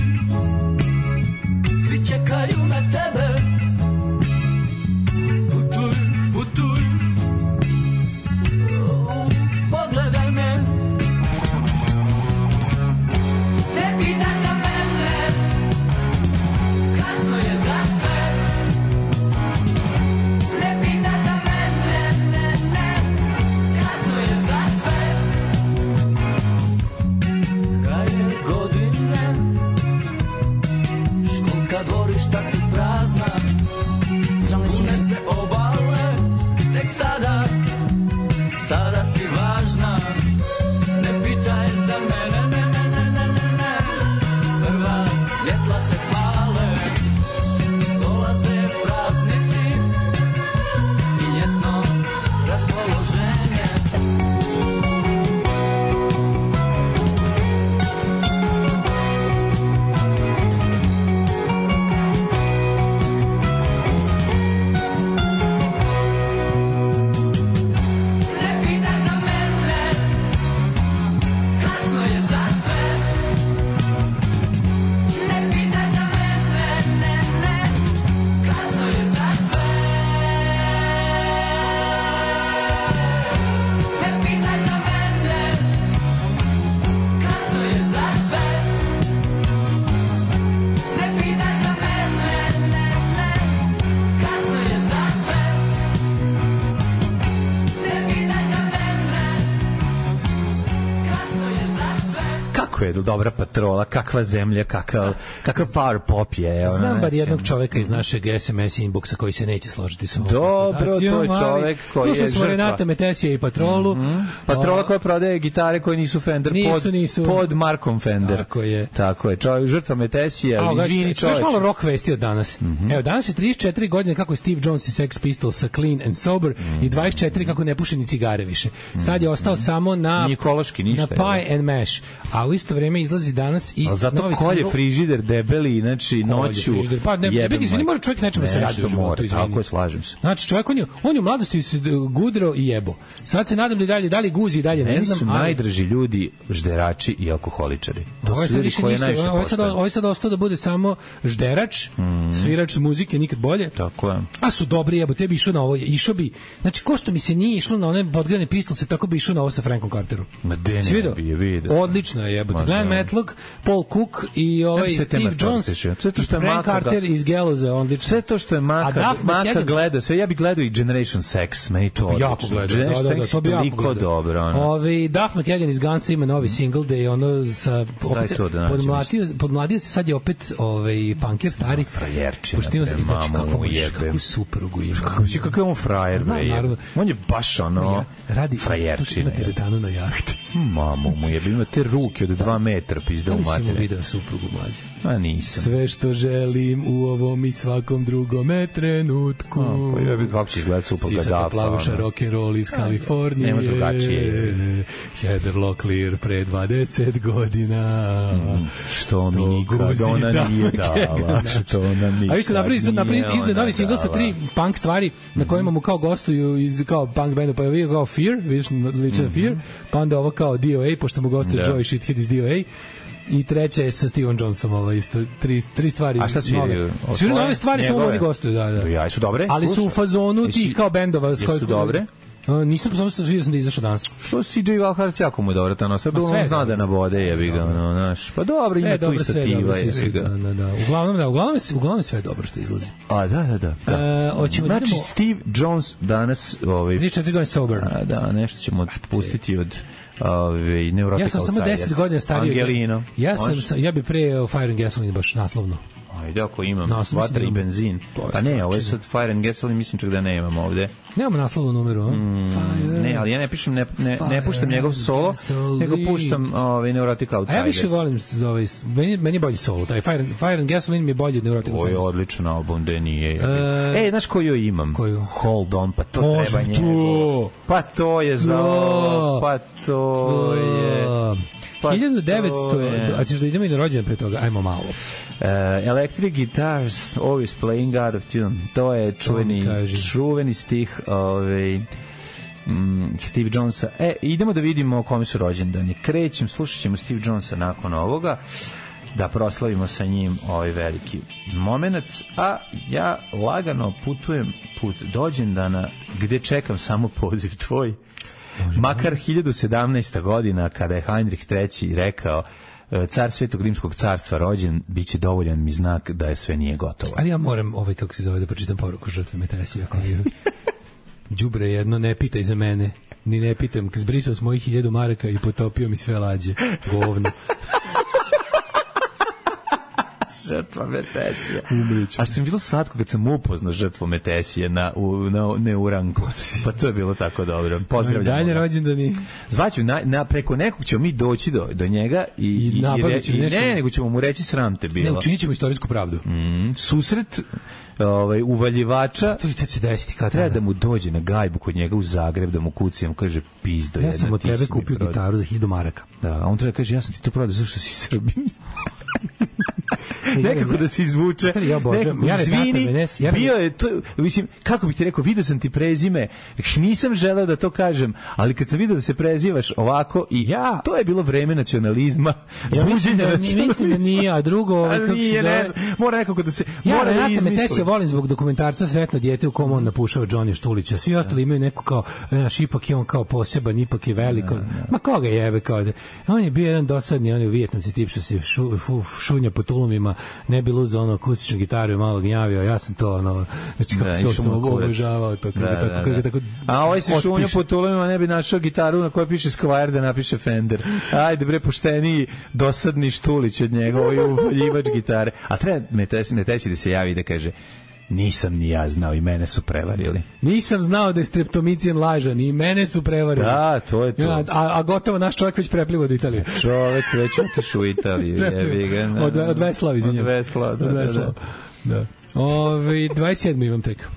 svi čekaju na tebe. Putuj, putuj, pogledaj me. Ne pitaj za mene, kasno je za sve. Ne pitaj za mene, ne, ne, kasno je za sve. Kraje godine, školska dvorišta su prazna. Pune se obale, tek sada, sada si važna. Ne pitaj za mene, ne, ne, ne, ne, ne, ne. Prva svjetla se pale, dolaze praznici i ljetno raspoloženje. Ne pitaj za mene, kasno je za sve. Ne pitaj za mene, ne, ne, kasno je za sve. Ne pitaj za mene, kasno je za sve. Ne pitaj za mene, ne, ne, kasno je za sve. Ne pitaj za mene, kasno je za sve. Kako je dobra patrola, kakva zemlja, kakav, kakav power pop je. Evo, Znam bar znači, jednog čoveka iz našeg es em es inboxa koji se neće složiti sa ovom Dobro, konstatacijom, to je čovek ali koji je slušali smo žrtva. Renata Metesija i Patrolu. Mm, patrola O, koja prodaje gitare koje nisu Fender Nisu, pod, nisu. pod markom Fender. Tako je. Tako je. Čovjek, žrtva Metesija, A, izvini još malo čoveče. rock vesti od danas. Mhm. Evo, danas je trideset četiri godine kako je Steve Jones i Sex Pistols sa Clean and Sober Mhm. i dvadeset četiri kako ne puši ni cigare više. Sad je ostao samo na Nije ekološki ništa, na Pie jel? and Mash. A u isto vrijeme izlazi danas i Ali zato novi kolje single- frižider debeli, znači Kolje noću. frižider. Pa ne, jebem izvini, majku. mora čovjek nečemu da se Nešto radi u životu, mora, izvini. Tako je, slažem se. Znači, čovjek, on je, on je u mladosti se gudro i jebo. Sad se nadam da i dalje, da li guzi i dalje, ne, Meni znam. su ali- najdraži ljudi žderači i alkoholičari. To Ovo je su sad ljudi više koje ništa, najviše ovo je sad, poštujem. ovo je sad ostao da bude samo žderač, svirač muzike, nikad bolje. Tako je. A su dobri, jebo, te bi išao na ovo, išao bi, znači, ko što mi se nije išlo na one podgrane pistolce, tako bi išao na ovo sa Frankom Carterom. Ma de ne Si vidio? bi je vidio. Odlično je, jebote. Ma Glenn da. Matlock, Paul Cook i ovaj sve te Steve mrtvace Jones še. Sve to i što je Frank Maka Carter ga- iz Gallows, odlično. Sve to što je A Maka, Duff Maka McKagan- gleda, sve ja bih gledao i Generation Sex, meni to odlično. Jako gledao, da, Generation da, da, Sex to bi je jako toliko gledao. dobro, ono. Ovi, Duff McKagan iz Gunsa ima novi single da je ono sa, opet se to da nađem. podmladio, podmladio se, sad je opet ovaj, punker stari. frajerčina, Pošto ima, bre, znači, mamu kako mu mu jebem. kakvu suprugu ima. Kako si kakav je on frajer, Znam, bre, naravno. je. On je baš ono, Ja, radi, frajerčina. ima teretanu na jahti. Mamu mu jebem, ima te ruke od dva metra, pizda Da u li si mu materiju. video suprugu mlađe? A nisam. Sve što želim u ovom i svakom drugome trenutku. A, pa jebem, kako će izgledati supruga Sisata Duffa, plavuša ono. rock'n'roll iz Kalifornije. Nemaš drugačije. Heather Locklear pre dvadeset godina. Što mi To nikad guzi ona da nije me dala, kegna. što ona nikad A vi ste napravili sad napravili nije izde ona novi singl sa tri dala. punk stvari na kojima mu kao gostuju iz kao punk benda, pa je bio kao Fear, vidiš liči na Fear, pa onda ovo kao D O A, pošto mu gostuje Da. Joey Shithead iz D O A. I treća je sa Steven Johnson, ovo isto, tri, tri stvari. A šta sviraju? nove. O Sviraju svoje? nove stvari, samo Njegove? oni gostuju, da, da. Ja, su dobre? Ali su u Slušaj. fazonu Jesi- tih kao bendova. s jesu kojih- dobre? A, nisam, samo sam vidio sam da je izašao danas. Što si D J Valhart jako mu je dobro, ta nosa, Ma sve on je zna dobro. da nabode, jebi ga, ono, znaš. Pa dobro, Sve ima je tu dobro, i sve je dobro, stativa, sve jebi je ga. da, da, da. Uglavnom, da, uglavnom, je- uglavnom je sve dobro što izlazi. A, da, da, da. da. E, hoćemo da Znači, idemo- Steve Jones danas, ovaj, trideset četiri godine sober. a, da, nešto ćemo pustiti od ovaj, Neurotic Ja sam samo Outsiders. deset godina stariji. Angelino. Ja sam, Može? sam ja bih pre uh, Fire and Gasoline baš naslovno. Ajde, ako imam No, sam vatra i mislim da imam. benzin. To je Pa ne, ovo je strašno. sad Fire and Gasoline, mislim čak da ne imam ovde. Nemamo naslovnu numeru, a? Mm, Fire. ne, ali ja ne pišem, ne, ne, ne Fire puštam njegov solo, Gasoline. nego puštam ovaj, Neurotic A Outsiders. ja više volim s- ovaj, s- meni, meni je bolji solo, taj Fire, Fire and Gasoline mi je bolji od Neurotic Ovo je Outsiders. odličan album, da nije. E, E, znaš koju imam? koju? Hold on, pa to Može treba to. njegov. Pa to je za... To. Pa to je... Pa hiljadu devetsto to je, a ćeš da idemo i na rođendan pre toga, ajmo malo. Uh, Electric Guitars Always Playing Out of Tune. To je čuveni, To mi kaži. čuveni stih ovaj, mm, Steve Jonesa. E, idemo da vidimo kome su rođendani. Krećem, slušat ćemo Steve Jonesa nakon ovoga, da proslavimo sa njim ovaj veliki moment, a ja lagano putujem put dođendana gde čekam samo poziv tvoj. Makar hiljadu sedamnaesta godina, kada je Heinrich treći rekao car Svetog Rimskog carstva rođen, biće dovoljan mi znak da je sve nije gotovo. Ali ja moram, ovaj, kako se zove, da pročitam poruku žrtve Metesija, koji đubre jedno, ne pitaj za mene, ni ne pitam, zbrisao s mojih hiljadu maraka i potopio mi sve lađe. Govno. Žrtva Metesija. A što sam bilo slatko kad sam upoznao žrtvu Metesije na, u, na Neuranku. Pa to je bilo tako dobro. Pozdravljamo Dalje ga. rođendani. Zvaću, na, na, preko nekog ćemo mi doći do, do njega i, I i, i, nabavit re- ćemo i nešto. ne, nego ćemo mu reći sram te Ne, bilo. učinit ćemo istorijsku pravdu. Mm, susret ovaj, uvaljivača. To će se desiti kad Treba tada. da mu dođe na gajbu kod njega u Zagreb, da mu kucijam, kaže pizdo Ja jedna. sam od ti si tebe mi kupio prodao. gitaru za hiljadu maraka. Da, a on treba da kaže, ja sam ti to prodao zato što si Srbin. Nekako da se izvuče. Znate li, ja obožavam- Nekako, ja ne izvini, tata Venes- ja ne- bio je to, mislim, kako bih ti rekao, vidio sam ti prezime, nisam želeo da to kažem, ali kad sam vidio da se prezivaš ovako i Ja- to je bilo vreme nacionalizma, Ja mislim buđenja da, ni- mislim da nacionalizma. nije, a drugo... Ovaj, A kako se nije, zove- ne znam, mora nekako da se, Ja mora da Renata izmisli. Metesija volim zbog dokumentarca Sretno dijete u kom on napušava Johnny Štulića. Svi ostali imaju neku kao, znaš, ipak je on kao poseban, ipak je veliko. Ma koga jebe kao da... On je bio jedan dosadni, on je u Vijetnamci tip što se šu, fu, šunja po tulumima, ne bi luzao ono akustičnu gitaru i malo gnjavio, ja sam to ono, znači kako Da, to išao sam mu kurac. obožavao, to kako, Da, tako, da, kako, da. tako, A ovaj se šunja otpiše. po tulumima, ne bi našao gitaru na kojoj piše Squire da napiše Fender. Ajde bre, pošteniji, dosadni Štulić od njega, ovaj uvaljivač gitare. A treba Metesi, Metesi da se javi i da kaže, nisam ni ja znao i mene su prevarili. Nisam znao da je streptomicijan lažan i mene su prevarili. Da, to je to. Ja, a, a gotovo naš čovjek već preplivo do Italije. Čovek već otišao u Italiju. jebi ga, da. Od, od Veslava, izvinjam Od se. Veslava, da, Od da, Veslava. da. Da. Ove, dvadeset sedam imam tek.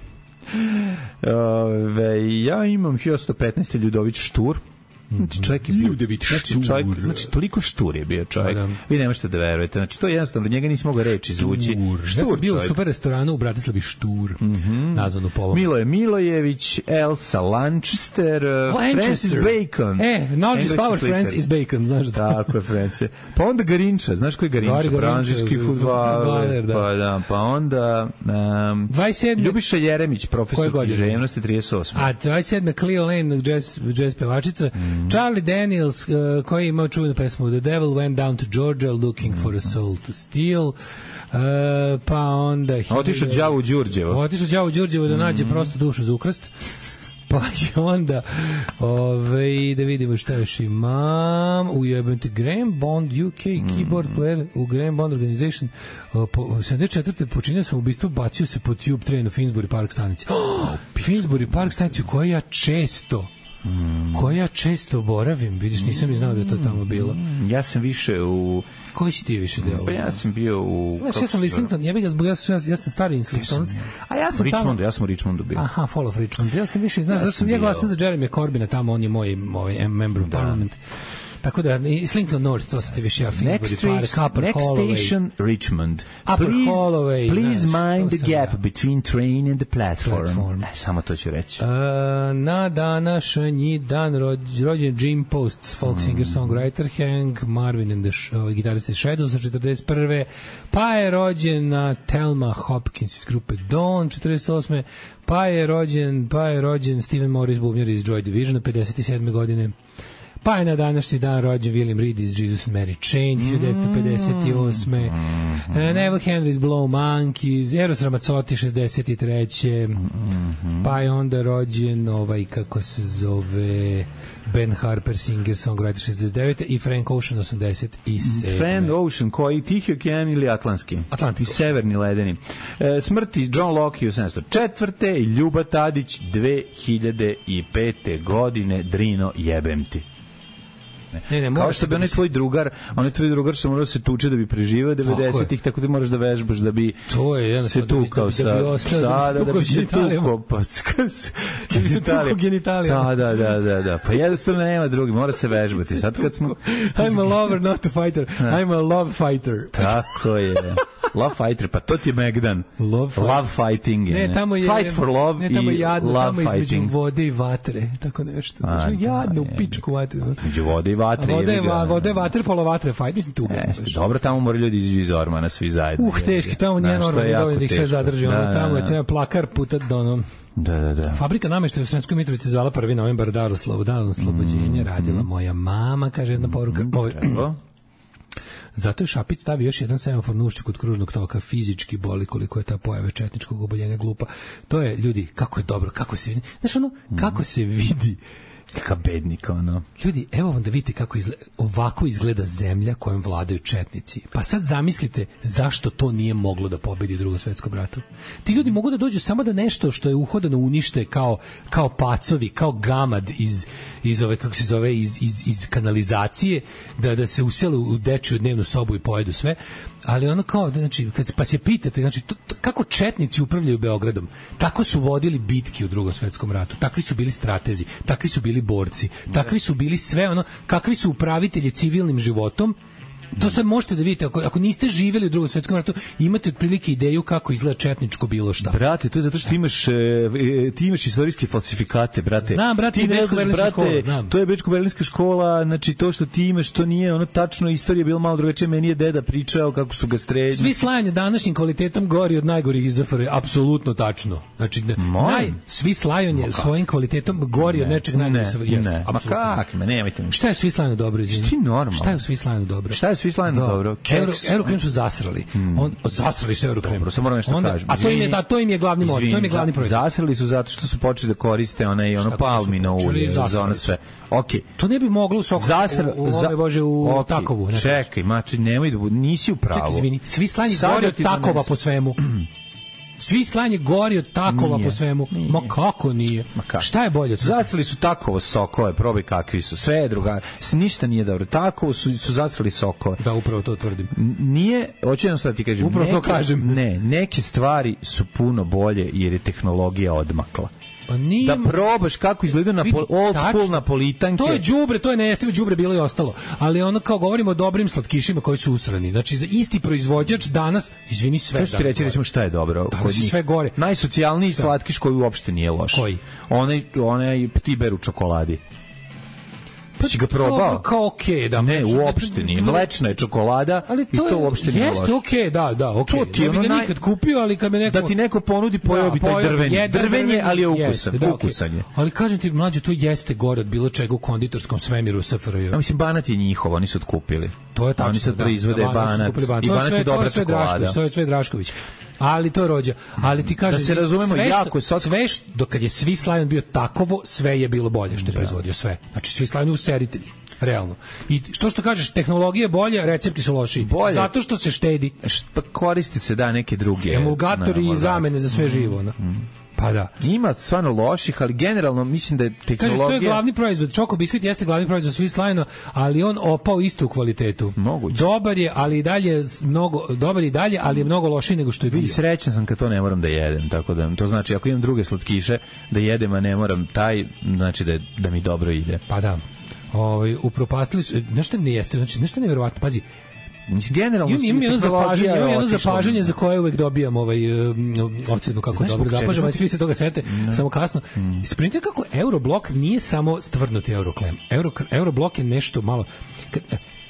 Ove, ja imam hiljadu sto petnaeste. Ljudović Štur. Znači čovjek je bio, Ljudović znači, čovjek, Štur. znači toliko štur je bio čovjek. Pa da. Vi ne možete da verujete. Znači to je jednostavno, od njega nisi mogao reći zvuči. Ja sam bio u čovjek. super restoranu u Bratislavi Štur, Mhm. nazvanu po ovom. Miloje Milojević, Elsa Lanchester, Francis Bacon. E, knowledge is engleski power, slikar. friends is bacon, znaš da. Tako je, France. Pa onda Garinča, znaš ko je Garinča? Gari Garinča, Francuski fudbaler, fudbaler, da. pa da. Pa onda um, dvadeset sedam. Ljubiša Jeremić, Koje profesor godine? književnosti, trideset osme. A dvadeset sedam. Cleo Lane, jazz, jazz pevačica. Mhm. Charlie Daniels, uh, koji je imao čuvenu pesmu The Devil Went Down to Georgia Looking for a Soul to Steal. Uh, pa onda... Otišao đavo u Đurđevo. Otišao đavo u Đurđevo da nađe Mhm. prostu dušu za ukrast. Pa je onda ove, da vidimo šta još imam u jebente Graham Bond U K keyboard player u Graham Bond Organization uh, po, sedamdeset četvrte počinio sam ubistvo, bacio se po tube train u Finsbury Park stanici. Oh, Finsbury Park stanici koja ja često koja ja često boravim, vidiš, nisam i znao da je to tamo bilo. Ja sam više u... Koji si ti više deo? Pa ja sam bio u... Znaš, kako ja sam se Islington, ja bih ga zbog, ja sam, ja sam stari Islingtonac, a ja zove? sam tamo... Richmondu, ja sam u Richmondu bio. Aha, Fall of Richmond. Ja sam više, znaš, Ja ja, sam sam, ja bio. glasam za Jeremy Corbina, tamo on je moj, moj member of parliament. Tako da, Islington North, to sam ti više ja Next, Finsbury Park, station, Upper next Holloway. station, Richmond. Upper please, Holloway, Please znaš, mind to the sam gap ja. between train and the platform. Platform. E, samo to ću reći. Uh, na današnji dan rođ, rođen Jim Post, folk Mm. singer, songwriter, Hank Marvin and the sh, uh, gitarist iz Shadows sa četrdeset prve. Pa je rođena Thelma Hopkins iz grupe Dawn četrdeset osme. Pa je rođen, pa je rođen Steven Morris, bubnjar iz Joy Divisiona pedeset sedme godine. Pa je na današnji dan rođen William Reed iz Jesus and Mary Chain, hiljadu devetsto pedeset osme. Mm. Neville Henry iz Blow Monkeys, Eros Ramazzotti, šezdeset treće. Mm. Pa je onda rođen ovaj, kako se zove, Ben Harper, singer, songwriter, šezdeset devete i Frank Ocean, osamdeset sedme. Frank Ocean, koji Tihi okean ili Atlantski? Atlantik. I severni ledeni. E, smrti John Locke osamnaeste četvrte i Ljuba Tadić dve hiljade pete godine. Drino, jebem ti. Ne, ne, kao što bi onaj tvoj drugar, onaj tvoj drugar što morao se tuče da bi preživeo devedesetih, tako da moraš da vežbaš da bi to je se tukao sa sada da bi se tukao pa da bi se tukao genitalijama. Da, da, da, da. Pa jednostavno nema drugi, mora se vežbati. Sad kad smo I'm a lover, not a fighter. I'm a love fighter. Tako je. Love fighter, pa to ti je Megdan. Love, love fighting. Ne, ne, tamo je fight for love ne, tamo i jadno, love tamo fighting. Između vode i vatre, tako nešto. Znači, jadno u pičku vatre. Između vode i vatre. Vode je va, vode vatre, pola vatre, fight, nisam tu. Jeste, dobro, tamo moraju ljudi izađu iz ormana, svi zajedno. Uh, teški, tamo nije normalno dovoljno da ih sve zadrži. Ono, da, tamo je da. treba plakar putat do ono. Da, da, da. Fabrika nameštaja u Sremskoj Mitrovici zvala prvi novembar Daroslavu, dan oslobođenja, radila moja mama, kaže jedna poruka. Ovaj, zato je Šapić stavio još jedan semafor na ušću kod kružnog toka, fizički boli koliko je ta pojava četničkog oboljenja glupa. To je, ljudi, kako je dobro, kako se vidi. Znaš ono, kako se vidi kakav bednik, ono. Ljudi, evo vam da vidite kako izgleda, ovako izgleda zemlja kojom vladaju četnici. Pa sad zamislite zašto to nije moglo da pobedi u Drugom svetskom ratu. Ti ljudi mogu da dođu samo da nešto što je uhodano unište kao, kao pacovi, kao gamad iz, iz ove, kako se zove, iz, iz, iz kanalizacije, da, da se usele u dečiju dnevnu sobu i pojedu sve. Ali ono kao, znači, kad, pa se pitate, znači, to, to, kako četnici upravljaju Beogradom, tako su vodili bitke u Drugom svetskom ratu, takvi su bili stratezi, takvi su bili borci, takvi su bili sve ono, kakvi su upravitelji civilnim životom. To sad možete da vidite, ako, ako niste živjeli u Drugom svetskom ratu, imate otprilike ideju kako izgleda četničko bilo šta. Brate, to je zato što imaš, e, ti imaš istorijske falsifikate, brate. Znam, brate, ti i Bečko-Berlinska škola, znam. To je Bečko-Berlinska škola, znači to što ti imaš, to nije ono tačno, istorija je bila malo drugačije, meni je deda pričao kako su ga streljali. Svi slajanje današnjim kvalitetom gori od najgorih iz Z F R, apsolutno tačno. Znači, naj, svi slajanje svojim kvalitetom gori ne, od nečeg najgorih iz Z F R. Ne, ne, ma kak, me nemojte mi. Šta je svi slajanje dobro, izvini? Šta je normalno? Šta je u svi slajanje dobro? Šta je svi slajanje dobro? Euro, Eurokrem su zasrali. Mm. On, zasrali se Eurokrem. Dobro, samo moram nešto Onda, kažem. A to im je, da, to im je glavni motiv, to im je glavni proizvod. Zasrali su zato što su počeli da koriste onaj ono palmino ulje za ono sve. Okej. To ne bi moglo u soku, Zasr, u, u, za, bože, u okay. Takovu. Ne čekaj, ma, nemoj da nisi u pravu. Čekaj, izvini, svi slanje gori od Takova po svemu. Svi slanje gori od Takova nije, po svemu. Nije. Ma kako nije? Ma kako? Šta je bolje? Zasrali su Takovo sokove, probaj kakvi su. Sve je druga. Ništa nije dobro. Takovo su, su zasrali sokove. Da, upravo to tvrdim. Nije, hoću jedno sad ti kažem. Upravo neke, to kažem. Ne, neke stvari su puno bolje jer je tehnologija odmakla. Pa nije, da probaš kako izgleda na pol, old school napolitanke. To je đubre, to je nejestivo đubre bilo i ostalo. Ali ono kao govorimo o dobrim slatkišima koji su usrani. Znači za isti proizvođač danas, izvini, sve. Kako ti reći recimo šta je dobro da, kod njih? Sve gore. Najsocijalniji slatkiš koji uopšte nije loš. Koji? Onaj onaj ptiber u čokoladi. Pa si ga probao? Kao okej, okay, da. Ne, uopšte nije. Mlečna je čokolada ali to i to uopšte nije loše. Jeste okej, okay, da, da, okej. Okay. To ti je ono naj... nikad kupio, ali kad me neko... Da ti neko ponudi, pojeo bi taj drvenje. Drvenje, ali je ukusan. Da, ukusan je. Ali kažem ti, mlađe, to jeste gore od bilo čega u konditorskom svemiru S F R J. Ja mislim, Banat je njihov, oni su otkupili. To je tačno, oni sad proizvode da, Banat. I Banat je dobra čokolada. To je sve Drašković. Ali to je rođa. Ali ti kažem, da se razumemo, sve jako što, sve što, dok kad je Svi Slajon bio takovo, sve je bilo bolje što je proizvodio, sve. Znači, Svi Slajon je useritelj. Realno. I što što kažeš, tehnologija je bolja, recepti su lošiji. Bolje. Zato što se štedi. Pa koristi se da neke druge. Emulgatori i zamene za sve mm, živo. No? Mm. Pa da. Ima stvarno loših, ali generalno mislim da je tehnologija... Kaže, to je glavni proizvod. Čoko biskvit jeste glavni proizvod Svi Slajno, ali on opao isto u kvalitetu. Moguće. Dobar je, ali i dalje mnogo, dobar i dalje, ali je mnogo lošiji nego što je bio. Vidi, srećan sam kad to ne moram da jedem, tako da to znači ako imam druge slatkiše da jedem, a ne moram taj, znači da, da mi dobro ide. Pa da. Ovaj upropastili su nešto ne jeste, znači nešto neverovatno, pazi. Mislim generalno imam imam jedno zapažanje, imam jedno zapažanje za koje uvek dobijam ovaj um, ocenu kako znaš, dobro zapažam, ali svi se toga sete, no. Samo kasno. Mm. Spremite kako Euroblok nije samo stvrnuti Euroklem. Euro Euroblok je nešto malo kad,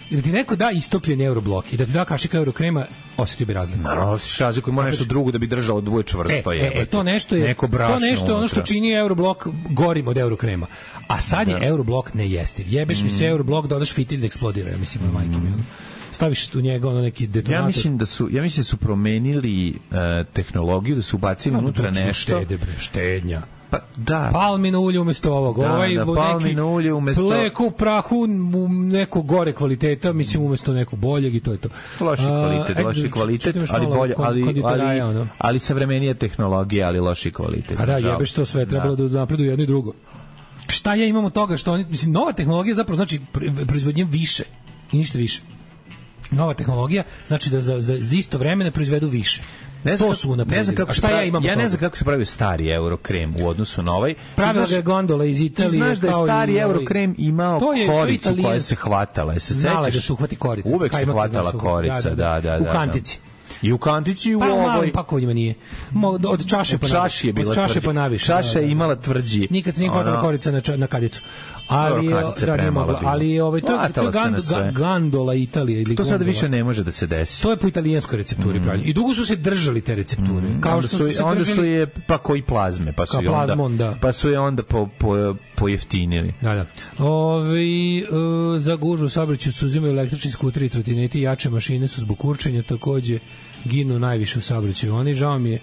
da ti neko da istopljeni Euroblok i da ti da kašika Eurokrema, osetio bi razliku. Naravno, osjetiš razliku, ima nešto drugo da bi držalo dvoje čvrsto. E, e, e, to nešto je, neko brašno to nešto je ono što unutra. čini Euroblok gorim od Eurokrema. A sad je Euroblok nejestiv. Jebeš mi se Euroblok, dodaš fitilj da eksplodira, ja mislim, na majke mi. ono. Staviš u njega ono neki detonator. Ja mislim da su ja mislim da su promenili uh, tehnologiju, da su ubacili unutra nešto. Štede, bre, štednja. Pa da. Palmino ulje umesto ovog. Da, ovaj da, palmino ulje umesto- mleko u prahu u neko gore kvaliteta, mislim umesto neko boljeg i to je to. Loši kvalitet, A, loši ajde, kvalitet, imaš ali malo bolje, kon- ali konditeraja, ali ono. ali savremenija tehnologija, ali loši kvalitet. A da, žao. jebeš to sve, trebalo da, da napreduju jedno i drugo. Šta ja imam od toga što oni, mislim, nova tehnologija zapravo znači pr- proizvodnje više i ništa više. Nova tehnologija znači da za, za, za isto vreme proizvedu više. Ne znam, to su ne znam unapredili. kako A se šta pravi, ja imam od ja ne toga? znam kako se pravi stari Eurokrem u odnosu na ovaj. Ti Pravila znaš- ga je gondola iz Ti Italije. znaš da je kao i stari ovaj- Eurokrem imao To je- to je koricu koja italijanski. se hvatala. Je se Znala sećaš? da se uhvati korica. Uvek Kaj se ima kad hvatala znaš, korica, da, da, da. U kantici. I u kantici i u Pa u ovoj. malim pakovanjima nije. Mo- Od čaše pa naviše. Čaši je bila Od čaše tvrđi. pa naviše. Čaša da, je da. imala tvrđi. Nikad se nije hvatala Ono- korica na, ča- na kadicu. Ali, Dobro, kadica je da, nije premala mogla. bila. Ali ovaj, to, je- to je Hvatala se na gand, sve. ga- gandola Italije. Ili To sada gondola. više ne može da se desi. To je po italijanskoj recepturi pravljeno. I dugo su se držali te recepture. Kao onda što su, su se onda držali... su je pa koji plazme, pa su Kao je onda plazmon, da. pa su je onda po po pojeftinili. Da, da. Ove, e, za gužu u saobraćaju su uzimaju električni skuteri i trotineti, jače mašine su zbog kurčenja, takođe ginu najviše u saobraćaju. Oni, žao mi je,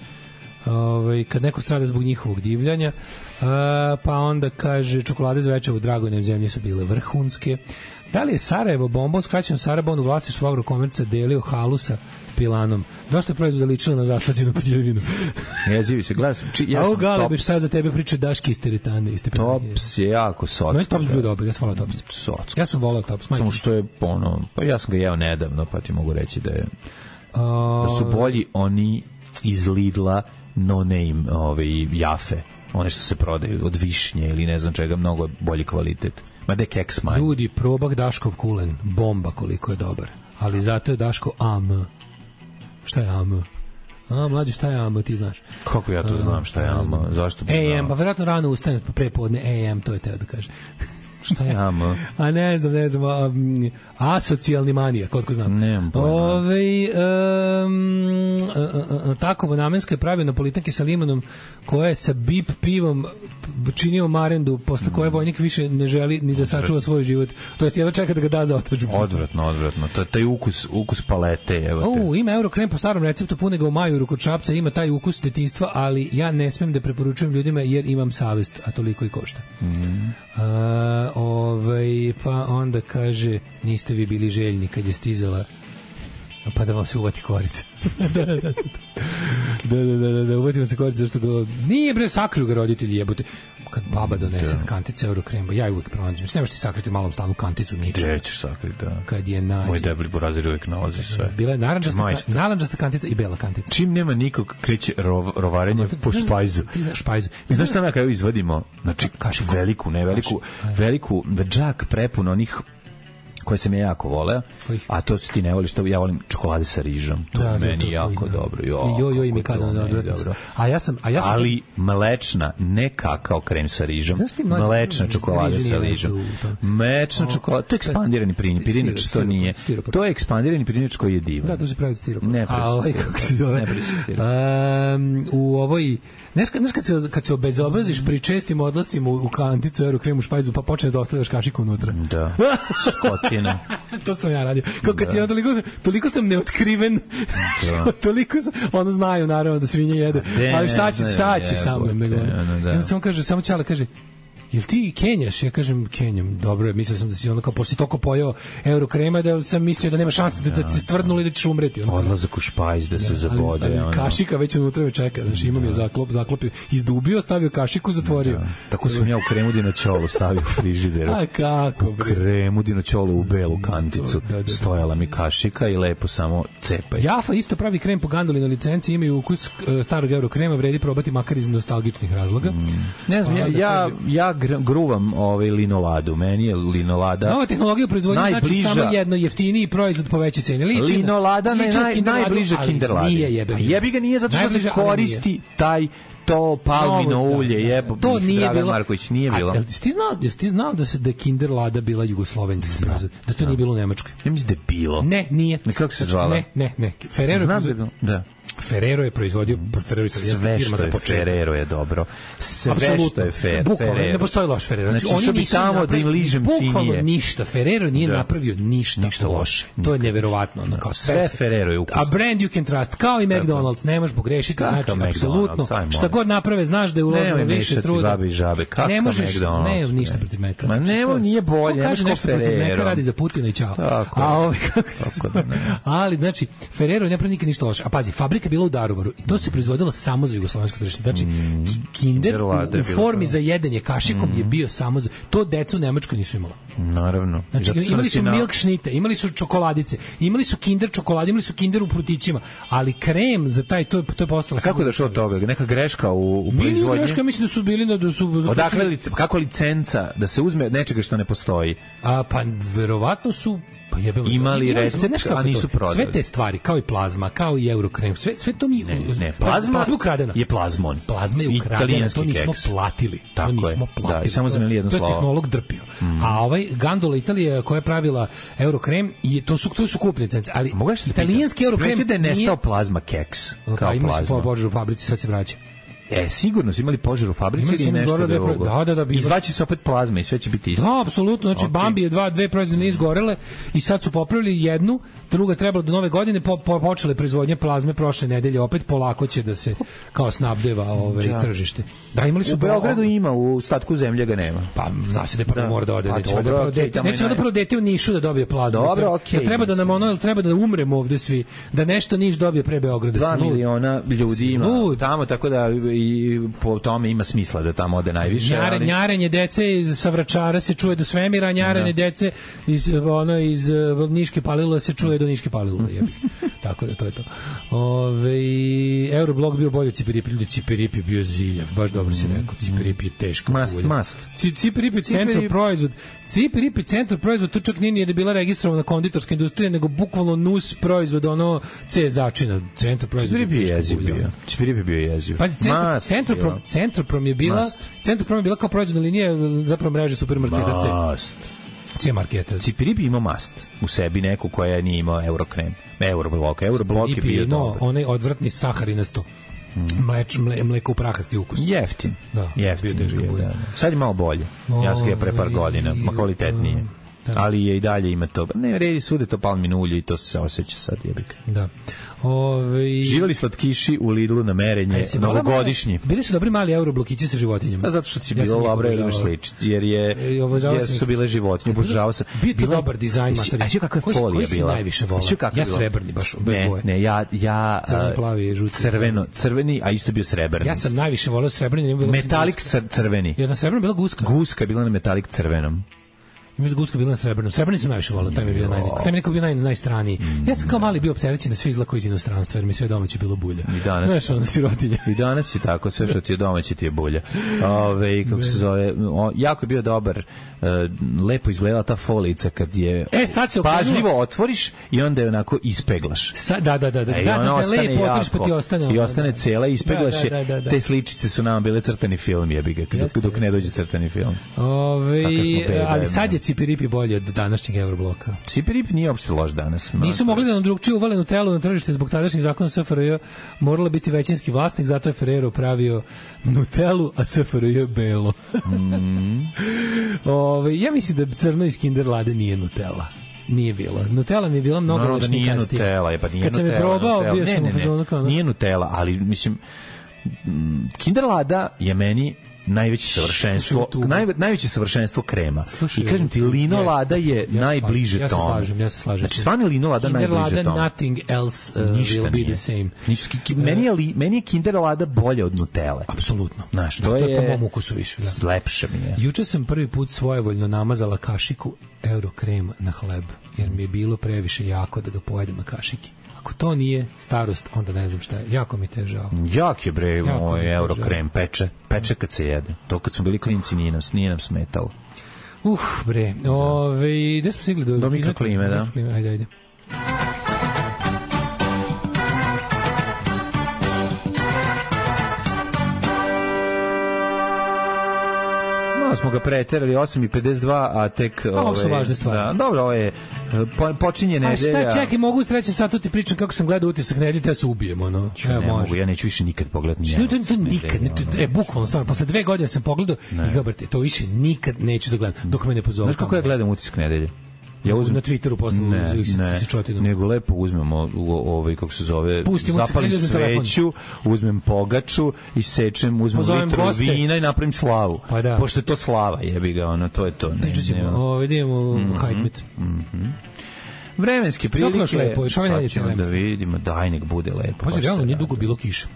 ovaj, kad neko strada zbog njihovog divljanja, a, pa onda kaže čokolade za večer u Dragonem zemlji su bile vrhunske. Da li je Sarajevo bombon, skraćeno Sarabon u vlasništvu Agrokomerca delio halu sa Pilanom? Došto je proizvod zaličilo na zaslađenu podjeljinu? Jezivi se glas. Či, ja A sam u Galebe, Tops. šta za tebe priče Daški iz teretane? Iz teretane? Tops je jako socko. No je Tops bio dobar, ja sam volao Tops. Socko. Ja sam volao Tops. majke. Samo što je ono, pa ja sam ga jeo nedavno, pa ti mogu reći da je da su bolji oni iz Lidla no name ove jafe, one što se prodaju od višnje ili ne znam čega, mnogo bolji kvalitet. Ma da je keks manj. Ljudi, probak Daškov kulen, bomba koliko je dobar. Ali zato je Daško A M. Šta je A M? A, mlađi, šta je A M, ti znaš? Kako ja to znam šta je A M? Zašto bi A M, znao? pa vjerojatno rano ustane pa prepodne A M, to je teo da kaže. Šta je A M? A ne znam, ne znam, a, m, asocijalni manija, koliko znam. Nemam pojma. Ove, um, takovo namenska je pravio napolitanke sa limanom koja je sa bip pivom činio marendu, posle koje vojnik više ne želi ni da sačuva svoj život. To jest jedno čeka da ga da za otadžbu. Odvratno, odvratno. To je taj ukus, ukus palete, evo te. U, ima Eurokrem po starom receptu, pune ga u maju kod Šapca, ima taj ukus detinjstva, ali ja ne smem da preporučujem ljudima jer imam savest, a toliko i košta. Mm. A, ovaj, pa onda kaže, niste vi bili željni kad je stizala, pa da vam se uvati korica. da, da, da, da, da, da, da, da, uvati vam se korica, zašto ga... Nije bre, sakriju ga roditelji, jebote. Kad baba donese kantice Eurokrema, ja je uvijek pronađem. Ne možeš ti sakriti u malom stanu kanticu ničega. Gde ćeš sakriti, da. Kad je nađe. Moj debeli burazir uvijek nalazi sve. Bila je naranđasta, Majstor. naranđasta kantica i bela kantica. Čim nema nikog, kreće rov, rovarenje po špajzu. Ti znaš špajzu. I znaš šta na kraju izvadimo? Znači, Kašiku. veliku, ne veliku, veliku, džak prepun onih koje sam ja jako voleo, Kojih? a to ti ne voliš, to ja volim čokolade sa rižom. To Da, je da, meni to jako koji, da. dobro. Jo, I jo, jo, i kako mi kada to da meni odvratno. dobro. A ja sam, a ja sam Ali mlečna, ne kakao krem sa rižom, Znaš ti mlađe, mlečna riž čokolada nije sa nešto rižom. u tom. Mlečna O, čokolada, to je ekspandirani pirinč, pirinč to stiropor, nije. stiropor. To je ekspandirani pirinč koji je divan. Da, to se pravi od stiropora. Ne pravi A se ovaj, stiropor. kako se zove? Ne pravi se stiropor. Um, u ovoj, znaš, kad- znaš kad se, kad se obezobraziš pri čestim odlascima u, u kanticu Eurokremu špajzu, pa počneš da ostavljaš kašiku unutra. Da, skotina. To sam ja radio. Kao kad si ja toliko, toliko sam neotkriven, Da. toliko sam, ono znaju naravno da svinje jede, De, ali šta ne će, znaju, šta će jebote, sa mnom, nego. ono, da. I onda samo kaže, samo Ćale kaže, jel ti kenjaš? Ja kažem, kenjam, dobro je, mislio sam da si ono kao, pošto si toliko pojeo Eurokrema, da sam mislio da nema šanse da, da ti stvrdnuli da ćeš umreti. Ono, Odlazak u špajz da se zabode. ali, ali ono. kašika već unutra me čeka, znači imam je zaklop, zaklopio, izdubio, stavio kašiku, zatvorio. Tako sam ja u kremu dinoćolu stavio u frižideru. A kako, bre? Kremu dinoćolu u belu kanticu. Da, da, da. Stojala mi kašika i lepo samo cepaj. Jafa isto pravi krem po gandoli na licenci, imaju ukus e, starog Eurokrema, vredi probati makar iz nostalgičnih razloga. Ne znam, Pa ja, onda ja, kaže- ja gr- gruvam ovaj linoladu. Meni je linolada Nova tehnologija u proizvodnji znači samo jedno jeftiniji proizvod po većoj ceni. Liči linolada na, naj, naj, najbliža Kinderladi. Nije jebe. Jebi ga nije zato što se koristi taj to palmino no, ulje, da, je da, to nije Dragan bilo. Marković nije bilo. A, ti znao, jesi ti znao da se da Kinderlada bila jugoslovenski proizvod, da to nije bilo u Nemačkoj? Ja mislim da je bilo. Ne, nije. Ne, kako se zvala? Ne, ne, ne. Ferrero znam da je bilo. Da. Ferrero je proizvodio Ferrero italijanska firma za početak. Ferrero je dobro. Sve Apsolutno. što je fer, Bukvalno, Ferrero. ne postoji loš Ferrero. Znači, znači oni nisu tamo da im ližem bukvalno činije. ništa. Ferrero nije da. napravio ništa, ništa loše. To je neverovatno. Da. Kao sve, sve Ferrero je ukusno. A brand you can trust, kao i McDonald's, nemaš pogrešiti. Znači, apsolutno. Šta god naprave, znaš da je uloženo više truda. Ne možeš, McDonald's. Ne, ništa protiv Meka. Ma nemo, nije bolje. Kaže nešto protiv Meka, radi za Putina i čao. A ovaj, kako se ali, znači, Ferrero je napravio nikad ništa loše. A pazi, fabrika je bila u Daruvaru i to se proizvodilo samo za jugoslovensko tržište. Znači, mm, Kinder u, u formi za jedenje kašikom mm. je bio samo za... To deca u Nemačkoj nisu imala. Naravno. Znači, imali su milk šnite, imali su čokoladice, imali su Kinder čokolade, imali su Kinder u prutićima, ali krem za taj, to je, to je postalo... A kako je došlo od toga? Neka greška u, u proizvodnji? Nije greška, mislim da su bili... Da su Odakle, lice, kako licenca da se uzme od nečega što ne postoji? A, pa, verovatno su... Pa jebemo, imali recept, a nisu prodali. Sve te stvari, kao i plazma, kao i Eurokrem, sve, sve to mi... Ne, ne, plazma je ukradena. Je plazmon. Plazma je ukradena, to nismo keks. platili. Tako to nismo je. platili. Da, i samo zameli jedno slovo. To je tehnolog drpio. Mm. A ovaj Gandola Italija koja je pravila Eurokrem, i to su, to su kupne cence. Ali italijanski Eurokrem... da je nestao plazma keks. Kao pa, imali plazma. su po Božu u fabrici, sad se vraća. E, sigurno su imali požar u fabrici ili nešto drugo. Da, da, da. Izvaći se opet plazma i sve će biti isto. Da, apsolutno. Znači, okay. Bambi je dva, dve proizvodne izgorele i sad su popravili jednu, druga trebala do nove godine, po, po, počele proizvodnje plazme prošle nedelje, opet polako će da se kao snabdeva ovaj, ja. tržište. Da, imali su... U Beogradu ima, u ostatku zemlje ga nema. Pa, zna se da je prvo mora da ode. Pa, neće dobro, da okay, dete, neće da prvo dete u Nišu da dobije plazmu. Dobro, okej. Okay, treba da nam ono, treba da umremo ovde svi, da nešto Niš dobije pre Beograda. Dva miliona ljudi ima tamo, tako da i po tome ima smisla da tamo ode najviše. Njare, ali... Njarenje dece iz sa Vračara se čuje do svemira, njarenje da. dece iz, ono, iz uh, Niške Palilule se čuje do Niške Palilule. Tako da to je to. Ove, Euroblog bio bolje od Cipiripi, ljudi Cipiripi bio ziljav, baš dobro si rekao, Cipiripi je teško. Must, must. Cipiripi centar proizvod, Cipiripi centar proizvod, to čak nije da je bila registrovana konditorska industrija, nego bukvalno nus proizvod, ono C začina, centar proizvod. Cipiripi je jeziv bio. Cipiripi bio jeziv. Pazi, centar, Centroprom, Centroprom je bila, Must. Centroprom je bila kao proizvodna linija, zapravo mreže supermarketa C. Must. C marketa. Cipiripi ima mast u sebi neku koja nije imao Eurokrem. Euroblok, Euroblok je bio dobar. Onaj odvratni saharinasto. Mm. Mleč, mle, mleko u prahasti ukus. Jeftin. Da, Jeftin bio, bio, da. Sad je malo bolje. Ja sam ga pre par godina, ma kvalitetnije. Da. Ali je i dalje ima to. Ne, redi sude to palmino ulje i to se osjeća sad jebik. Da. Ove... Živeli slatkiši u Lidlu na merenje, novogodišnji. Bili su dobri mali euroblokići sa životinjama. A zato što ti je bilo dobro da sličiti, jer je jer su bile životinje, obožavao sam. Bio je dobar dizajn materija. A sve kakva je folija bila? Koji si najviše volao? Ja srebrni baš. Ne, ne, ja, ja plavi, žuti, crveno, crveni, a isto bio srebrni. Ja sam najviše volao srebrni. Metalik crveni. Ja na srebrnom bila guska. Guska je bila na metalik crvenom. Ima guska bila na srebrnom. Srebrni sam najviše volao, taj mi je bio najneko. Taj mi je neko bio naj, najstraniji. Ja sam kao mali bio opterećen da sve izlako iz inostranstva, jer mi sve domaće bilo bulja. I danas. Znaš, ono sirotinje. I danas si tako, sve što ti je domaće ti je bulja. Ove, kako se zove, o, jako je bio dobar, uh, lepo izgledala ta folica kad je e, sad se pažljivo otvoriš i onda je onako ispeglaš. Sa, da, da, da. Da, da, da, da lepo otvoriš pa ti ostane. I ostane cela, ispeglaš je. Da, da, da, da. Te sličice su nam bile crtani film, jebi ga, dok, dok ne dođe crtani film. Ove, ali sad je Cipiripi bolje od današnjeg Eurobloka. Cipiripi nije uopšte loš danas. Nisu mogli da nam drugčije uvale Nutellu na tržište zbog tadašnjih zakona S F R J. Morala biti većinski vlasnik, zato je Ferrero pravio Nutellu, a S F R J belo. mm. Ove, ja mislim da crno iz Kinderlade nije Nutella. Nije bilo. Nutella mi je bila mnogo no, lešnikastija. Nije Nutella, je pa nije Kad Nutella. Kad sam je probao, Nutella. bio ne, sam ne, u fazonu kao... Nije Nutella, ali mislim... Kinderlada je meni najveće savršenstvo, naj, najveće savršenstvo krema. Slušaj, I kažem ti, linolada je ja najbliže ja tome. Ja se slažem, ja se slažem. Znači, stvarno linolada najbliže tome. Nothing else uh, Ništa will nije. be the same. Ništa, meni, je li, meni je Kinderlada bolje od Nutelle. Apsolutno. Znaš, to, to je... je po mom ukusu više. Da. Lepše mi je. Juče sam prvi put svojevoljno namazala kašiku Eurokrema na hleb, jer mi je bilo previše jako da ga pojedem na kašiki. ako to nije starost, onda ne znam šta je. Jako mi te žao. Jak je bre, Jako mi moj je Eurokrem, peče. Peče kad se jede. To kad smo bili klinci nije nam, nije nam smetalo. Uh, bre. Ove, gde smo stigli do... Do mikroklime, da. Ajde, ajde. Smo ga preterali osam i pedeset dva, a tek ovo su važne stvari. Da, dobro, ovo je po, počinje nedelja. A šta, čekaj, mogu u trećem satu ti pričam kako sam gledao Utisak nedelje, te se ubijemo, ono. Evo, ne može. Mogu, ja neću više nikad pogledati ni jedno. To nikad, ne, to, e, bukvalno, stvarno, posle dve godine sam pogledao i kao, brate, to više nikad neću da gledam, dok me ne pozove. Znaš kako ja gledam Utisak nedelje? Ja uzmem na Twitteru posle se čotinom. Nego lepo uzmemo ovaj kako se zove, zapalim sveću, uzmem pogaču i sečem, uzmem litru vina i napravim slavu. Pa da. Pošto je to slava, jebi ga, ono, to je to. Ne, ne. Ovaj idemo hajtmet. Mhm. Vremenske prilike, lepo, ćemo da vidimo, daj nek bude lepo. Pa realno nije dugo bilo kiše.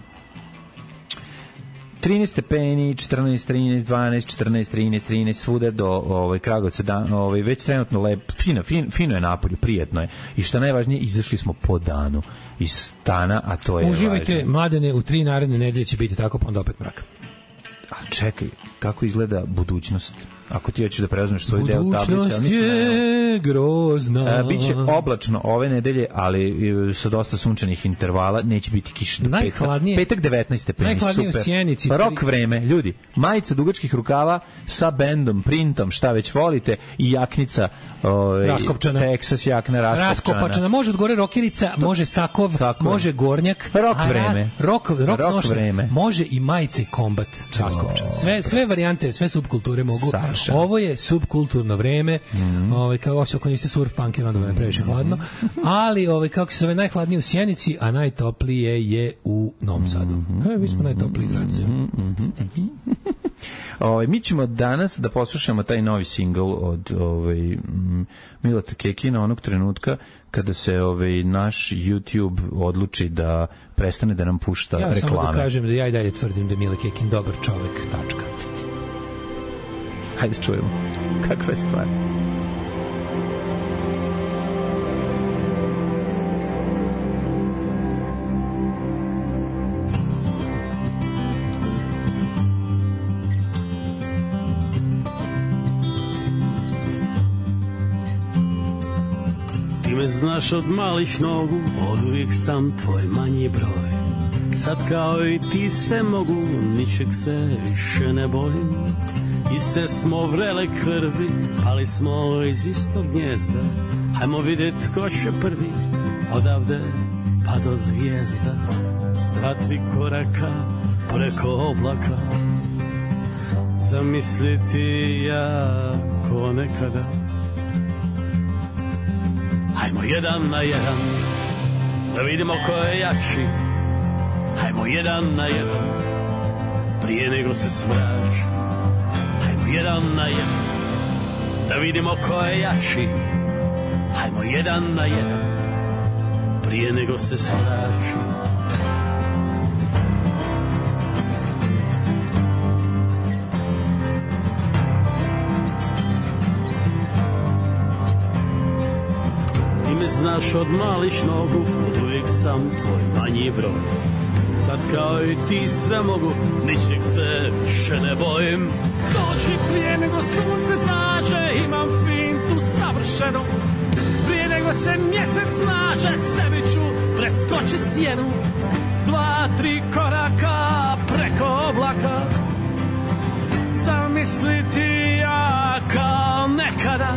trinaest stepeni, četrnaest, trinaest, dvanaest, četrnaest, trinaest, trinaest, svuda do ovaj Kragovca, dan, ovaj već trenutno lep, fino, fino, fino je napolju, prijetno je. I što najvažnije, izašli smo po danu iz stana, a to je uživajte, važno. Mladene, u tri naredne nedelje će biti tako, pa onda opet mrak. A čekaj, kako izgleda budućnost? Ako ti hoćeš da preuzmeš svoj deo tablice, budućnost je grozna. A, biće oblačno ove nedelje, ali sa dosta sunčanih intervala, neće biti kiša do petka. Petak devetnaest stepeni, super. Sjenici, rok vreme, ljudi, majica dugačkih rukava sa bendom, printom, šta već volite, i jaknica, ovaj, raskopčana. Texas jakna raskopčana. Raskopačana, može od gore rokerica, može sakov, tako može gornjak. Rok vreme. Rok, rok, rok nošna, vreme. može i majice kombat raskopčan. Sve, sve varijante, sve subkulture mogu. Saša. Ovo je subkulturno vreme, mm. ovaj, kao ako niste surf punker, onda je previše hladno, ali ovaj, kako se zove, najhladnije u Sjenici, a najtoplije je u Novom Sadu. Mm -hmm. E, mi smo najtopliji grad. Mm -hmm. Ovaj, mi ćemo danas da poslušamo taj novi singl od ovaj, Mileta Kekina, onog trenutka kada se ovaj, naš YouTube odluči da prestane da nam pušta ja reklame. Ja samo da kažem da ja i dalje tvrdim da je Mile Kekin dobar čovek, tačka. Hajde čujemo kakva je stvar. Ti me znaš od malih nogu, od uvijek sam tvoj manji broj. Sad kao i ti sve mogu, ničeg se više ne bojim. Iste smo vrele krvi, ali smo iz istog gnjezda. Hajmo vidjet ko će prvi, odavde pa do zvijezda. S dva, tri koraka preko oblaka, zamisliti ja ko nekada. Hajmo jedan na jedan, da vidimo ko je jači. Hajmo jedan na jedan, prije nego se smrači. Jedan na jedan, da vidimo ko je jači. Hajmo jedan na jedan, prije nego se smrači. Ti me znaš od malih nogu, od uvijek sam tvoj manji broj. Sad kao i ti sve mogu, ničeg se više ne bojim. Dođi prije nego sunce zađe, imam fintu savršenu. Prije nego se mjesec nađe, sebi ću preskočit sjenu. S dva, tri koraka preko oblaka, zamisliti ja kao nekada.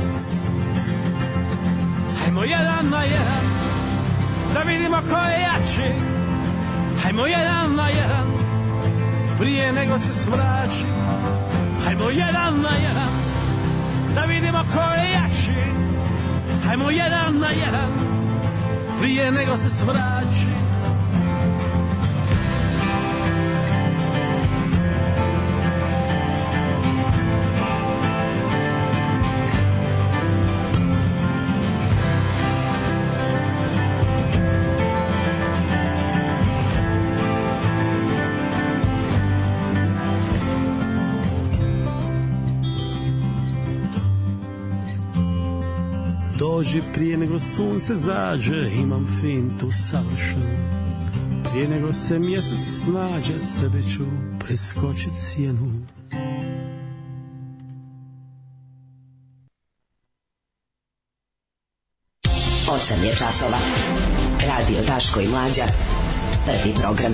Hajmo jedan na jedan, da vidimo ko je jači. Hajmo jedan na jedan, prije nego se smrači. Hajmo jedan na jedan, da vidimo ko je jači. Hajmo jedan na jedan, prije nego se smrači. dođi prije nego sunce zađe, imam fintu savršenu. Prije nego se mjesec snađe, sebe ću preskočit sjenu. osam je časova. Radio Daško i Mlađa. Prvi program.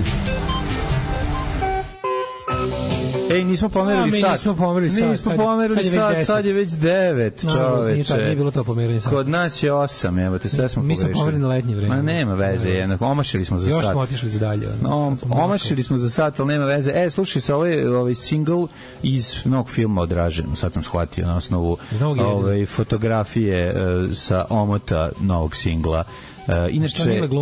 Ej, nismo pomerili sad. Nismo pomerili sad. Nismo pomerili sad, sad je već devet, čoveče. Nije bilo to pomerili sad. Kod nas je osam, evo te, sve smo pogrešili. Mi smo pomerili na letnje vreme. Ma nema veze, jednako, omašili smo za sat. Još smo otišli za dalje. No, omašili smo za sat, ali nema veze. E, slušaj se, ovaj, ovaj single iz novog filma Odražen, sad sam shvatio na osnovu ovaj, fotografije uh, sa omota novog singla. Uh, inače,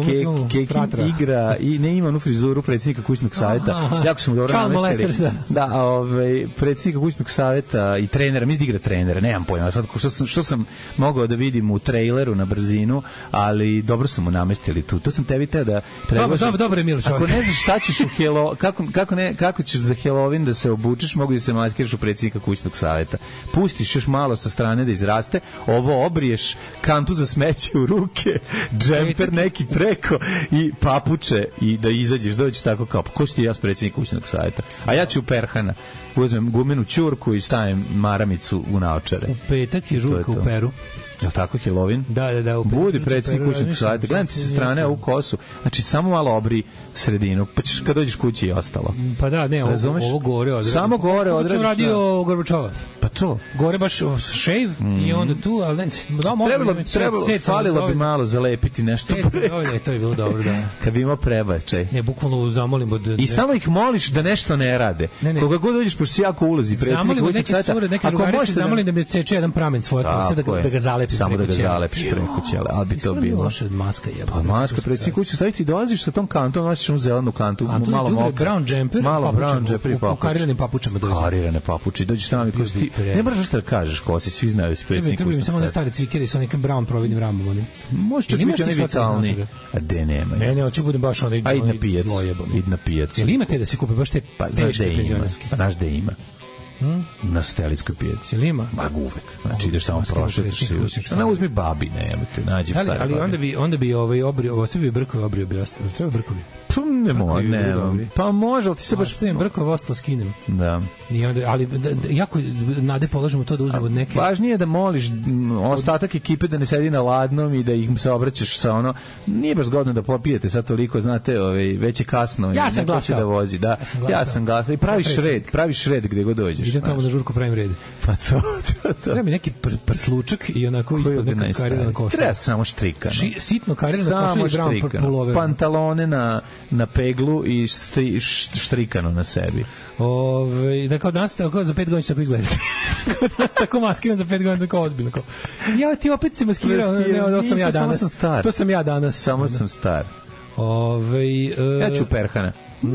Kekin igra i ne ima onu frizuru predsjednika kućnog savjeta. Jako sam mu dobro namestili. Da, da ovaj, predsjednika kućnog savjeta i trenera, mislim da igra trenera, nemam pojma. Sad, što, sam, što sam mogao da vidim u traileru na brzinu, ali dobro sam mu namestili tu. To sam tebi teo da predložim. Dobro, dobro, Milo čovjek. Ako ne znaš šta ćeš u Helo, kako, kako, ne, kako ćeš za Halloween da se obučeš, mogu da se maskiraš u predsjednika kućnog savjeta. Pustiš još malo sa strane da izraste, ovo obriješ, kantu za smeće u ruke, džemper neki preko i papuče i da izađeš, dođeš tako kao, ko si ti ja s predsjednik kućnog savjeta? A ja ću u Perhana, uzmem gumenu ćurku i stavim maramicu u naočare. U petak je žurka u Peru. Je li tako Halloween? Da, da, da. Budi predsjednik kućnog savjeta. Gledam ti sa strane ovu kosu. Znači, samo malo obri sredinu. Pa ćeš kad dođeš kući i ostalo. Pa da, ne, ovo, ovo gore odradi. Samo gore odradiš. Kako sam radio Gorbačova? Pa to. Gore baš shave mm. i onda tu, ali ne, da, možda trebalo, trebalo, falilo bi malo zalepiti nešto preko. Ne, to je bilo dobro, da. Kad bi imao prebačaj. Ne, bukvalno zamolim od... I stalno ih moliš da nešto ne rade. Ne, ne. Koga god dođeš, pošto si jako ulazi predsjednik kućnog savjeta. Ako možeš zamolim da mi odseče jedan pramen svoje kose, da ga zalepim samo da ga zalepiš preko ćele, ali bi to bilo. Loša maska je. Pa maska predsjednik kuće staviti, dolaziš sa tom kantom, nosiš onu zelenu kantu, malo mokra. Brown jumper, malo brown jumper i papuče. Kariranim papučama dođeš. Karirane papuče, dođeš tamo i ko si ti. Ne moraš što da kažeš ko si, svi znaju da si predsjednik kuće. Treba mi samo da stare cvikeri sa nekim brown providnim ramom. Oni. Može čak biti oni vitalni. A de nema. Ne, ne, hoću budem baš onaj zlojebani. Idi na pijacu. Jel imate da se kupe baš te teške penzionerske? Pa znaš da ima. Hmm? Na Stelickoj pijaci. Ili ima? Ma uvek. Znači ideš tamo prošetaš se. Ne uzmi babi, ne, nađi ali, ali onda bi onda bi ovaj obrio, ovo sve bi brkovi obrio bi ostalo. Treba brkovi. Pa ne može, ne. Pa može, ali ti se baš stavim brkove ostalo skinem. Da. I onda, ali da, da, jako nade polažemo to da uzmemo od neke. Važnije je da moliš ostatak ekipe da ne sedi na ladnom i da ih se obraćaš sa ono. Nije baš zgodno da popijete sad toliko, znate, ovaj već je kasno ja sam glasao da vozi, da. Ja sam glasao. Ja sam glasao i praviš red, praviš red gde god dođeš. Idem tamo na žurku pravim red. Pa to, to, to. Treba mi neki pr, prslučak i onako ispod neka karirana košulja. Treba samo štrikano. Ši, sitno karirana košulja i brown pullover. Pantalone na, na peglu i štri, štrikano na sebi. Ove, da kao danas tako, za pet godina će tako izgledati. Tako maskiran za pet godina, tako ozbiljno. Kao. Ja ti opet se maskirao, ne, to sam ja danas. Samo sam star. To sam ja danas. Samo sam star. Ove, uh, ja ću Perhana.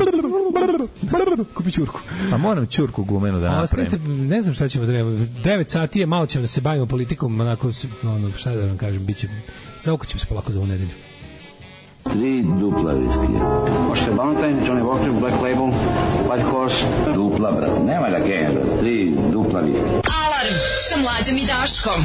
Kupi ćurku. A moram ćurku gumenu da napravim. Ne znam šta ćemo da nema. devet sati je, malo ćemo da se bavimo politikom, onako, ono, šta da vam kažem, biće, zaukućemo se polako za ovu nedelju. Tri dupla viskija. Možete Valentine, Johnny Walker, Black Label, White Horse. Dupla, brate. Nema da genja, brate. Tri dupla viskija. Alarm sa Mlađom i Daškom.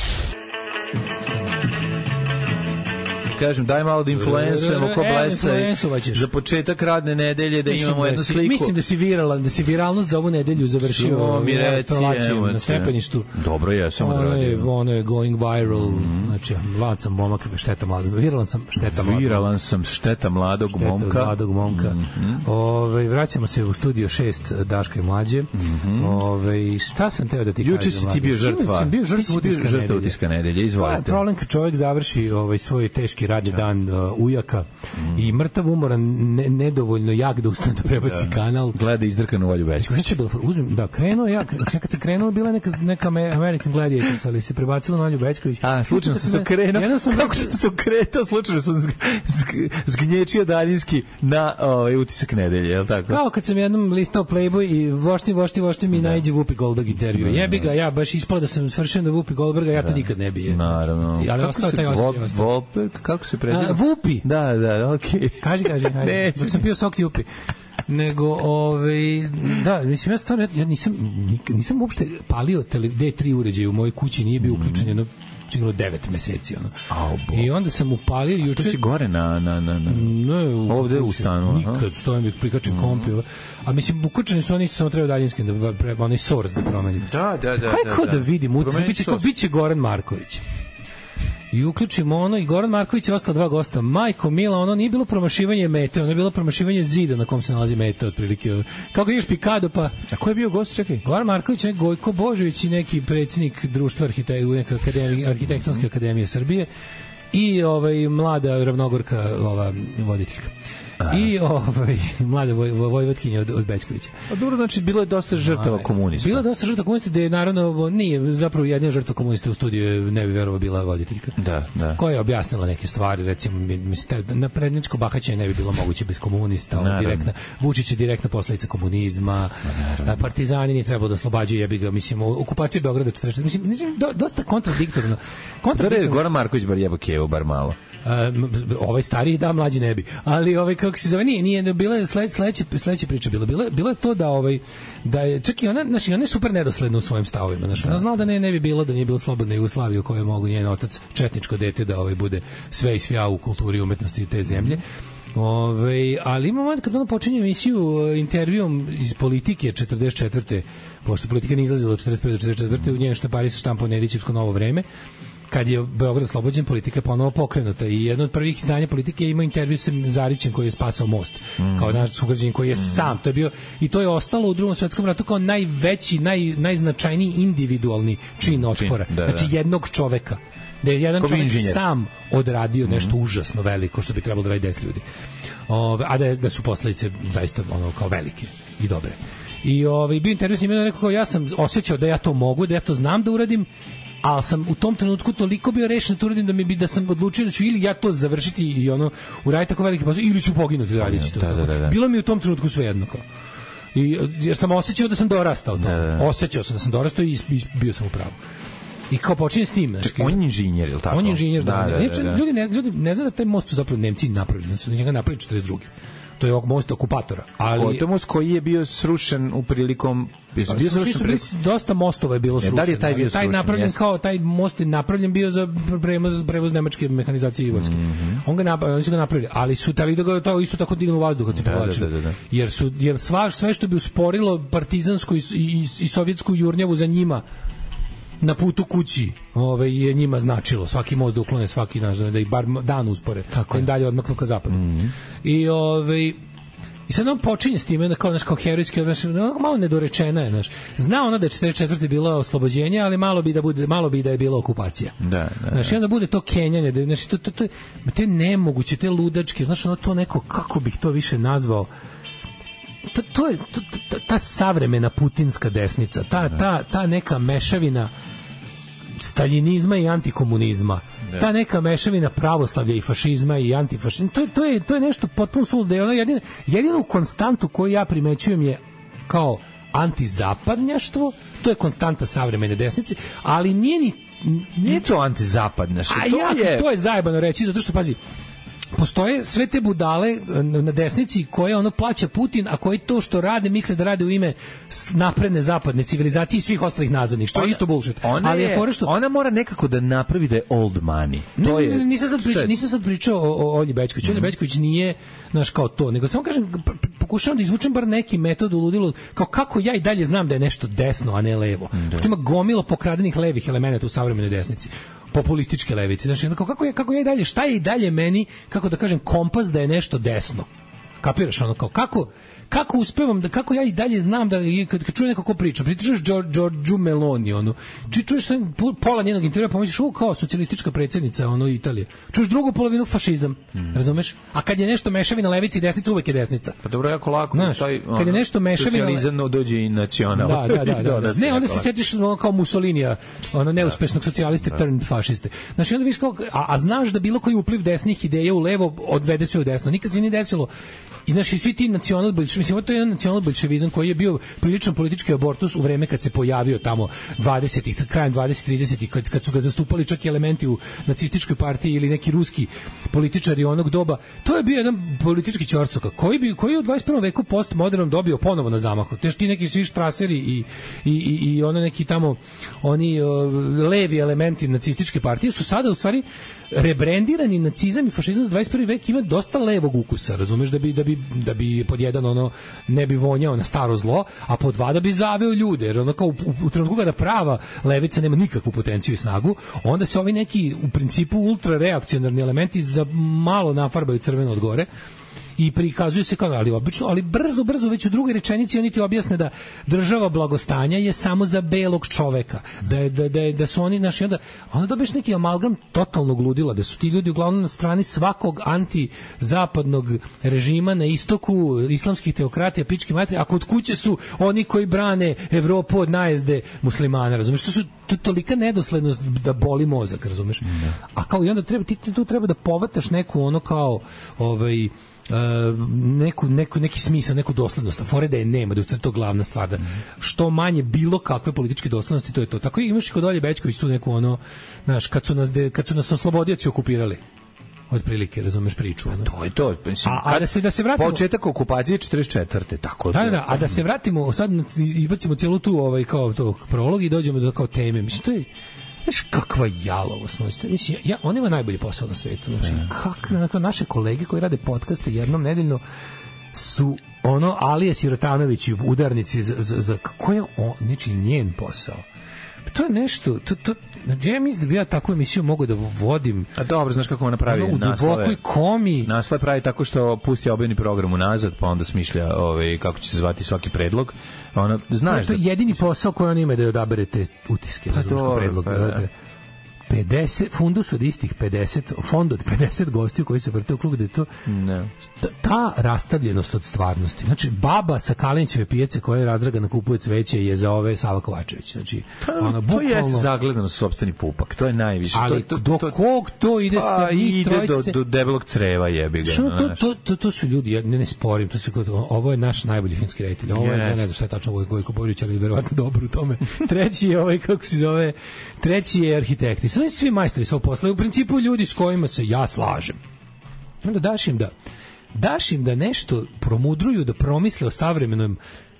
Kažem, daj malo da influencujemo ko blesa za početak radne nedelje da mislim imamo da jednu si, sliku. Mislim da si viralan, da si viralnost za ovu nedelju završio mi reci, na stepeništu. Dobro je, samo da radim. Ono je going viral, mm. znači, mlad sam momak, šteta mladog, viralan sam, šteta mladog. Viralan sam, šteta mladog šteta momka. Šteta mladog momka. Mm-hmm. Ove, vraćamo se u studio šest Daška i Mlađe. Mm-hmm. Ove, šta sam teo da ti juče kažem? Juče si ti bio žrtva. Sam bio žrtva utiska nedelje, izvolite. Problem kad čovjek završi ovaj, svoj teški radni dan uh, ujaka mm. i mrtav umoran, ne, nedovoljno jak da ustane da prebaci da, kanal. Gleda izdrkanu Olju Bećković. Neće bilo, uzmem, da, krenuo ja, kad se krenuo, bila neka, neka American Gladiators, ali se prebacilo na Olju Bećković. A, slučajno sam se krenuo, sam kako sam se kretao, slučajno sam zgnječio daljinski na ovaj, utisak nedelje, je li tako? Kao kad sam jednom listao Playboy i vošti, vošti, vošti mi da. Najđe Whoopi Goldberg intervju. Da, jebi ga, ja baš ispalo da sam svršen na Whoopi Goldberga, ja to da. Nikad ne bi je. Naravno. Ali ostao taj osjećaj. Goldberg, kako se preziva? Whoopi. Da, da, okej. Okay. Kaži, kaži, hajde. Dok sam pio sok i upi. Nego, ovaj, da, mislim, ja stvarno, ja nisam, nisam uopšte palio D tri uređaj u mojoj kući, nije bio uključen jedno Sigurno devet meseci, ono. I onda sam upalio juče... To si gore na... na, na, na... Ne, u, ovde u stanu. Nikad stojim da prikačem mm. kompi. A mislim, uključeni su oni, samo treba daljinski, da, onaj source da promenim. Da, da, da. Kako da, da, da vidim, utjecaj, biće, biće Goran Marković. I uključimo ono, i Goran Marković je ostao dva gosta. Majko Mila, ono nije bilo promašivanje mete, ono je bilo promašivanje zida na kom se nalazi mete, otprilike. Kako ideš Pikado, pa... A ko je bio gost, čekaj? Goran Marković, ne, Gojko Božović i neki predsjednik društva arhite, akademije, Arhitektonske akademije Srbije i ovaj, mlada ravnogorka ova, voditeljka. Aha. I ovaj mlada voj, vojvotkinja od, od Bečkovića. A dobro, znači bilo je dosta žrtava komunista. Bilo je dosta žrtava komunista, da je naravno nije zapravo jedina žrtva komunista u studiju, ne bi verovao, bila voditeljka. Da, da. Koja je objasnila neke stvari, recimo mislim na predničko bahaćenje ne bi bilo moguće bez komunista, on direktna Vučić je direktna posledica komunizma. Naravno. Partizani nije trebalo da oslobađaju, jebi ga, mislim okupacija Beograda četrdeset četvrte mislim, mislim do, dosta kontradiktorno. Kontradiktorno. Goran Marković bar jeba kevo bar malo. Um, ovaj stariji da, mlađi ne bi. Ali ovaj kako se zove, nije, nije bilo je sled, sledeće sledeća priča bilo. Bilo bilo je to da ovaj da je čak i ona, znači ona je super nedosledna u svojim stavovima. Znači ona znala da ne ne bi bilo da nije bilo slobodna Jugoslavija u kojoj mogu njen otac četničko dete da ovaj bude sve i svja u kulturi i umetnosti te zemlje. Ove, ali ima moment kad ona počinje emisiju intervjuom iz Politike četrdeset četvrte pošto Politika nije izlazila od četrdeset pete do četrdeset četvrte u njenoj štampari se štampao Nedićevsko Novo vreme, kad je Beograd oslobođen, Politika je ponovo pokrenuta i jedno od prvih izdanja Politike ima intervju sa Zarićem koji je spasao most, mm. kao naš sugrađanin koji je mm. sam, to je bio i to je ostalo u Drugom svetskom ratu kao najveći, naj, najznačajniji individualni čin otpora, da, znači da. jednog čoveka, da je jedan čovjek inženjer. sam odradio mm. nešto užasno veliko što bi trebalo da radi deset ljudi, Ove, a da, je, da su posledice zaista ono kao velike i dobre. I ovaj bio intervju s njim, rekao ja sam osjećao da ja to mogu, da ja to znam da uradim, ali sam u tom trenutku toliko bio rešen da to uradim da mi bi da sam odlučio da ću ili ja to završiti i ono uraditi tako veliki posao ili ću poginuti radeći to. Da, da, da, da. Bilo mi je u tom trenutku svejedno kao. I jer sam osjećao da sam dorastao to. Da, da. Osjećao sam da sam dorastao i, i bio sam u pravu. I kao počinje s tim, znači on je inženjer, ili tako? On je inženjer, da. da, da, da, da. Ljudi ne ljudi ne znaju da taj most su zapravo Nemci napravili, su njega napravili četrdeset druge To je most okupatora. Ali o, to je most koji je bio srušen u prilikom bio srušen prilikom... dosta mostova je bilo srušeno. Da li je taj bio taj srušen? Napravljen kao taj most je napravljen bio za prevoz prevoz nemačke mehanizacije i vojske. Mm -hmm. On ga napravili, oni su ga napravili, ali su tali da ga to isto tako dignu u vazduh kad se povlačili. Da, da, da, da. Jer su jer sva sve što bi usporilo partizansku i, i, i sovjetsku jurnjavu za njima na putu kući, ovaj je njima značilo svaki most da uklone svaki naš da ih bar dan uspore, tako im dalje odmaknu ka zapadu. Mm -hmm. I ovaj i sad on počinje s time da kao naš kao herojski, malo nedorečena je, znaš. Zna ona da je četrdeset četvrte bilo oslobođenje, ali malo bi da bude malo bi da je bila okupacija. Da, da. Znaš, i onda bude to kenjanje, da znači to to to te nemoguće, te ludačke, znaš, ono to neko kako bih to više nazvao. To, to je to, ta, ta savremena putinska desnica, ta ta ta neka mešavina staljinizma i antikomunizma. Da. Ta neka mešavina pravoslavlja i fašizma i antifašizma, to, to, je, to je nešto potpuno suludo. Ono jedino, jedinu konstantu koju ja primećujem je kao antizapadnjaštvo, to je konstanta savremene desnice, ali nije ni... Nije to antizapadnjaštvo, to ja, je... To je zajebano reći, zato što, pazi, postoje sve te budale na desnici koje ono plaća Putin, a koji to što rade misle da rade u ime napredne zapadne civilizacije i svih ostalih nazadnih, što ona, je isto bullshit. Ali je, je što... ona mora nekako da napravi da je old money. To ne, je... Ne, nisam sad pričao, nisam sad pričao o, o Olji Bećkoviću. Mm. Olja Bećković nije naš kao to, nego samo kažem, pokušavam da izvučem bar neki metod u ludilu, kao kako ja i dalje znam da je nešto desno, a ne levo. Mm. Ima gomilo pokradenih levih elemenata u savremenoj desnici. Populističke levice. Znači, kako je kako je i dalje, šta je i dalje meni, kako da kažem, kompas da je nešto desno. Kapiraš ono kao kako kako uspevam da kako ja i dalje znam da kad, kad čujem neko ko priča, pričaš Giorgio Meloni, ono. Či čuješ pola njenog intervjua, pomisliš u kao socijalistička predsjednica ono Italije. Čuješ drugu polovinu fašizam. Mm. Razumeš? A kad je nešto mešavina levice i desnice, uvek je desnica. Pa dobro, jako lako. Znaš, taj ono, kad je nešto mešavina socijalizam dođe i nacional. Da, da, da. da, da. Ne, onda se setiš ono kao Mussolinija, ono neuspešnog socijaliste turned fašiste. Znači onda vidiš kao a, a znaš da bilo koji upliv desnih ideja u levo odvede sve u desno. Nikad se nije desilo. I naši svi ti nacional mislim, to je jedan nacionalni bolševizam koji je bio prilično politički abortus u vreme kad se pojavio tamo dvadesetih, krajem dvadesetih, tridesetih, kad, kad su ga zastupali čak i elementi u nacističkoj partiji ili neki ruski političari onog doba. To je bio jedan politički ćorsoka koji bi koji je u dvadeset prvom veku postmodernom dobio ponovo na zamahu. Te ti neki svi štraseri i i i i ono neki tamo oni uh, levi elementi nacističke partije su sada u stvari rebrendirani nacizam i fašizam za dvadeset prvi vek ima dosta levog ukusa, razumeš, da bi da bi da bi pod jedan ono ne bi vonjao na staro zlo, a pod dva da bi zaveo ljude, jer ono kao u, u, u trenutku kada prava levica nema nikakvu potenciju i snagu, onda se ovi neki u principu ultra reakcionarni elementi za malo nafarbaju crveno od gore i prikazuju se kao, ali obično, ali brzo, brzo već u drugoj rečenici oni ti objasne da država blagostanja je samo za belog čoveka, da, je, da, da, je, da su oni, naši, onda, onda dobiješ neki amalgam totalnog ludila, da su ti ljudi uglavnom na strani svakog antizapadnog režima na istoku, islamskih teokratija, pičke materije, a kod kuće su oni koji brane Evropu od najezde muslimana, razumeš, to su to, tolika nedoslednost da boli mozak, razumeš, a kao i onda treba, ti, ti tu treba da povataš neku ono kao, ovaj, Uh, neku, neku, neki smisao, neku doslednost, a fore da je nema, da je to glavna stvar, da što manje bilo kakve političke doslednosti, to je to. Tako imaš i kod Olje Bećković tu neku ono, znaš, kad su nas, de, kad su nas oslobodioci okupirali, otprilike, razumeš priču. Ono. To je to. Mislim, a, a da se, da se vratimo... Početak okupacije četrdeset četvrte tako da, da, a da se vratimo, sad izbacimo cijelu tu ovaj, kao to prolog i dođemo do kao teme. Mislim, to je znaš kakva jalovost. Mislim, ja, on ima najbolji posao na svetu. Znači, kako naše kolege koji rade podcaste jednom nedeljno su ono Alija Sirotanović i udarnici za, za, za ko je on, znači njen posao. To je nešto, to, to, ja mislim da bi ja takvu emisiju mogu da vodim. A dobro, znaš kako ona pravi ono, naslove? U dubokoj komi. Naslove pravi tako što pusti objavni program unazad, pa onda smišlja ovaj, kako će se zvati svaki predlog. Ona, znaš to je da, jedini posao koji on ima da je odabere te utiske. Pa to, predlog, pa, da. pedeset fundus od istih pedeset, fond od pedeset gostiju koji se vrte u krug, da je to ne. Ta, ta rastavljenost od stvarnosti. Znači, baba sa Kalinićeve pijace koja je razdragana kupuje cveće je za ove Sava Kovačević. Znači, pa, ona bukvalno... To je zagledano sopstveni pupak, to je najviše. Ali to, to, do to, kog to ide? Pa ide do, do debelog creva jebi ga. Što, to, to, to, to su ljudi, ja ne, ne sporim, to su, ovo je naš najbolji filmski reditelj. Ovo je, yes. ne znam šta je tačno ovo je Gojko Borić, ali je verovatno dobro u tome. Treći je ovaj, kako se zove, treći je arhitekt. I sad svi majstori svog posla, u principu ljudi s kojima se ja slažem. Onda daš im da daš im da nešto promudruju, da promisle o savremenom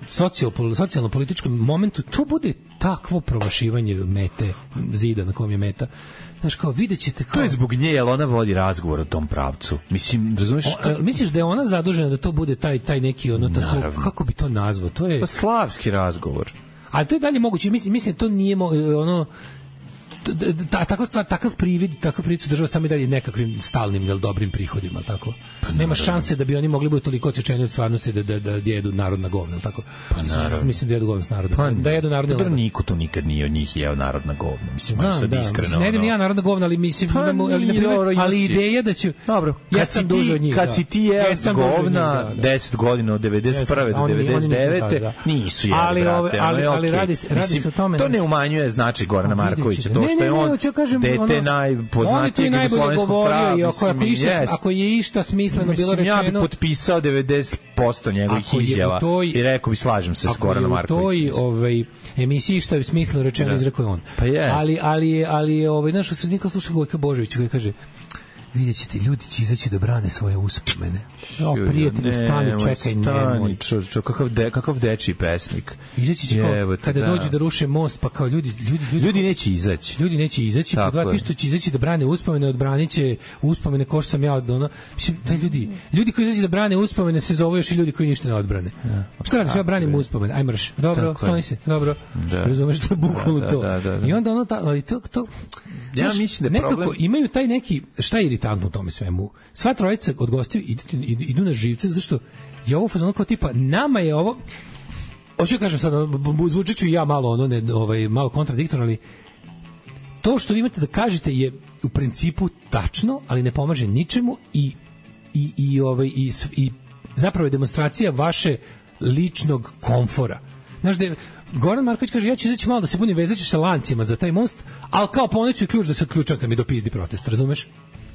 socijalno-političkom momentu, to bude takvo promašivanje mete, zida na kom je meta. Znaš, kao, vidjet ćete kao... To je zbog nje, jer ona vodi razgovor o tom pravcu. Mislim, razumiješ? O, a, misliš da je ona zadužena da to bude taj, taj neki, ono, tako, kako bi to nazvao? To je... Pa slavski razgovor. Ali to je dalje moguće. Mislim, mislim to nije, ono... Ta, takav stvar, takav privid, takav privid su država samo i dalje nekakvim stalnim ili dobrim prihodima, tako? Pa nema šanse da bi oni mogli biti toliko odsečeni od stvarnosti da, da, da jedu narodna govna, tako? Pa naravno. Mislim da jedu govna s narodom. Pa, da jedu narodne lebac. Niko to nikad nije od njih jeo narodna govna. Mislim, znam, sad da, iskreno. Mislim, ne jedem ja narodna govna, ali mislim, pa, imamo, ali, na primjer, dobro, ali ideja da ću... Dobro, ja kad, sam si duže od njih, kad da. si ti jeo govna da, da. deset godina od devedeset prve do devedeset devete da. Nisu jeli, ali, brate. Ali, ali, okay. radi, radi se o tome. To ne umanjuje znači Gorana Markovića, to što je on dete najpoznatijeg jugoslovenskog prava. Ako, yes. ako je išta smisleno mislim, bilo rečeno... Ja bih potpisao devedeset posto njegovih izjava toj, i rekao bi slažem se s Goranom Markovićem. Ako je u toj ovaj, emisiji što je smisleno rečeno, izrekao je on. Pa yes. Ali, ali, ali ovaj, naš srednika sluša Gojka Božovića koji kaže vidjet ćete, ljudi će izaći da brane svoje uspomene. O, prijatelju, stani, čekaj, nemoj. Čo, čo, kakav, de, kakav dečiji pesnik. Izaći će kao, kada da. dođu da ruše most, pa kao ljudi... Ljudi, ljudi, ljudi neće izaći. Ljudi neće izaći, pa dva ti što će izaći da brane uspomene, odbranit će uspomene ko što sam ja od ono... Mislim, da ljudi, ljudi koji izaći da brane uspomene se zove još i ljudi koji ništa ne odbrane. Ja. Šta radiš, ja branim uspomene, aj mrš. Dobro, skloni se, dobro. Da. Razumeš, to je bukvalno to. Da, da, da. I onda ono, ta, ali to... to ja mislim da nekako problem... imaju taj neki, šta je iritantno u tome svemu? Sva trojica od gostiju idu, idu na živce, zato što je ovo fazon kao tipa, nama je ovo, hoću kažem sad, zvučit ću i ja malo, ono, ne, ovaj, malo kontradiktorno, ali to što vi imate da kažete je u principu tačno, ali ne pomaže ničemu i, i, i, ovaj, i, i zapravo je demonstracija vaše ličnog komfora. Znaš da je, Goran Marković kaže, ja ću izaći malo da se budim, vezaću se lancima za taj most, ali kao poneću i ključ da se odključam kad mi dopizdi protest, razumeš?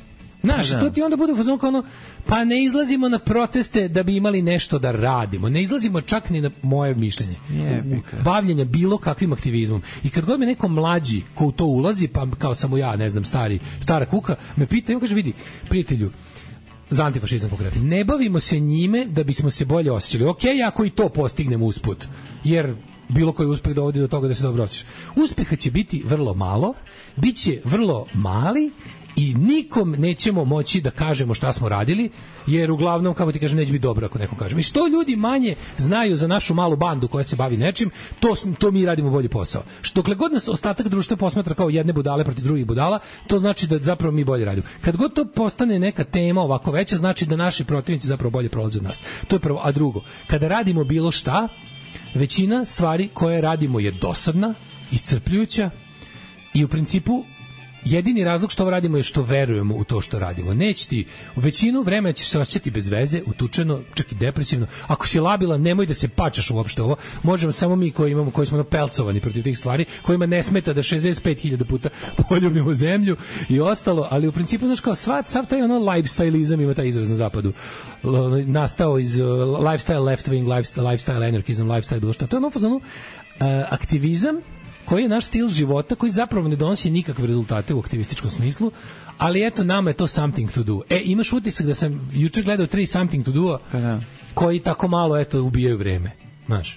Znaš, da. to ti onda bude u fazonu kao ono, pa ne izlazimo na proteste da bi imali nešto da radimo. Ne izlazimo čak ni na moje mišljenje. Jebika. Bavljenja bilo kakvim aktivizmom. I kad god me neko mlađi ko u to ulazi, pa kao samo ja, ne znam, stari, stara kuka, me pita i on kaže, vidi, prijatelju, za antifašizam konkretno. Ne bavimo se njime da bismo se bolje osjećali. Ok, ako i to postignemo usput. Jer bilo koji uspeh dovodi do toga da se dobro osjećaš. Uspeha će biti vrlo malo, bit će vrlo mali i nikom nećemo moći da kažemo šta smo radili, jer uglavnom, kako ti kažem, neće biti dobro ako neko kažem. I što ljudi manje znaju za našu malu bandu koja se bavi nečim, to, to mi radimo bolji posao. Što dokle god nas ostatak društva posmatra kao jedne budale protiv drugih budala, to znači da zapravo mi bolje radimo. Kad god to postane neka tema ovako veća, znači da naši protivnici zapravo bolje prolaze od nas. To je prvo. A drugo, kada radimo bilo šta, većina stvari koje radimo je dosadna, iscrpljujuća i u principu jedini razlog što ovo radimo je što verujemo u to što radimo. Neće ti, u većinu vremena ćeš se osjećati bez veze, utučeno, čak i depresivno. Ako si labila, nemoj da se pačaš uopšte ovo. Možemo samo mi koji imamo, koji smo pelcovani protiv tih stvari, kojima ne smeta da šezdeset pet hiljada puta poljubimo zemlju i ostalo, ali u principu, znaš, kao svat, sav taj ono lifestyleizam, ima taj izraz na zapadu, nastao iz uh, lifestyle left wing, lifestyle, lifestyle anarchism, lifestyle bilo šta. To je ono fazonu, uh, aktivizam koji je naš stil života, koji zapravo ne donosi nikakve rezultate u aktivističkom smislu, ali eto, nama je to something to do. E, imaš utisak da sam juče gledao tri something to do koji tako malo, eto, ubijaju vreme. Znaš.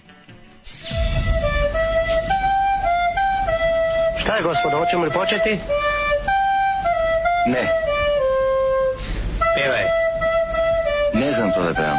Šta je, gospodo, hoćemo li početi? Ne. Pevaj. Ne znam to da pevam.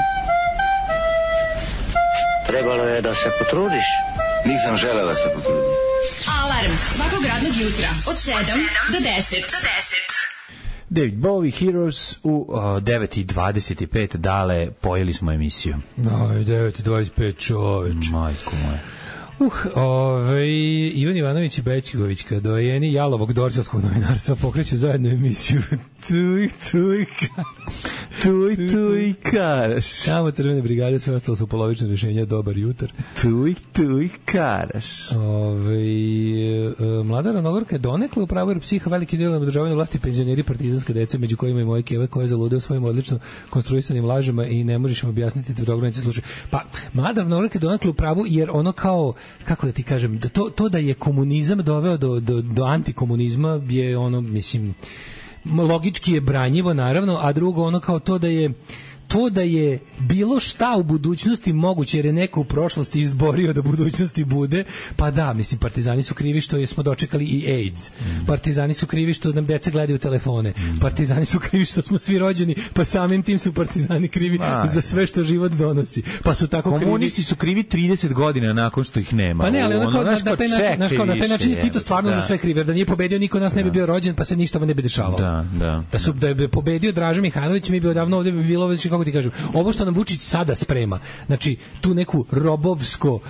Trebalo je da se potrudiš. Nisam želela da se potrudim. Alarm svakog radnog jutra od sedam do deset. David Bowie, Heroes u uh, devet i dvadeset pet. Dale, pojeli smo emisiju. No, devet i dvadeset pet, čoveč. Majko moja. Uh, ovaj, Ivan Ivanović i Bećkovićka, dojeni jalovog dorčarskog novinarstva, pokreću zajedno emisiju Tuj, tuj, ka. Tuj, tuj, karaš. Samo crvene brigade, sve ostalo su polovične rješenja, dobar jutar. Tuj, tuj, karaš. Ove, e, mlada Ravnogorka je donekle u pravu jer psiha veliki deo na održavanju vlasti penzioneri partizanska deca, među kojima i moje keve koje zalude u svojim odlično konstruisanim lažima i ne možeš im objasniti da dobro neće slušati. Pa, mlada Ravnogorka je donekle u pravu jer ono kao, kako da ti kažem, da to, to da je komunizam doveo do, do, do antikomunizma je ono, mislim, logički je branjivo naravno, a drugo ono kao to da je to da je bilo šta u budućnosti moguće jer je neko u prošlosti izborio da budućnosti bude, pa da, mislim, partizani su krivi što smo dočekali i AIDS, partizani su krivi što nam deca gledaju telefone, partizani su krivi što smo svi rođeni, pa samim tim su partizani krivi Aj. za sve što život donosi, pa su tako krivi. Komunisti su krivi trideset godina nakon što ih nema. Pa ne, ali ono kao ono, na, na taj način, znaš kao, na taj način je Tito stvarno da. za sve kriv, jer da nije pobedio niko nas ne bi bio rođen, pa se ništa ne bi dešavalo. Da, da. Da su da je pobedio Draža Mihajlović, mi bi odavno ovde bi bilo već, kako ti kažem, ovo što nam Vučić sada sprema, znači tu neku robovsko uh,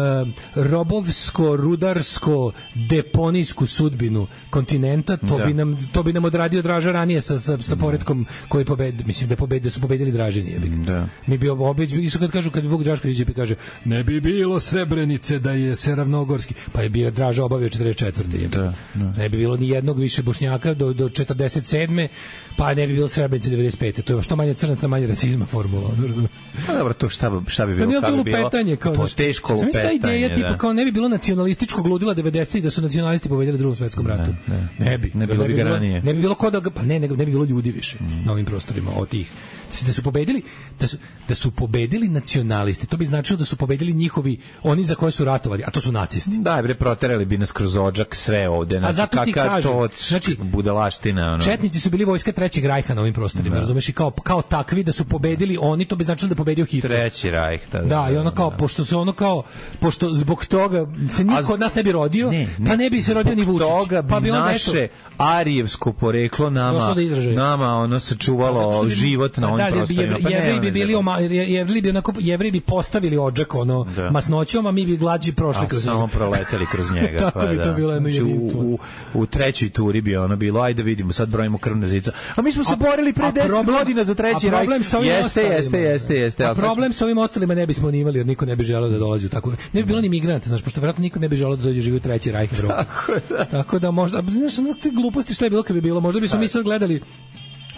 robovsko rudarsko deponijsku sudbinu kontinenta, to da. bi nam to bi nam odradio Draža ranije sa sa, sa poretkom koji pobedi, mislim da pobedi, da su pobedili Dražini, da. Mi bi obeć isto kad kažu, kad Vuk Drašković i kaže ne bi bilo Srebrenice da je se Ravnogorski, pa je bio Draža obavio četrdeset četvrte Da, da. Ne bi bilo ni jednog više Bošnjaka do do četrdeset sedme pa ne bi bilo Srebrenice devedeset pete To je što manje crnaca, manje rasizma formula. Pa dobro, to šta, šta bi bilo? Pa kako bi bilo? Petanje, kao, po teško lupetanje. Ideja, da. tipa, kao ne bi bilo nacionalističkog ludila devedesetih da su nacionalisti pobedili u Drugom svetskom ratu. Ne, ne. ne bi. Ne bi bilo bi ranije. Ne bi bilo koda, pa ne, ne, ne bi bilo ljudi više mm. na ovim prostorima od tih. Da su pobedili, da su, da su pobedili nacionalisti. To bi značilo da su pobedili njihovi, oni za koje su ratovali, a to su nacisti. Da, bre, proterali bi nas kroz odžak sve ovde. Znači, a zato ti kažem, to znači, budalaština. Ono. Četnici su bili vojska Trećeg rajha na ovim prostorima, razumeš, i kao, kao takvi da su pobedili oni, to bi značilo da pobedio Hitler. Treći rajh, da, da. Da, i ono kao, da. pošto se ono kao, pošto zbog toga se niko od nas ne bi rodio, ne, ne, pa ne bi se rodio ni Vučić. Toga bi pa bi naše eto, arijevsko poreklo nama, nama ono sačuvalo život na ovim prostorima. Pa Jevreji bi bili Jevreji bi onako Jevreji bi postavili odžak ono da. masnoćom, a mi bi glađi prošli a kroz njega. Samo proleteli kroz njega. Tako pa, bi to da. bilo jedno jedinstvo. U, u, u trećoj turi bi ono bilo, ajde vidimo, sad brojimo krvna zica. A mi smo se a, borili pre deset godina za treći rajh. Jeste, jeste, jeste, jeste. A problem sa ovim ostalima ne bismo ni imali, jer niko ne bi želeo da dolazi u tako. Ne bi bilo ni migranata, znaš, pošto verovatno niko ne bi želeo da dođe živi u treći rajh Evrope. Tako da možda, znaš, te gluposti šta je bilo kad bi bilo, možda bismo mi sad gledali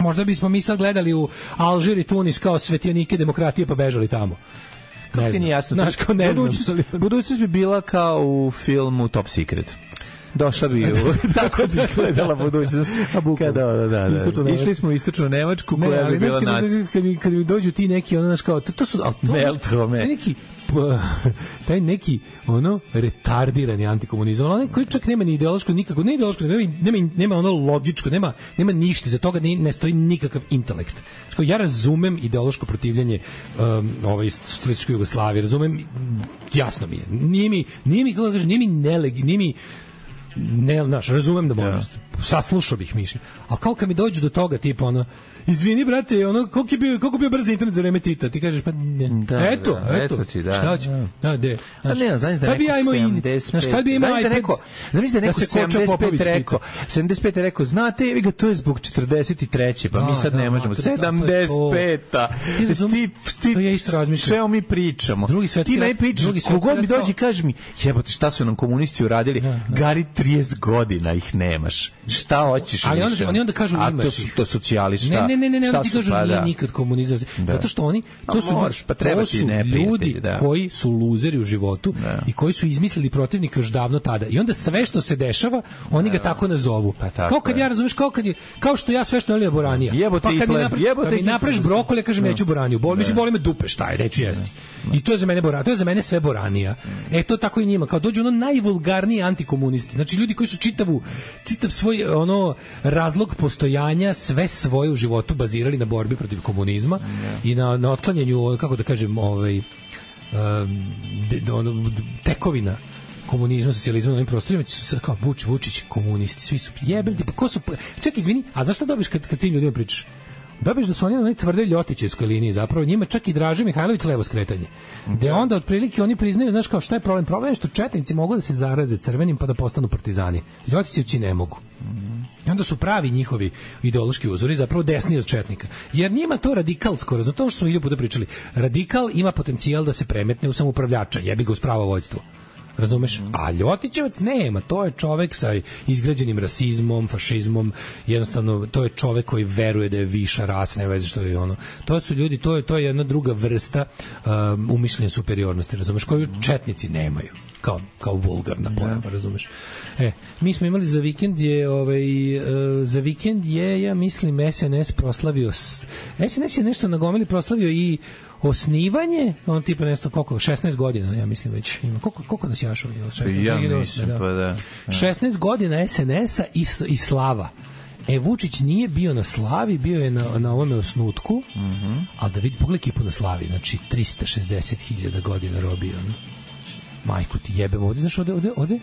Možda bismo mi sad gledali u Alžir i Tunis kao svetionike demokratije pa bežali tamo. Kako ti nije jasno? Znaš, kao ne znam. Budućnost, budućnost bi bila kao u filmu Top Secret. Došla bi u, tako bi izgledala budućnost. Kada, da, da, da. Išli smo u istočnu Nemačku koja ne, bi bila naci. Kad mi, kad mi dođu ti neki, ono, znaš, kao, to, to su, ali to, ne, to me. neki, taj neki, ono, retardirani antikomunizam, ali onaj koji čak nema ni ideološko, nikako, ne ideološko, nema, nema, nema ono logičko, nema, nema ništa, za toga ne, ne stoji nikakav intelekt. Znači, ja razumem ideološko protivljenje um, ovaj, socijalističke Jugoslavije, razumem, jasno mi je, nije mi, nije mi, kako da kažem, nije mi nelegi, nije mi, ne, znaš, razumem da možeš, saslušao bih mišljenje, ali kao kad mi dođu do toga, tipa, ono, izvini, brate, ono, koliko je bio, koliko je bio brz internet za vreme Tita, ti kažeš, pa ne, da, eto, da, eto, eto ti, da, šta će, da, da, de, znaš, a ne, znaš da neko sedamdeset pet, znaš, kad bi imao iPad, znaš da neko sedamdeset pet rekao, sedamdeset pet rekao, znate, evi ga, to je zbog četrdeset treće, pa mi sad ne možemo, sedamdeset peta, ti, ti, sve mi pričamo, ti me pričaš, kogod mi dođe i kaže mi, jebote, šta su nam komunisti uradili, Gari, trideset godina ih nemaš, šta hoćeš ali više? oni onda kažu a imaš to su to socijalisti, ne ne ne ne, ne šta ti su, kažu pa, nije da. nikad komunizam, Da. zato što oni to su, moraš, pa treba to ti su ljudi da. koji su luzeri u životu Da. i koji su izmislili protivnika još davno tada i onda sve što se dešava oni ga tako nazovu, pa tako kao kad je. ja razumeš, kao kad je, kao što ja sve što ne boranija, Jebote pa kad mi Hitler, napraviš, jebote kad mi Hitler. napraviš brokolje, kažem Da. neću boraniju, bol mi se, boli me dupe, šta je, neću jesti. I to je za mene boranija, to je za mene sve boranija. E to tako i njima, kao dođu ono najvulgarniji antikomunisti, znači ljudi koji su čitavu čitav svoj ono razlog postojanja, sve svoje u životu bazirali na borbi protiv komunizma i na, na otklanjanju, kako da kažem, ovaj, um, de, ono, tekovina komunizma, socijalizma na ovim prostorima, su kao Vuč, Vučić, komunisti, svi su jebem ti, pa ko su, čekaj, izvini, a znaš šta dobiš kad, kad tim ljudima pričaš? Dobiš da su oni na onoj tvrdoj ljotićevskoj liniji, zapravo njima čak i Draže Mihajlović levo skretanje. Gde onda otprilike oni priznaju, znaš kao, šta je problem? Problem je što četnici mogu da se zaraze crvenim pa da postanu partizani. Ljotićevci ne mogu. I onda su pravi njihovi ideološki uzori zapravo desni od četnika. Jer njima to radikalsko, zato što smo ilju puta pričali, radikal ima potencijal da se premetne u samoupravljača, jebi ga uz pravo vođstvo. Razumeš? A Ljotićevac nema, to je čovek sa izgrađenim rasizmom, fašizmom, jednostavno to je čovek koji veruje da je viša rasa, ne veze što je ono. To su ljudi, to je to je jedna druga vrsta um, umišljene superiornosti, razumeš, koju četnici nemaju. Kao, kao vulgarna pojava, razumeš. E, mi smo imali za vikend je ovaj, uh, za vikend je, ja mislim, S N S proslavio S N S je nešto nagomili, proslavio i osnivanje, on tipa nešto koliko, šesnaest godina, ja mislim već ima. Koliko, koliko nas jašao? Ja mislim, pa da. šesnaest godina S N S-a i, i slava. E, Vučić nije bio na slavi, bio je na, na ovome osnutku, mm -hmm. ali da vidi, pogledaj ekipu na slavi, znači trista šezdeset hiljada godina robio, no? Majku ti jebem, ovde, znaš, ovde, ovde, ovde,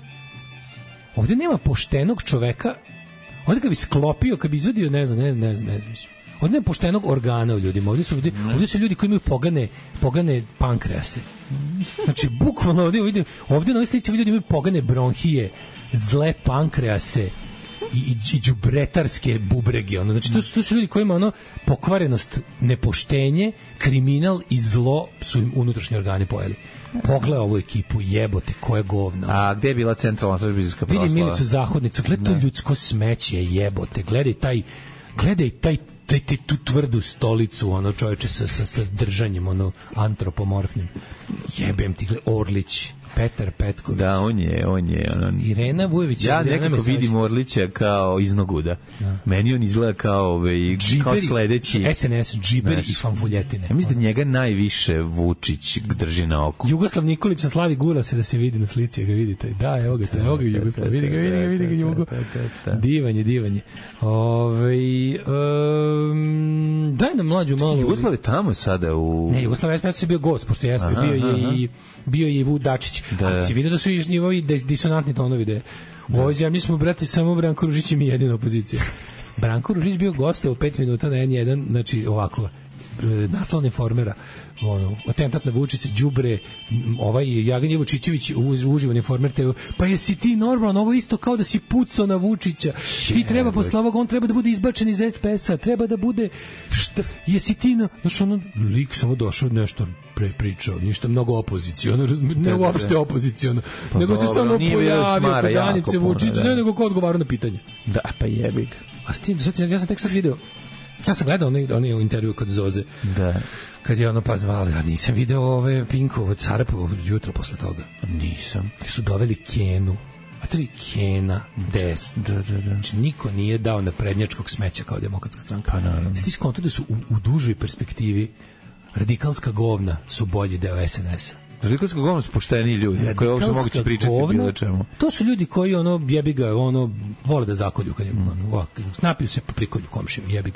ovde nema poštenog čoveka, ovde kad bi sklopio, kad bi izvadio, ne znam, ne znam, ne znam, ne znam, ovde nema poštenog organa u ljudima, ovde su, ovde, ovde su ljudi koji imaju pogane, pogane pankrease. Znači, bukvalno ovde, ovde, ovde na ovoj slici ljudi imaju pogane bronhije, zle pankrease, i, i, i đubretarske bubrege, ono. Znači to su, to su ljudi koji ima ono pokvarenost, nepoštenje, kriminal i zlo su im unutrašnji organi pojeli. Pogledaj ovu ekipu, jebote, koje govno. A gde je bila centralna televizijska proslava? Vidi Milicu Zahodnicu, gledaj to ljudsko smeće, jebote, gledaj taj, gledaj taj taj ti tu tvrdu stolicu, ono, čoveče sa, sa, sa držanjem, ono, antropomorfnim. Jebem ti, gledaj, Orlić, Petar Petković. Da, on je, on je. On... Irena Vujović. Ja nekako vidim Orlića kao iznoguda. Ja. Meni on izgleda kao, ove, kao sledeći. S N S, džiberi i fanfuljetine. Ja mislim da njega najviše Vučić drži na oku. Jugoslav Nikolić na slavi gura se da se vidi na slici, ga vidite. Da, evo ga, evo ga Jugoslav, vidi ga, vidi ga, vidi ga Jugo. Divanje, divanje. Ove, um, daj nam mlađu malo. Jugoslav je tamo sada u... Ne, Jugoslav S P S je bio gost, pošto je S P bio je i bio je i Vuk Dačić. Da. A si vidio da su i njihovi disonantni tonovi da u ovoj zemlji smo, brati, samo Branko Ružić i mi jedina opozicija. Branko Ružić bio gost u pet minuta na N jedan, znači ovako, naslov informera, ono, atentat na Vučića, đubre, ovaj Jagan Jevučićević uživan informer te, pa jesi ti normalno, ovo isto kao da si pucao na Vučića, ti treba posle ovoga, on treba da bude izbačen iz S P S-a, treba da bude, šta, jesi ti na, znaš, ono, lik samo došao nešto pre pričao, ništa mnogo opoziciono, ne uopšte opoziciono, pa nego se samo pojavio kod Danice Vučić, ne nego ko odgovarao na pitanje. Da, pa jebi ga. A s tim, sad, ja sam tek sad video, Ja sam gledao onaj, onaj intervju kod Zoze. Da. Kad je ono pa zvali, ja nisam video ove Pinkovo, Carapovo jutro posle toga. Nisam. Su doveli Kenu. A tri Kena, des. Da, da, da. Znači, niko nije dao naprednjačkog smeća kao Demokratska stranka. Pa naravno. Sti skonto da su u, u dužoj perspektivi radikalska govna su bolji deo es en es-a. Radikalska govna su pošteni ljudi, koji uopšte moguće pričati bilo čemu. To su ljudi koji ono jebi ga, ono vole da zakolju kad je mm. ono, ovak, napiju se po prikolju komšiju, jebi ga.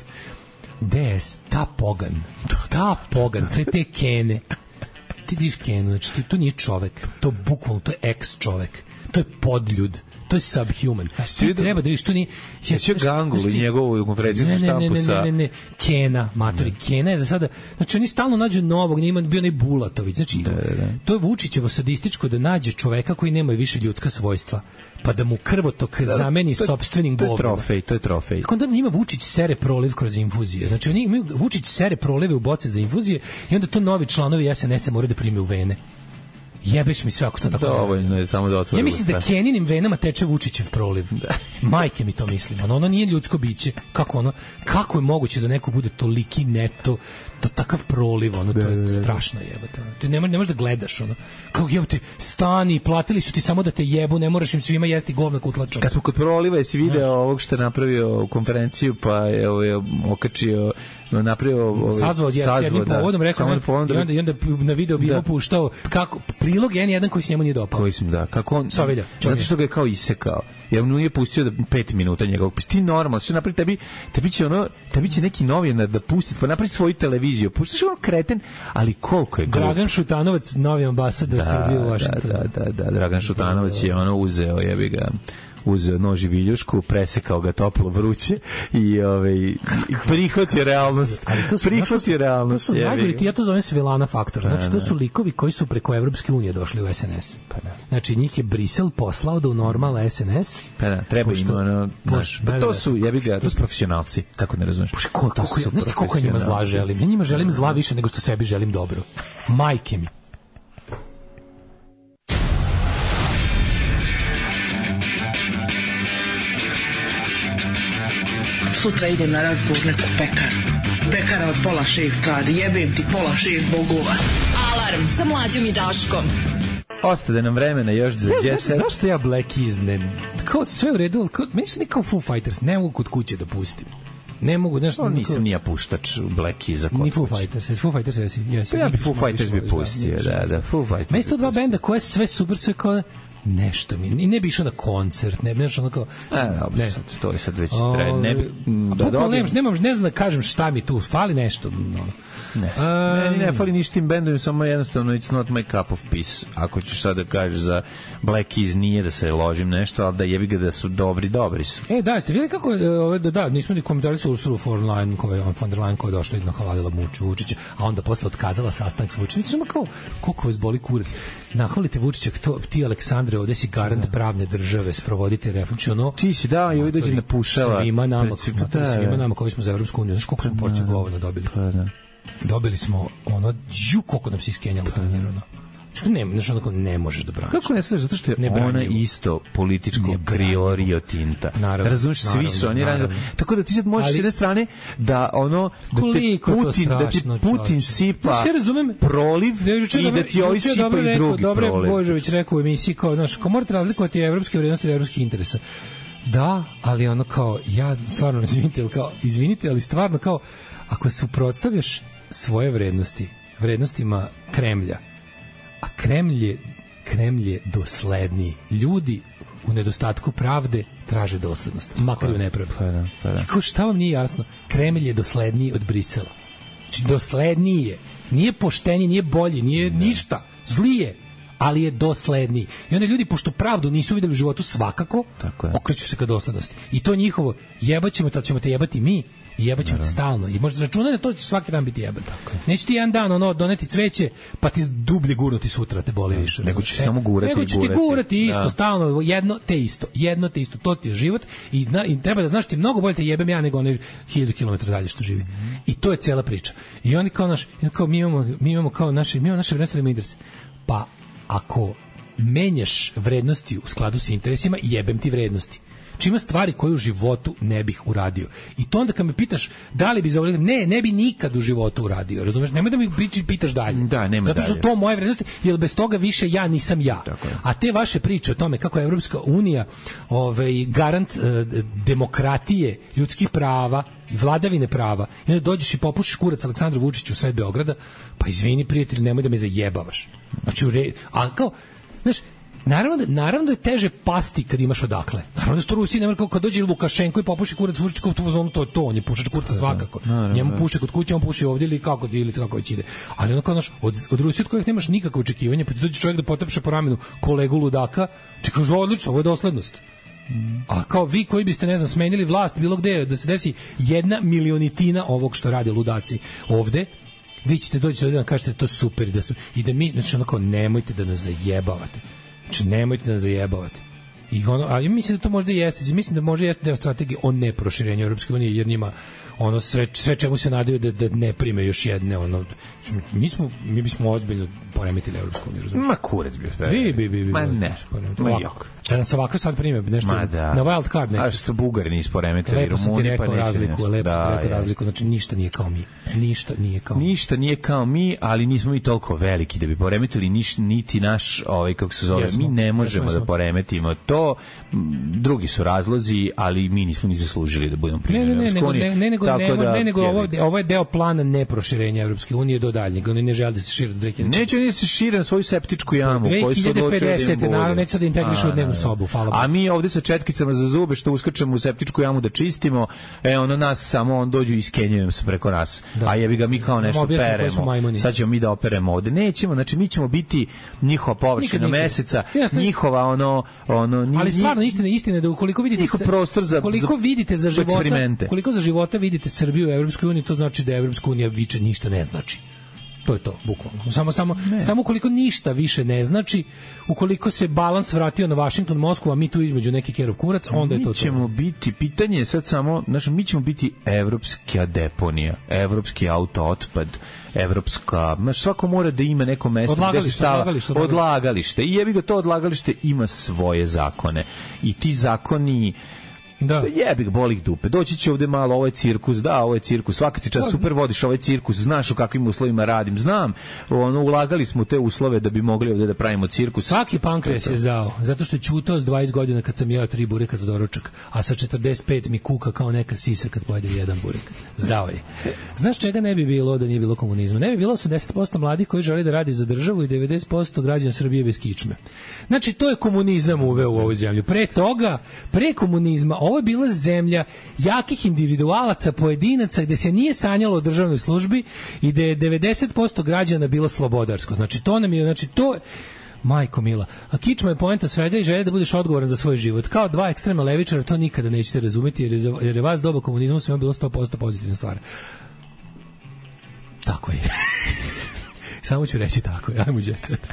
Des, ta pogan, ta pogan, te, te Kene. Ti diš Kenu, znači to, to nije čovek, to bukvalno, to je ex čovek, to je podljud, to je subhuman. Ti treba da vidiš, to nije... Ja ću Gangulu i njegovu konferenciju sa štampu sa... Ne, ne, ne, Kena, matori, ne. Kena je za sada... Znači, oni stalno nađu novog, nije bio onaj Bulatović. Znači, ne, ne. to je Vučićevo sadističko da nađe čoveka koji nema više ljudska svojstva, pa da mu krvotok da, zameni to, sopstvenim govnom. To je trofej, to je trofej. Kako onda njima Vučić sere proliv kroz infuzije. Znači, oni imaju, Vučić sere prolive u boce za infuzije i onda to novi članovi es en es-a moraju da prime u vene. Jebeš mi sve ako što tako. Dovoljno je samo da otvori. Ja mislim da Keninim venama teče Vučićev proliv. Da. Majke mi to mislim. Ono, ono nije ljudsko biće. Kako ono? Kako je moguće da neko bude toliki neto, to takav proliv, ono, to je da, da, da. Strašno jebote. Ti ne možeš ne možeš da gledaš ono. Kako jebote, stani, platili su ti samo da te jebu, ne moraš im svima jesti govna kutlačom. Kad smo kod proliva, jesi video ovog što je napravio konferenciju, pa je ovaj okačio napravio ovaj sazvao je s jednim povodom, rekao ne, povodom, i onda i onda na video bi puštao kako prilog en jedan koji se njemu nije dopao. Koji sam da, kako on Sovilja, zato što ga je kao isekao. Ja mu nije pustio da pet minuta njegovog. Ti normalno, što napravi tebi, tebi će ono, tebi će neki novinar da pusti, pa napravi svoju televiziju. Pustiš ono kreten, ali koliko je glup. Dragan Šutanovac, novi ambasador Srbije u Vašingtonu. Da, da, da, Dragan Šutanovac je ono uzeo, jebi ga, uzeo nož i viljušku, presekao ga toplo vruće i ovaj prihvatio realnost. Prihvatio realnost. To su najgori, ja to zovem Svilana faktor. Znači, to su likovi koji su preko Evropske unije došli u es en es. Pa da. Znači, njih je Brisel poslao da u normal es en es. Pa da, treba im ono, naš, pa to su, jebi ga, to su profesionalci, kako ne razumeš. Puš, ko, kako, ja, znaš ti koliko njima zla želim? Ja njima želim zla više nego što sebi želim dobro. Majke mi. Sutra idem na razgovor neku pekaru. Pekara od pola šest radi. Jebem ti pola šest bogova. Alarm sa Mlađom i Daškom. Ostade nam vremena još za Jet Set. Zašto ja Black Keys ne... Kao sve u redu, kao, meni su kao Foo Fighters, ne mogu kod kuće da pustim. Ne mogu, nešto... No, nisam nija puštač Black Keys za kod ni Foo Fighters, Foo Fighters jesi. jesi pa ja bi Foo Fighters bi pustio, da, da, Foo Fighters. Meni su to dva benda koje sve super, sve kao... nešto mi, ne bi išao na koncert, ne bi nešto ono kao... A, ne, to je sad već tren, ne bi... Da dobijem... Nemam, ne znam da kažem šta mi tu, fali nešto, no. Ne, um, meni ne fali ništa tim bendovim, samo jednostavno it's not my cup of peace. Ako ćeš sad da kažeš za Black Keys, nije da se ložim nešto, ali da jebi ga da su dobri, dobri su. E, da, ste vidjeli kako je, da, da, nismo ni komentari sa Ursula von der Leyen, koja, von der Leyen koja je došla i nahaladila muču Vučića, a onda posle otkazala sastanak s Vučićem. Ono kao, koliko vas boli kurac. Nahalite Vučića, to, ti Aleksandre, ovde si garant pravne države, sprovodite reformu. Ono, ti si, da, i ovdje dođe napušava. Svima nama, svima nama koji smo za Evropsku uniju, znaš koliko smo porciju govana dobili? Pa da. Dobili smo ono, ju koliko nam se iskenjalo to njeno. Ne, znači onako ne možeš da braniš. Kako ne znaš, zato što je ona isto političko krilo Rio Tinta. Razumiješ, svi su oni radili. Tako da ti sad možeš s jedne strane da ono, da te Putin, da ti Putin sipa proliv i da ti ovi sipa i drugi Dobre proliv. Božović rekao u emisiji kao, znaš, kao morate razlikovati evropske vrijednosti i evropskih interesa. Da, ali ono kao, ja stvarno, izvinite, ali kao, izvinite, ali stvarno kao, ako suprotstavljaš svoje vrednosti vrednostima Kremlja, a Kremlj je, Kremlj je dosledniji. Ljudi u nedostatku pravde traže doslednost, makar ju nepravdu. I kao, šta vam nije jasno? Kremlj je dosledniji od Brisela. Znači, dosledniji je. Nije pošteniji, nije bolji, nije ne. ništa. Zli je, ali je dosledniji. I onda ljudi, pošto pravdu nisu videli u životu svakako, okreću se ka doslednosti. I to njihovo, jebaćemo, tad ćemo te jebati mi, i jebaćemo te stalno. I možda računati da to će svaki dan biti jebat. Neće ti jedan dan ono, doneti cveće, pa ti dublje gurnuti sutra, te boli više. Nego će samo gurati i gurati. Nego će ti gurati isto, da. stalno, jedno te isto, jedno te isto, to ti je život i, na, i treba da znaš ti mnogo bolje te jebem ja nego onaj hiljadu kilometara dalje što živi. Mm-hmm. I to je cela priča. I oni kao naš, kao mi imamo, mi imamo kao naše, mi imamo naše vrednosti interese. Pa ako menjaš vrednosti u skladu sa interesima, jebem ti vrednosti. Znači ima stvari koje u životu ne bih uradio. I to onda kad me pitaš da li bi za ne, ne bi nikad u životu uradio. Razumeš? Nemoj da mi priči, pitaš dalje. Da, nema Zato što dalje. to moje vrednosti, jer bez toga više ja nisam ja. A te vaše priče o tome kako je Evropska unija ovaj, garant eh, demokratije, ljudskih prava, vladavine prava, i onda dođeš i popušiš kurac Aleksandru Vučiću u sred Beograda, pa izvini prijatelj, nemoj da me zajebavaš. Znači, u re... a kao, znaš, Naravno da, naravno da je teže pasti kad imaš odakle. Naravno da su to Rusi, nema kad dođe Lukašenko i popuši kurac Vučić, kao to zonu, to je to, on je pušač kurca svakako. Njemu puše kod kuće, on puši ovdje ili kako, ili kako već ide. Ali ono kao, znaš, od, od Rusije od kojih nemaš nikakvo očekivanje, pa ti dođe čovjek da potapše po ramenu kolegu ludaka, ti kaže, odlično, ovo je doslednost. A kao vi koji biste, ne znam, smenili vlast bilo gde, da se desi jedna milionitina ovog što rade ludaci ovde, vi ćete doći ovdje da kažete to super i da, i da mi, znači ono kao, nemojte da nas zajebavate. Znači, nemojte nas zajebavati. I ono, a mislim da to možda jeste, mislim da možda jeste deo strategije o neproširenju Europske unije, jer njima ono sve, sve čemu se nadaju da, da ne prime još jedne, ono, mi smo, mi bismo ozbiljno poremetili Europsku uniju, razumiješ? Ma kurac bi. Bi, bi, bi, bi. Ma ne, ma jok. Da nas ovako sad prime nešto da. Na wild card neki. A što Bugari nisu poremetili, lepo Rumuni pa neće. Razliku, lepo da, sam rekao razliku, znači ništa nije kao mi. Ništa nije kao mi. Ništa nije kao mi, ali nismo mi toliko veliki da bi poremetili niš, niti naš, ovaj, kako se zove, jesmo, mi ne možemo jesmo, da poremetimo to. Drugi su razlozi, ali mi nismo ni zaslužili da budemo primjeni. Ne, ne, ne, nego, ne, ne, nego, ne, da, ne, nego ovo, ovo je deo plana neproširenja Evropske unije do daljnjeg. Oni ne žele da se šire do dve hiljade. Neće ni se šire na svoju septičku jamu. dve hiljade pedeset. Naravno, neće da integrišu u dnevnu sobu. Hvala. A mi ovde sa četkicama za zube što uskačemo u septičku jamu da čistimo, e ono nas samo on dođu i iskenjujem se preko nas. Da. A jebi ga mi kao nešto peremo. Sad ćemo mi da operemo ovde. Nećemo, znači mi ćemo biti njihova površina meseca, njihova ono ono ni, ali stvarno istina istina da ukoliko vidite njihov prostor za koliko vidite za života, koliko za života vidite Srbiju u Evropskoj uniji, to znači da Evropska unija više ništa ne znači. To je to, bukvalno. Samo, samo, samo ukoliko ništa više ne znači, ukoliko se balans vratio na Washington, Moskvu, a mi tu između neki kerov kurac, onda je to to. Mi ćemo biti, pitanje je sad samo, znači, mi ćemo biti evropska deponija, evropski auto-otpad, evropska, znači, svako mora da ima neko mesto gde se stava odlagalište, odlagalište. I jebi ga, to odlagalište ima svoje zakone. I ti zakoni da jebi ga, boli dupe. Doći će ovde malo, ovo je cirkus, da, ovo je cirkus. Svaka ti čas super vodiš ovaj cirkus, znaš u kakvim uslovima radim. Znam, ono, ulagali smo te uslove da bi mogli ovde da pravimo cirkus. Svaki pankreas je zao, zato što je ćutao s dvadeset godina kad sam jeo tri bureka za doručak, a sa četrdeset pet mi kuka kao neka sisa kad pojede jedan burek. Zao je. Znaš čega ne bi bilo da nije bilo komunizma? Ne bi bilo osamdeset posto mladih koji žele da radi za državu i devedeset posto građana Srbije bez kičme. Znači, to je komunizam uveo u ovu zemlju. Pre toga, pre komunizma, ovo je bila zemlja jakih individualaca, pojedinaca, gde se nije sanjalo o državnoj službi i gde je devedeset posto građana bilo slobodarsko. Znači, to nam je, znači, to majko mila. A kičma je poenta svega i želje da budeš odgovoran za svoj život. Kao dva ekstremna levičara, to nikada nećete razumeti, jer je, jer je vas doba komunizmu svima bilo sto posto pozitivna stvar. Tako je. Samo ću reći tako. Ajmo džecet.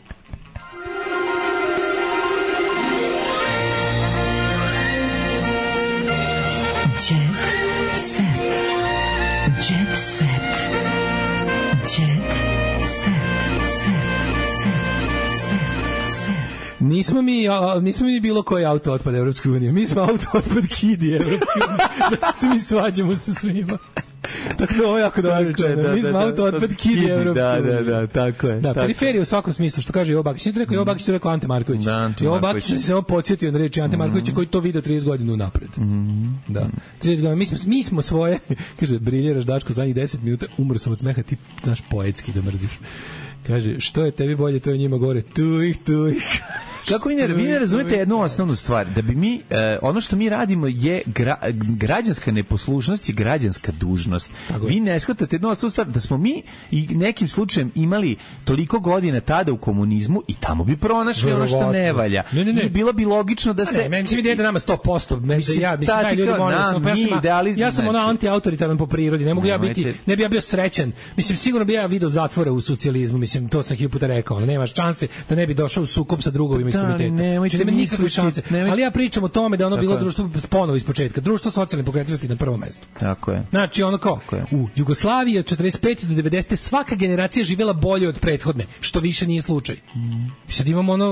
Nismo mi, a, nismo mi bilo koji auto otpad Evropske unije. Mi smo auto otpad kidi Evropske unije. Zato se mi svađamo sa svima. Tako da ovo je jako dobro rečeno. Mi smo auto otpad kidi Evropske unije. Da, da, da, tako je. Da, periferija u svakom smislu, što kaže Jovo Bakić. Nije to rekao Jovo Bakić, to rekao Ante Marković. Jovo Bakić se samo podsjetio na reči Ante Markovića koji to video trideset godina unapred. Da. trideset godina. Mi smo, mi smo svoje, kaže, briljeraš Daško zadnjih deset minuta, umro sam od smeha, ti naš poetski da mrziš. Kaže, što je tebi bolje, to je njima gore. Tu ih, tu ih. Kako vi ne, vi ne razumete jednu osnovnu stvar, da bi mi, eh, ono što mi radimo je gra, građanska neposlušnost i građanska dužnost. Tako vi ne shvatate jednu osnovnu stvar, da smo mi i nekim slučajem imali toliko godina tada u komunizmu i tamo bi pronašli ono što ne valja. Ne, ne, ne. I bilo bi logično da se... Ne, meni se vidi da nama sto posto. Meni se ja, mislim, taj ljudi molim, ja, ja sam, ideali, ja sam ono anti-autoritaran po prirodi, ne mogu ja biti, ne bi ja bio srećan. Mislim, sigurno bi ja video zatvore u socijalizmu, mislim, to sam hiljadu puta rekao, ali nemaš šanse da ne bi došao u sukob sa drugovima. Da, ali nemojte mi nikakve šanse. Nemoj... Ali ja pričam o tome da ono tako bilo društvo ponovo ispočetka. Društvo socijalne pokretljivosti na prvom mestu. Tako je. Znači ono kao, u Jugoslaviji od četrdeset pete do devedesete svaka generacija živjela bolje od prethodne, što više nije slučaj. Mm. Sad imamo ono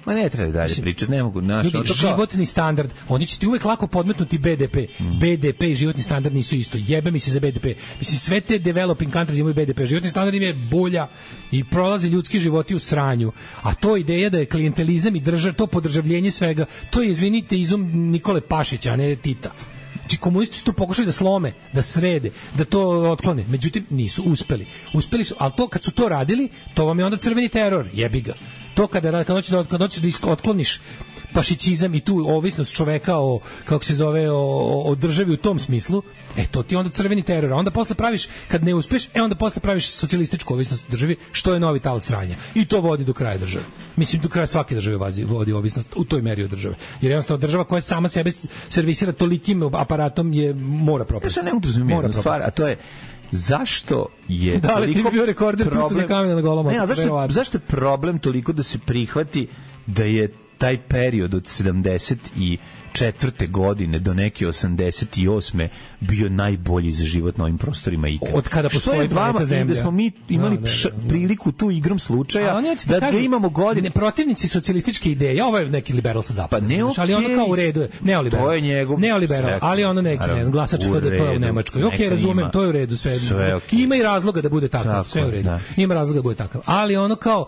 Ma ne treba dalje pričati, ne mogu naš ljudi, životni standard, oni će ti uvek lako podmetnuti B D P. Mm. B D P i životni standard nisu isto. Jebe mi se za B D P. Mislim, sve te developing countries imaju B D P. Životni standard im je bolja i prolaze ljudski životi u sranju. A to ideja da je klijentelizam i držav, to podržavljenje svega, to je, izvinite, izum Nikole Pašića, a ne Tita. Znači, komunisti su to pokušali da slome, da srede, da to otklone. Međutim, nisu uspeli. Uspeli su, ali to kad su to radili, to vam je onda crveni teror, jebi ga. To kada, kada hoćeš da, kada hoćeš da otkloniš pašićizam i tu ovisnost čoveka o, kako se zove, o, o državi u tom smislu, e, to ti onda crveni teror. A onda posle praviš, kad ne uspeš, e, onda posle praviš socijalističku ovisnost u državi, što je novi talac sranja. I to vodi do kraja države. Mislim, do kraja svake države vodi, vodi ovisnost u toj meri od države. Jer jednostavno država koja sama sebe servisira tolikim aparatom je mora propasti. Ja se ne mogu razumijem stvar, a to je zašto je da li ti bio rekorder pucanja kamena na goloma? Ne, a zašto, zašto je problem toliko da se prihvati da je taj period od sedamdeset četvrte godine do neke osamdeset osme bio najbolji za život na ovim prostorima ikad. Od kada postoji planeta Zemlja. Da smo mi imali no, pš, no, no. priliku tu igrom slučaja da, da imamo godine. Ne, protivnici socijalističke ideje, ovo je neki liberal sa zapada. Pa ne, okay. Ali ono kao u redu je. Neoliberal. To je njegov. Neoliberal, ali ono neki, ne znam, glasač F D P u Nemačkoj. Okej, razumem, to je u redu, sve. sve okay. Ima i razloga da bude tako, tako sve u redu. Da. Ima razloga da bude takav. Ali ono kao,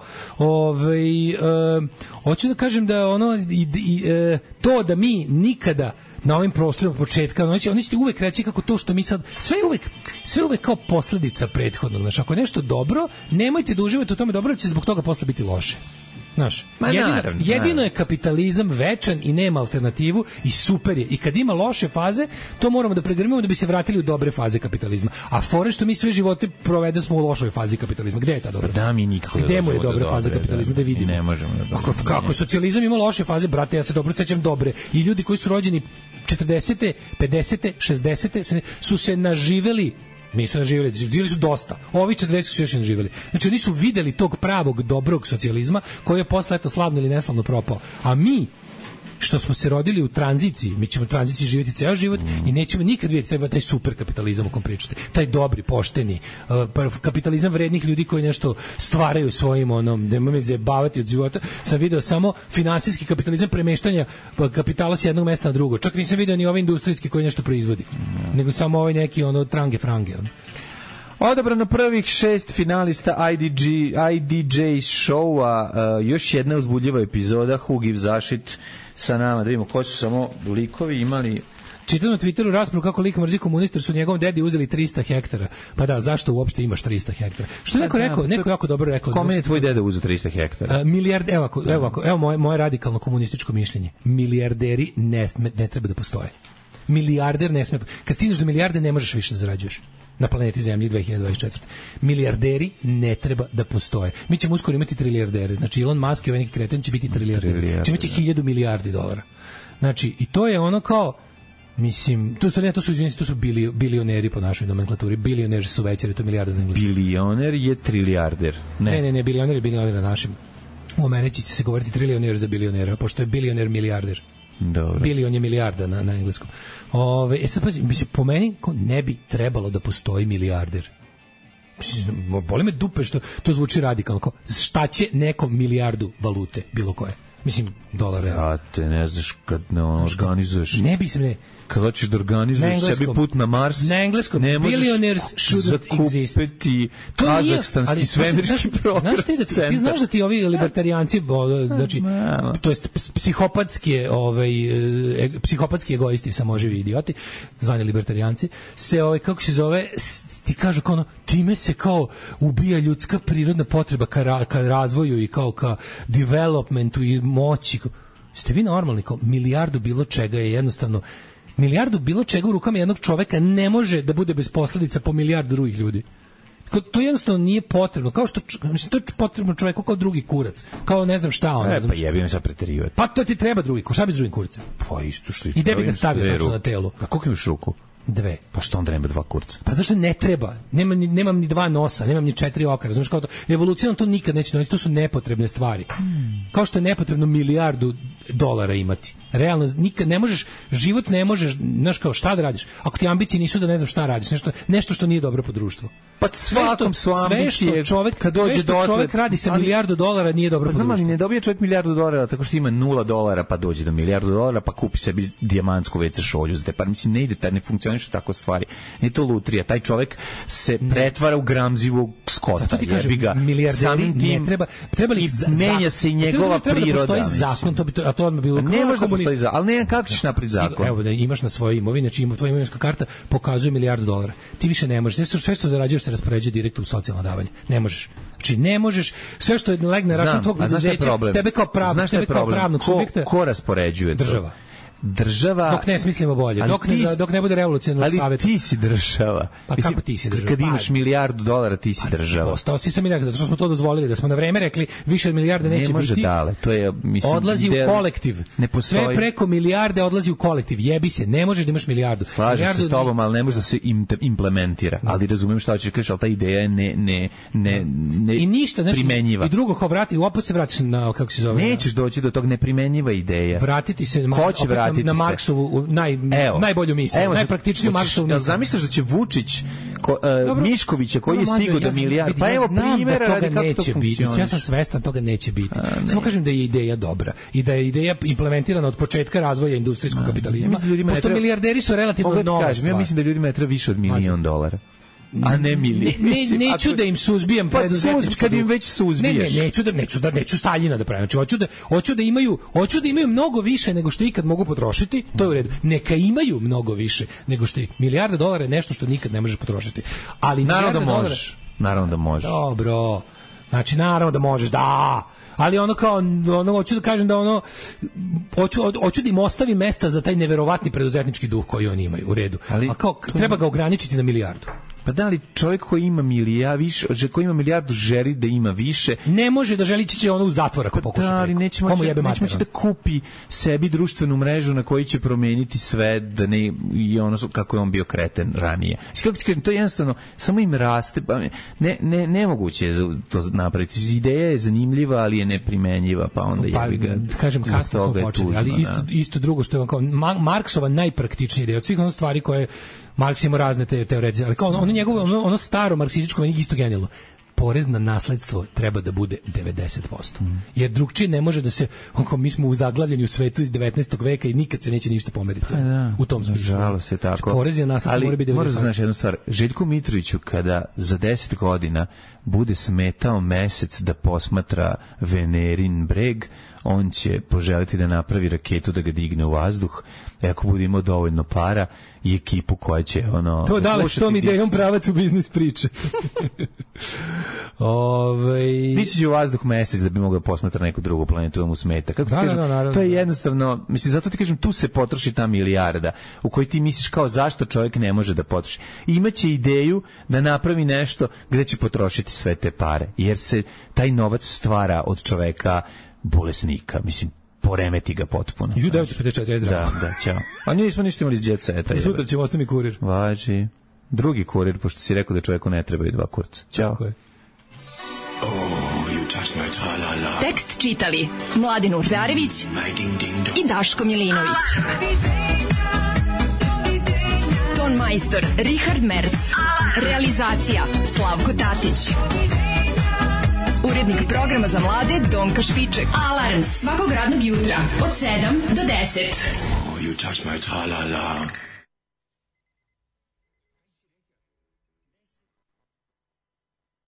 ovaj, uh, hoću da kažem da ono, i, i, uh, to da mi nikada na ovim prostorima početka, oni će, oni će uvek reći kako to što mi sad, sve uvek, sve uvek kao posledica prethodnog. Znači, ako je nešto dobro, nemojte da uživate u tome dobro, će zbog toga posle biti loše. Znaš, jedino, naravno, jedino naravno. je kapitalizam večan i nema alternativu i super je. I kad ima loše faze, to moramo da pregrmimo da bi se vratili u dobre faze kapitalizma. A fore što mi sve živote provede smo u lošoj fazi kapitalizma. Gde je ta dobra? Da, mi nikako Gde mu je dobra faza kapitalizma? Da, da vidimo. Ne možemo da kako, kako socijalizam ima loše faze, brate, ja se dobro sećam dobre. I ljudi koji su rođeni četrdesete, pedesete, šezdesete su se naživeli. Nisu naživjeli, živjeli su dosta. Ovi četrdeset su još naživjeli. Znači, oni su videli tog pravog, dobrog socijalizma koji je posle, eto, slavno ili neslavno propao. A mi, što smo se rodili u tranziciji, mi ćemo u tranziciji živjeti ceo život mm. i nećemo nikad vidjeti taj, taj super kapitalizam o kom pričate. Taj dobri, pošteni, uh, kapitalizam vrednih ljudi koji nešto stvaraju svojim onom, da me zabavati od života. Sam video samo finansijski kapitalizam premeštanja kapitala s jednog mesta na drugo. Čak nisam video ni ovaj industrijski koji nešto proizvodi. Mm. Nego samo ovaj neki ono trange frange. Ono. Odabrano prvih šest finalista I D G, I D J showa, uh, još jedna uzbudljiva epizoda, Who Gives a Shit sa nama, da vidimo ko su samo likovi imali. Čitam na Twitteru raspravu kako lik mrzi komunista, su njegovom dedi uzeli trista hektara. Pa da, zašto uopšte imaš trista hektara? Što neko rekao, neko jako dobro rekao. Kome je tvoj deda uzeo trista hektara? Uh, milijard, evo, evo, evo moje, moje radikalno komunističko mišljenje. Milijarderi ne, ne treba da postoje. Milijarder ne sme. Kad stigneš do milijarde ne možeš više da zarađuješ na planeti Zemlji dve hiljade dvadeset četvrte. Milijarderi ne treba da postoje. Mi ćemo uskoro imati trilijardere. Znači Elon Musk i ovaj neki kreten će biti trilijarderi. Će imati hiljadu milijardi dolara. Znači, i to je ono kao, mislim, to su, ne, to su, izvinite, to su bili, bilioneri po našoj nomenklaturi. Bilioneri su veći, jer to milijarde na engleskom. Bilioner je trilijarder. Ne, ne, ne, ne bilioner je bilioner na našem. U Americi će se govoriti trilioner za bilionera, pošto je bilioner milijarder. Dobro. Bilion je milijarda na, na engleskom. Ove, e sad, mislim, po meni ne bi trebalo da postoji milijarder. Boli me dupe što to zvuči radikalno. Kao, šta će nekom milijardu valute, bilo koje? Mislim, dolara. A te ne znaš kad ne organizuješ. Ne bi se ne... Kada hoćeš da organizuješ sebi put na Mars, na engleskom, ne billionaires shouldn't exist. Zakupiti kazahstanski svemirski program. Znaš ti, da ti, ti znaš da ti ovi libertarijanci, znači, to jest psihopatski, ovaj, e, psihopatski egoisti, samoživi idioti, zvani libertarijanci, se, ovaj, kako se zove, ti kažu kao ono, time se kao ubija ljudska prirodna potreba ka, ra, ka razvoju i kao ka developmentu i moći. Ste vi normalni, kao milijardu bilo čega je jednostavno milijardu bilo čega u rukama jednog čoveka ne može da bude bez posledica po milijardu drugih ljudi. To jednostavno nije potrebno. Kao što, mislim, to je potrebno čoveku kao drugi kurac. Kao ne znam šta on. E, pa jebim sad preterivati. Pa to ti treba drugi kurac. Šta bi s drugim kuracem? Pa isto što i gde bi ga stavio tačno na telo? A koliko imaš ruku? Dve. Pa što onda nema dva kurca? Pa zašto ne treba? Nemam ni, nemam ni dva nosa, nemam ni četiri oka. Razumeš, kao to, evolucija nam to nikad neće doneti, to su nepotrebne stvari. Hmm. Kao što je nepotrebno milijardu dolara imati. Realno, nikad ne možeš, život ne možeš, znaš kao, šta da radiš? Ako ti ambicije nisu da ne znam šta radiš, nešto, nešto što nije dobro po društvu. Pa svakom su ambicije, sve što čovek, kad dođe sve što dotle, čovek radi sa ali, milijardu dolara nije dobro pa po društvu. Znam, ali ne dobije čovjek milijardu dolara tako što ima nula dolara, pa dođe do milijardu dolara, pa kupi sebi dijamantsku ve ce šolju. Pa mislim, ne ide, ne funkcionišu tako stvari. Nije to lutrija. Taj čovjek se ne. pretvara u gramzivog skota. Zato ti kažem, milijarderi ne treba, treba li za, menja se i njegova treba priroda. Treba da postoji zakon, to bi to, a to odmah bilo kao ne može da postoji zakon, ali ne kako ćeš napraviti zakon. Evo da imaš na svojoj imovini, znači ima tvoja imovinska karta pokazuje milijardu dolara. Ti više ne možeš, sve što zarađuješ se raspoređuje direktno u socijalna davanja. Ne možeš. Znači ne možeš, sve što legne na račun tvog preduzeća, tebe kao prav, tebe kao pravnog subjekta, ko raspoređuje država. Država, dok ne smislimo bolje, dok ne, ti, dok ne bude revolucionarno savjet. Ali ti si država. Pa mislim, kako ti si država? Kad imaš pa, milijardu dolara, ti si pa, država. Ostao si sa milijardu, zato što smo to dozvolili, da smo na vreme rekli više od milijarde neće ne može biti. Dale, to je, mislim, odlazi del, u kolektiv. Ne postoji. Sve preko milijarde odlazi u kolektiv. Jebi se, ne možeš da imaš milijardu. Slažem milijardu se s tobom, ali ne može da se implementira. No. Ali razumem šta hoćeš kažeš, ali ta ideja je ne, ne, ne, ne I ništa, znači, primenjiva. I drugo, kao vrati, opet se vratiš na, kako se zove. Nećeš doći do tog neprimenjiva ideja. Vratiti se Ko će vratiti na, na Marksovu naj, evo, najbolju misiju, evo, najpraktičniju Marksovu misiju. Zamisliš da će Vučić, ko, uh, Miškovića, koji je stigao do milijarda, pa evo primjera da radi kako neće to biti. Ja sam svestan toga neće biti. A, Samo kažem da je ideja dobra i da je ideja implementirana od početka razvoja industrijskog kapitalizma. Ja pošto treba, milijarderi su relativno nova stvar. Ja mislim da ljudima ne treba više od milion dolara. A ne milion. Ne, ne, neću ako, da im suzbijem pa preduzetnički. Kad im već suzbiješ. Ne, ne, neću da neću da neću Staljina da pravim. Znači hoću da hoću da imaju, hoću da imaju mnogo više nego što ikad mogu potrošiti. To je u redu. Neka imaju mnogo više nego što i milijarde dolara je nešto što nikad ne možeš potrošiti. Ali naravno da možeš. Dolara, naravno da možeš. Dobro. Znači naravno da možeš. Da. Ali ono kao ono hoću da kažem da ono hoću hoću da im ostavi mesta za taj neverovatni preduzetnički duh koji oni imaju u redu. Ali, a kao treba ga ograničiti na milijardu. Pa da li čovjek koji ima milija više, koji ima milijardu želi da ima više, ne može da želi će ono u zatvor ako pa pokuša. Da, ali neće moći, neće moći da kupi sebi društvenu mrežu na kojoj će promeniti sve da ne i ono kako je on bio kreten ranije. Kako ti kažem, to je jednostavno samo im raste, ne ne nemoguće je to napraviti. Ideja je zanimljiva, ali je neprimenjiva, pa onda pa, jebi ga. Kažem kasno smo počeli, ali isto isto drugo što je kao Marksova najpraktičnija ideja od svih onih stvari koje Marks ima razne te teorije, ali kao ono, ono njegovo ono, ono staro marksističko meni isto genijalno. Porez na nasledstvo treba da bude devedeset posto. Mm. Jer drugčije ne može da se, onko mi smo u zaglavljenju u svetu iz devetnaestog veka i nikad se neće ništa pomeriti. Da, u tom smislu. Žalo se tako. Porez na nasledstvo mora biti devedeset posto. Ali moraš znaš jednu stvar, Željku Mitroviću kada za deset godina bude smetao mesec da posmatra Venerin breg, on će poželiti da napravi raketu da ga digne u vazduh, e ako bude imao dovoljno para i ekipu koja će ono to dale što mi idejom pravac u biznis priče. Ovaj Biće će u vazduh mesec da bi mogao posmatrati neku drugu planetu da mu smeta. Kako ti da, kažem, da, naravno, to je jednostavno, mislim zato ti kažem tu se potroši ta milijarda u kojoj ti misliš kao zašto čovjek ne može da potroši. Imaće ideju da napravi nešto gde će potrošiti sve te pare, jer se taj novac stvara od čoveka bolesnika, mislim poremeti ga potpuno. Ju devet pedeset četiri zdravo. Da, da, ćao. A nismo ništa imali iz jet seta. Sutra ćemo ostati kurir. Važi. Drugi kurir, pošto si rekao da čovjeku ne trebaju dva kurca. Ćao. Tako je. Oh, you touch my tra-la-la. Tekst čitali Mladin Urdarević i Daško Milinović. Ton majstor Richard Merc. Realizacija Slavko Tatić. Urednik programa za mlade Donka Špiček. Alarms svakog radnog jutra od sedam do deset. Oh, you touch my tra-la-la.